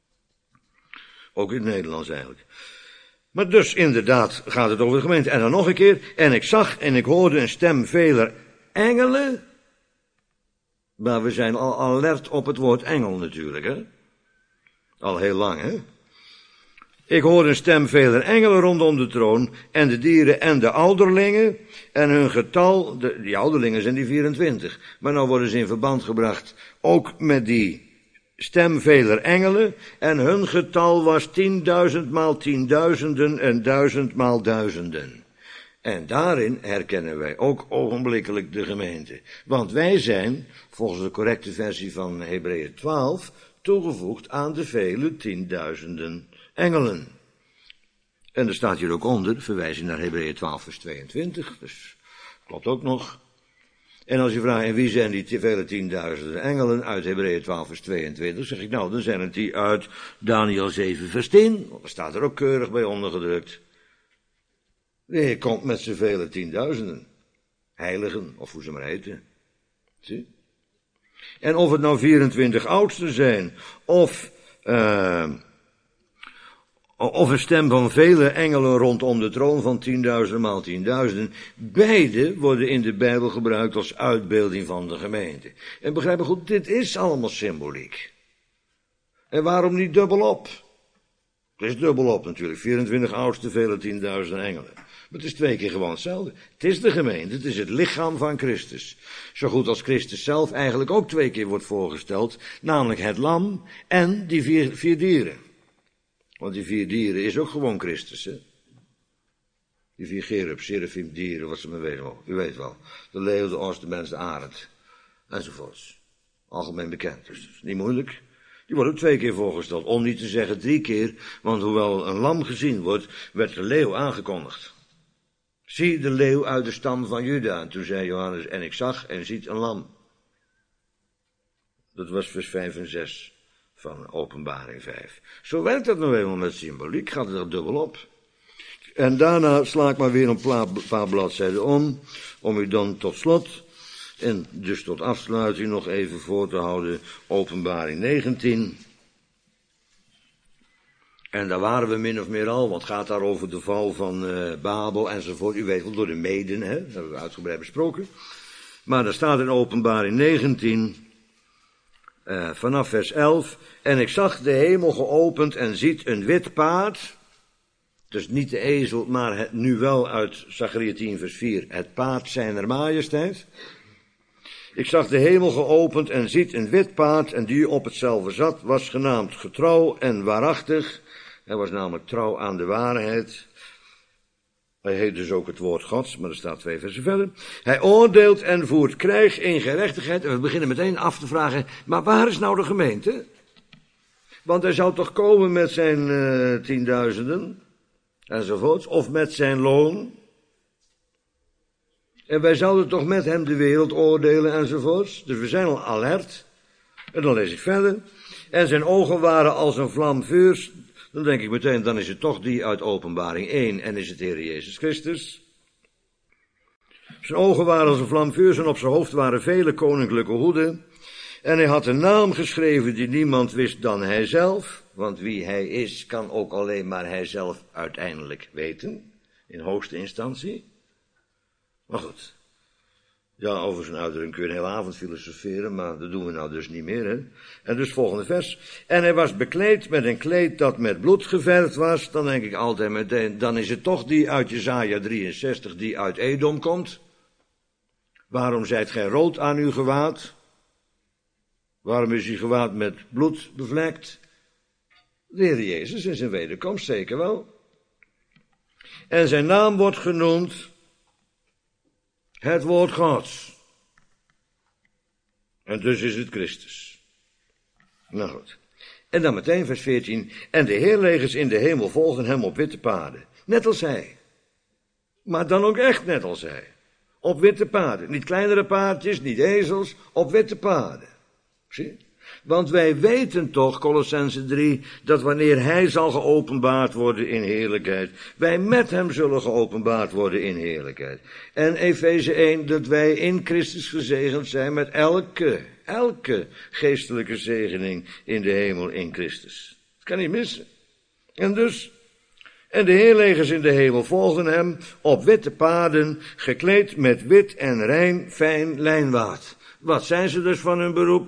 Ook in het Nederlands eigenlijk. Maar dus inderdaad gaat het over de gemeente. En dan nog een keer. En ik zag en ik hoorde een stem veler engelen. Maar we zijn al alert op het woord engel natuurlijk, hè. Al heel lang, hè. Ik hoorde een stem veler engelen rondom de troon, en de dieren en de ouderlingen, en hun getal, die ouderlingen zijn die 24, maar nou worden ze in verband gebracht ook met die stem veler engelen, en hun getal was 10.000 maal 10.000 en 1000 maal 1000. En daarin herkennen wij ook ogenblikkelijk de gemeente. Want wij zijn, volgens de correcte versie van Hebreeën 12, toegevoegd aan de vele 10.000 engelen. En er staat hier ook onder, verwijzing naar Hebreeën 12 vers 22, dus klopt ook nog. En als je vraagt, en wie zijn die vele 10.000 engelen uit Hebreeën 12 vers 22, zeg ik, nou, dan zijn het die uit Daniel 7 vers 10, want er staat er ook keurig bij ondergedrukt. Nee, komt met z'n vele 10.000 heiligen, of hoe ze maar heten. Zie? En of het nou 24 oudsten zijn, of een stem van vele engelen rondom de troon van 10.000 maal 10.000, beide worden in de Bijbel gebruikt als uitbeelding van de gemeente. En begrijp me goed, dit is allemaal symboliek. En waarom niet dubbelop? Het is dubbelop natuurlijk, 24 oudsten, vele 10.000 engelen. Maar het is 2 keer gewoon hetzelfde. Het is de gemeente, het is het lichaam van Christus. Zo goed als Christus zelf eigenlijk ook 2 keer wordt voorgesteld, namelijk het lam en die 4 dieren. Want die 4 dieren is ook gewoon Christus, hè. Die 4 cherubs, seraphim, dieren, wat ze maar weten. U weet wel. De leeuw, de os, de mens, de arend. Enzovoorts. Algemeen bekend, dus dat is niet moeilijk. Die wordt ook 2 keer voorgesteld, om niet te zeggen 3 keer, want hoewel een lam gezien wordt, werd de leeuw aangekondigd. Zie de leeuw uit de stam van Juda. En toen zei Johannes, en ik zag en ziet een lam. Dat was vers 5 en 6 van Openbaring 5. Zo werkt dat nou eenmaal met symboliek, gaat het er dubbel op. En daarna sla ik maar weer een paar bladzijden om u dan tot slot, en dus tot afsluiting nog even voor te houden, Openbaring 19. En daar waren we min of meer al, want het gaat daar over de val van Babel enzovoort. U weet wel, door de Meden, hè? Dat hebben we uitgebreid besproken. Maar daar staat in Openbaring 19, vanaf vers 11. En ik zag de hemel geopend en ziet een wit paard. Dus niet de ezel, maar nu wel uit Zacharia 10 vers 4. Het paard zijner majesteit. Ik zag de hemel geopend en ziet een wit paard en die op hetzelfde zat was genaamd getrouw en waarachtig. Hij was namelijk trouw aan de waarheid. Hij heet dus ook het woord Gods, maar er staat 2 versen verder. Hij oordeelt en voert krijg in gerechtigheid. En we beginnen meteen af te vragen, maar waar is nou de gemeente? Want hij zou toch komen met zijn 10.000 enzovoorts, of met zijn loon. En wij zouden toch met hem de wereld oordelen enzovoorts. Dus we zijn al alert. En dan lees ik verder. En zijn ogen waren als een vlam vuurs. Dan denk ik meteen, dan is het toch die uit Openbaring 1 en is het Heer Jezus Christus. Zijn ogen waren als een vlam vuurs en op zijn hoofd waren vele koninklijke hoeden. En hij had een naam geschreven die niemand wist dan hijzelf. Want wie hij is, kan ook alleen maar hijzelf uiteindelijk weten. In hoogste instantie. Maar goed. Ja, over zijn uitdrukking kun je een hele avond filosoferen, maar dat doen we nou dus niet meer, hè. En dus volgende vers. En hij was bekleed met een kleed dat met bloed geverfd was. Dan denk ik altijd meteen, dan is het toch die uit Jesaja 63, die uit Edom komt. Waarom zijt gij rood aan uw gewaad? Waarom is uw gewaad met bloed bevlekt? De Heer Jezus in zijn wederkomst, zeker wel. En zijn naam wordt genoemd het woord Gods. En dus is het Christus. Nou goed. En dan meteen vers 14. En de heerlegers in de hemel volgen hem op witte paarden. Net als hij. Maar dan ook echt net als hij. Op witte paarden. Niet kleinere paardjes, niet ezels. Op witte paarden. Zie? Want wij weten toch, Kolossenzen 3, dat wanneer hij zal geopenbaard worden in heerlijkheid, wij met hem zullen geopenbaard worden in heerlijkheid. En Efeze 1, dat wij in Christus gezegend zijn met elke geestelijke zegening in de hemel in Christus. Dat kan niet missen. En de heerlegers in de hemel volgen hem op witte paarden, gekleed met wit en rein fijn lijnwaad. Wat zijn ze dus van hun beroep?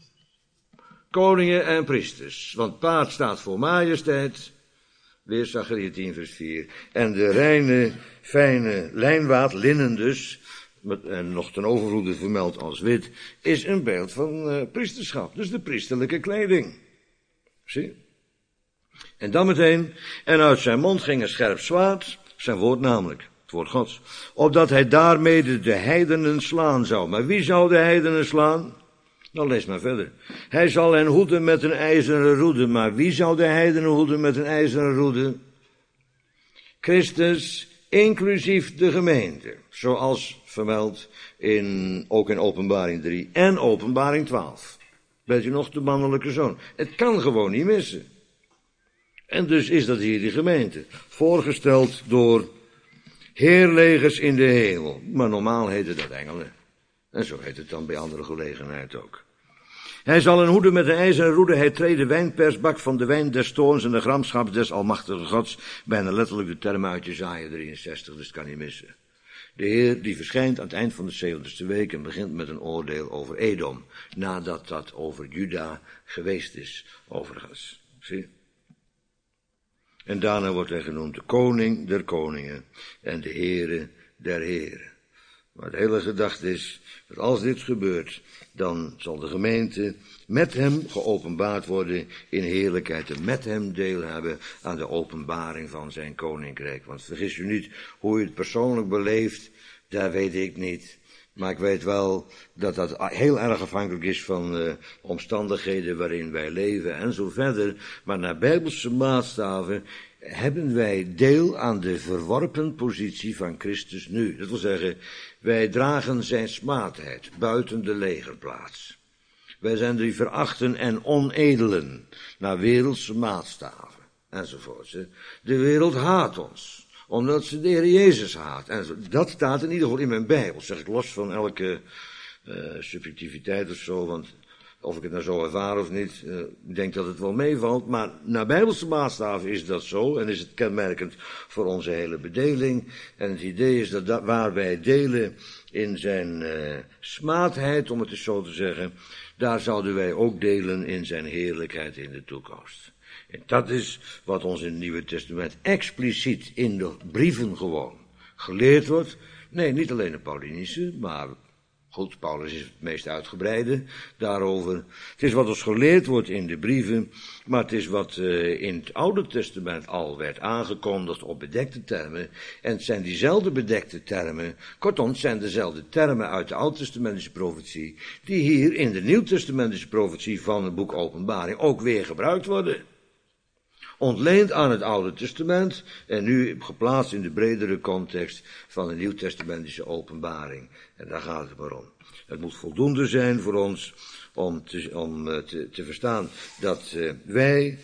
Koningen en priesters, want paard staat voor majesteit, weer Zacharia 10 vers 4, en de reine, fijne lijnwaad, linnen dus, en nog ten overvloede vermeld als wit, is een beeld van priesterschap, dus de priesterlijke kleding. Zie? En dan meteen, en uit zijn mond ging een scherp zwaard, zijn woord namelijk, het woord Gods, opdat hij daarmede de heidenen slaan zou. Maar wie zou de heidenen slaan? Nou, lees maar verder. Hij zal hen hoeden met een ijzeren roede. Maar wie zou de heidenen hoeden met een ijzeren roede? Christus, inclusief de gemeente. Zoals vermeld ook in Openbaring 3 en Openbaring 12. Weet u nog, de mannelijke zoon. Het kan gewoon niet missen. En dus is dat hier die gemeente. Voorgesteld door heerlegers in de hemel. Maar normaal heette dat engelen. En zo heet het dan bij andere gelegenheid ook. Hij zal een hoede met een ijzeren roede, hij treedt de wijnpersbak van de wijn des toorns en de gramschap des almachtige Gods. Bijna letterlijk de term uit Jesaja 63, dus het kan niet missen. De Heer die verschijnt aan het eind van de 70ste week en begint met een oordeel over Edom. Nadat dat over Juda geweest is, overigens. Zie? En daarna wordt hij genoemd de koning der koningen en de Heere der heren. Maar de hele gedachte is, dat als dit gebeurt, dan zal de gemeente met hem geopenbaard worden in heerlijkheid en met hem deel hebben aan de openbaring van zijn koninkrijk. Want vergis u niet, hoe u het persoonlijk beleeft, daar weet ik niet. Maar ik weet wel dat dat heel erg afhankelijk is van omstandigheden waarin wij leven en zo verder. Maar naar Bijbelse maatstaven hebben wij deel aan de verworpen positie van Christus nu. Dat wil zeggen, wij dragen zijn smaadheid buiten de legerplaats. Wij zijn die verachten en onedelen naar wereldse maatstaven enzovoort. De wereld haat ons, omdat ze de Heer Jezus haat. En dat staat in ieder geval in mijn Bijbel, zeg ik los van elke subjectiviteit of zo, want of ik het nou zo ervaar of niet, ik denk dat het wel meevalt. Maar naar Bijbelse maatstaven is dat zo en is het kenmerkend voor onze hele bedeling. En het idee is dat waar wij delen in zijn smaadheid, om het eens zo te zeggen, daar zouden wij ook delen in zijn heerlijkheid in de toekomst. En dat is wat ons in het Nieuwe Testament expliciet in de brieven gewoon geleerd wordt. Nee, niet alleen de Paulinische, maar goed, Paulus is het meest uitgebreide daarover. Het is wat ons geleerd wordt in de brieven, maar het is wat in het Oude Testament al werd aangekondigd op bedekte termen. En het zijn diezelfde bedekte termen, kortom, het zijn dezelfde termen uit de Oud-testamentische profetie, die hier in de Nieuw-testamentische profetie van het boek Openbaring ook weer gebruikt worden. Ontleend aan het Oude Testament en nu geplaatst in de bredere context van de Nieuw-testamentische openbaring. En daar gaat het maar om. Het moet voldoende zijn voor ons om te verstaan dat wij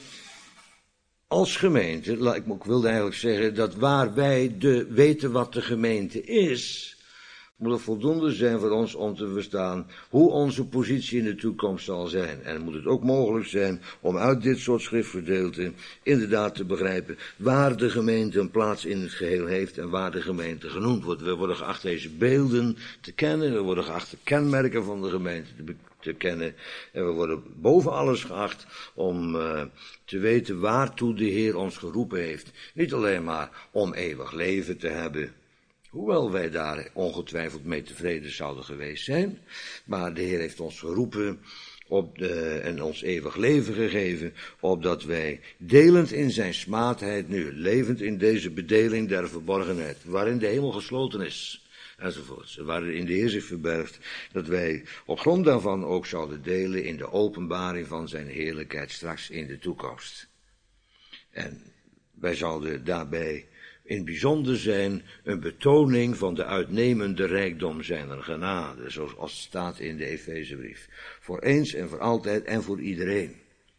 als gemeente, ik wilde eigenlijk zeggen dat waar wij weten wat de gemeente is, moet het voldoende zijn voor ons om te verstaan hoe onze positie in de toekomst zal zijn. En moet het ook mogelijk zijn om uit dit soort schriftgedeelten inderdaad te begrijpen waar de gemeente een plaats in het geheel heeft en waar de gemeente genoemd wordt. We worden geacht deze beelden te kennen, we worden geacht de kenmerken van de gemeente te kennen en we worden boven alles geacht om te weten waartoe de Heer ons geroepen heeft. Niet alleen maar om eeuwig leven te hebben, hoewel wij daar ongetwijfeld mee tevreden zouden geweest zijn, maar de Heer heeft ons geroepen en ons eeuwig leven gegeven, opdat wij delend in zijn smaadheid nu, levend in deze bedeling der verborgenheid, waarin de hemel gesloten is, enzovoort, waarin de Heer zich verbergt, dat wij op grond daarvan ook zouden delen in de openbaring van zijn heerlijkheid straks in de toekomst. En wij zouden daarbij in het bijzonder zijn een betoning van de uitnemende rijkdom zijner genade, zoals het staat in de Efezebrief. Voor eens en voor altijd en voor iedereen.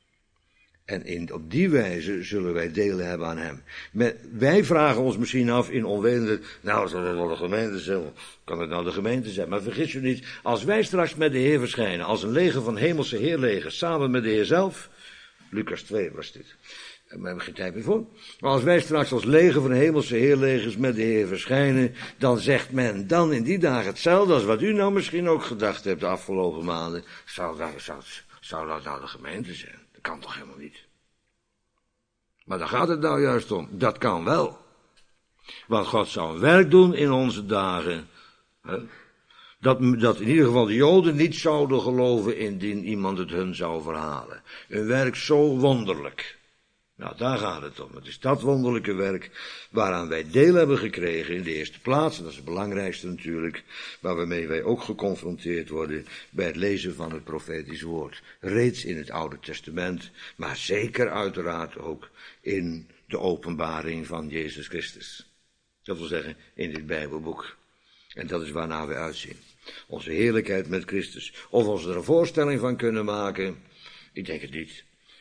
En op die wijze zullen wij delen hebben aan hem. Wij vragen ons misschien af in onwetendheid, nou zal het wel de gemeente zijn, kan het nou de gemeente zijn? Maar vergis u niet, als wij straks met de Heer verschijnen, als een leger van hemelse heerlegers, samen met de Heer zelf, Lucas 2 was dit. Daar hebben we geen tijd meer voor. Maar als wij straks als leger van hemelse heerlegers met de Heer verschijnen, dan zegt men dan in die dagen hetzelfde als wat u nou misschien ook gedacht hebt de afgelopen maanden. Zou dat nou de gemeente zijn? Dat kan toch helemaal niet? Maar daar gaat het nou juist om. Dat kan wel. Want God zou een werk doen in onze dagen. Hè? Dat in ieder geval de Joden niet zouden geloven indien iemand het hun zou verhalen. Een werk zo wonderlijk. Nou, daar gaat het om. Het is dat wonderlijke werk waaraan wij deel hebben gekregen in de eerste plaats. En dat is het belangrijkste natuurlijk, waarmee wij ook geconfronteerd worden bij het lezen van het profetisch woord. Reeds in het Oude Testament, maar zeker uiteraard ook in de openbaring van Jezus Christus. Dat wil zeggen, in dit Bijbelboek. En dat is waarnaar we uitzien. Onze heerlijkheid met Christus. Of we ons er een voorstelling van kunnen maken, ik denk het niet.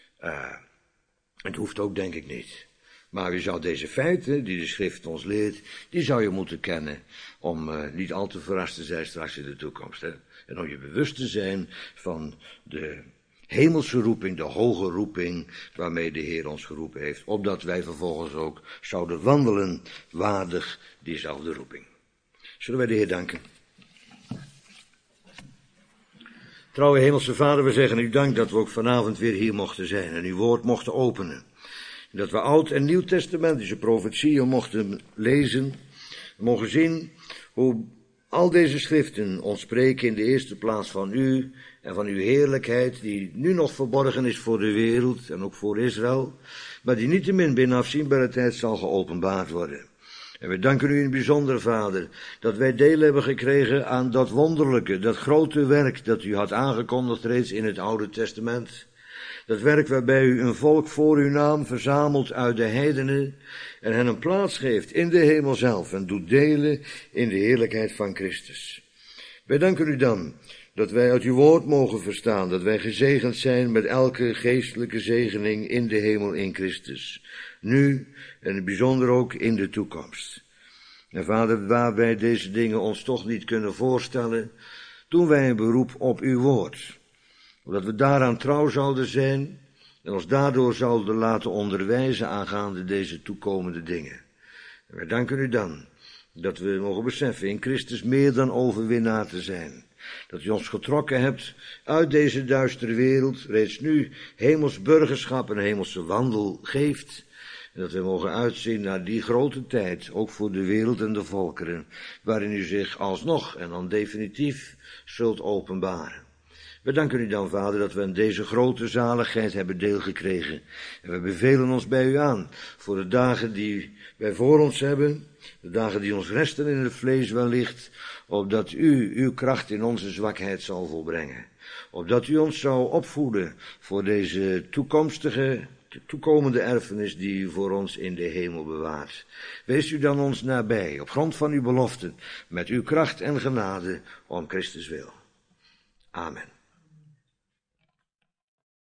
Het hoeft ook, denk ik, niet. Maar je zou deze feiten, die de schrift ons leert, die zou je moeten kennen, om niet al te verrast te zijn straks in de toekomst. Hè? En om je bewust te zijn van de hemelse roeping, de hoge roeping, waarmee de Heer ons geroepen heeft, opdat wij vervolgens ook zouden wandelen waardig diezelfde roeping. Zullen wij de Heer danken? Trouwe Hemelse Vader, we zeggen u dank dat we ook vanavond weer hier mochten zijn en uw woord mochten openen. En dat we Oud- en Nieuw-testamentische profetieën mochten lezen, mogen zien hoe al deze schriften ons spreken in de eerste plaats van u en van uw heerlijkheid, die nu nog verborgen is voor de wereld en ook voor Israël, maar die niettemin binnen afzienbare tijd zal geopenbaard worden. En we danken u in het bijzonder, Vader, dat wij deel hebben gekregen aan dat wonderlijke, dat grote werk dat u had aangekondigd reeds in het Oude Testament. Dat werk waarbij u een volk voor uw naam verzamelt uit de heidenen en hen een plaats geeft in de hemel zelf en doet delen in de heerlijkheid van Christus. Wij danken u dan dat wij uit uw woord mogen verstaan, dat wij gezegend zijn met elke geestelijke zegening in de hemel in Christus. Nu en in het bijzonder ook in de toekomst. En Vader, waar wij deze dingen ons toch niet kunnen voorstellen, doen wij een beroep op uw woord. Omdat we daaraan trouw zouden zijn en ons daardoor zouden laten onderwijzen aangaande deze toekomende dingen. En wij danken u dan dat we mogen beseffen in Christus meer dan overwinnaar te zijn. Dat u ons getrokken hebt uit deze duistere wereld, reeds nu hemels burgerschap en hemelse wandel geeft. En dat we mogen uitzien naar die grote tijd, ook voor de wereld en de volkeren, waarin u zich alsnog en dan definitief zult openbaren. We danken u dan, Vader, dat we aan deze grote zaligheid hebben deelgekregen. En we bevelen ons bij u aan voor de dagen die wij voor ons hebben, de dagen die ons resten in het vlees wellicht, opdat u uw kracht in onze zwakheid zal volbrengen. Opdat u ons zou opvoeden voor deze toekomende erfenis die u voor ons in de hemel bewaart. Wees u dan ons nabij, op grond van uw beloften, met uw kracht en genade, om Christus wil. Amen.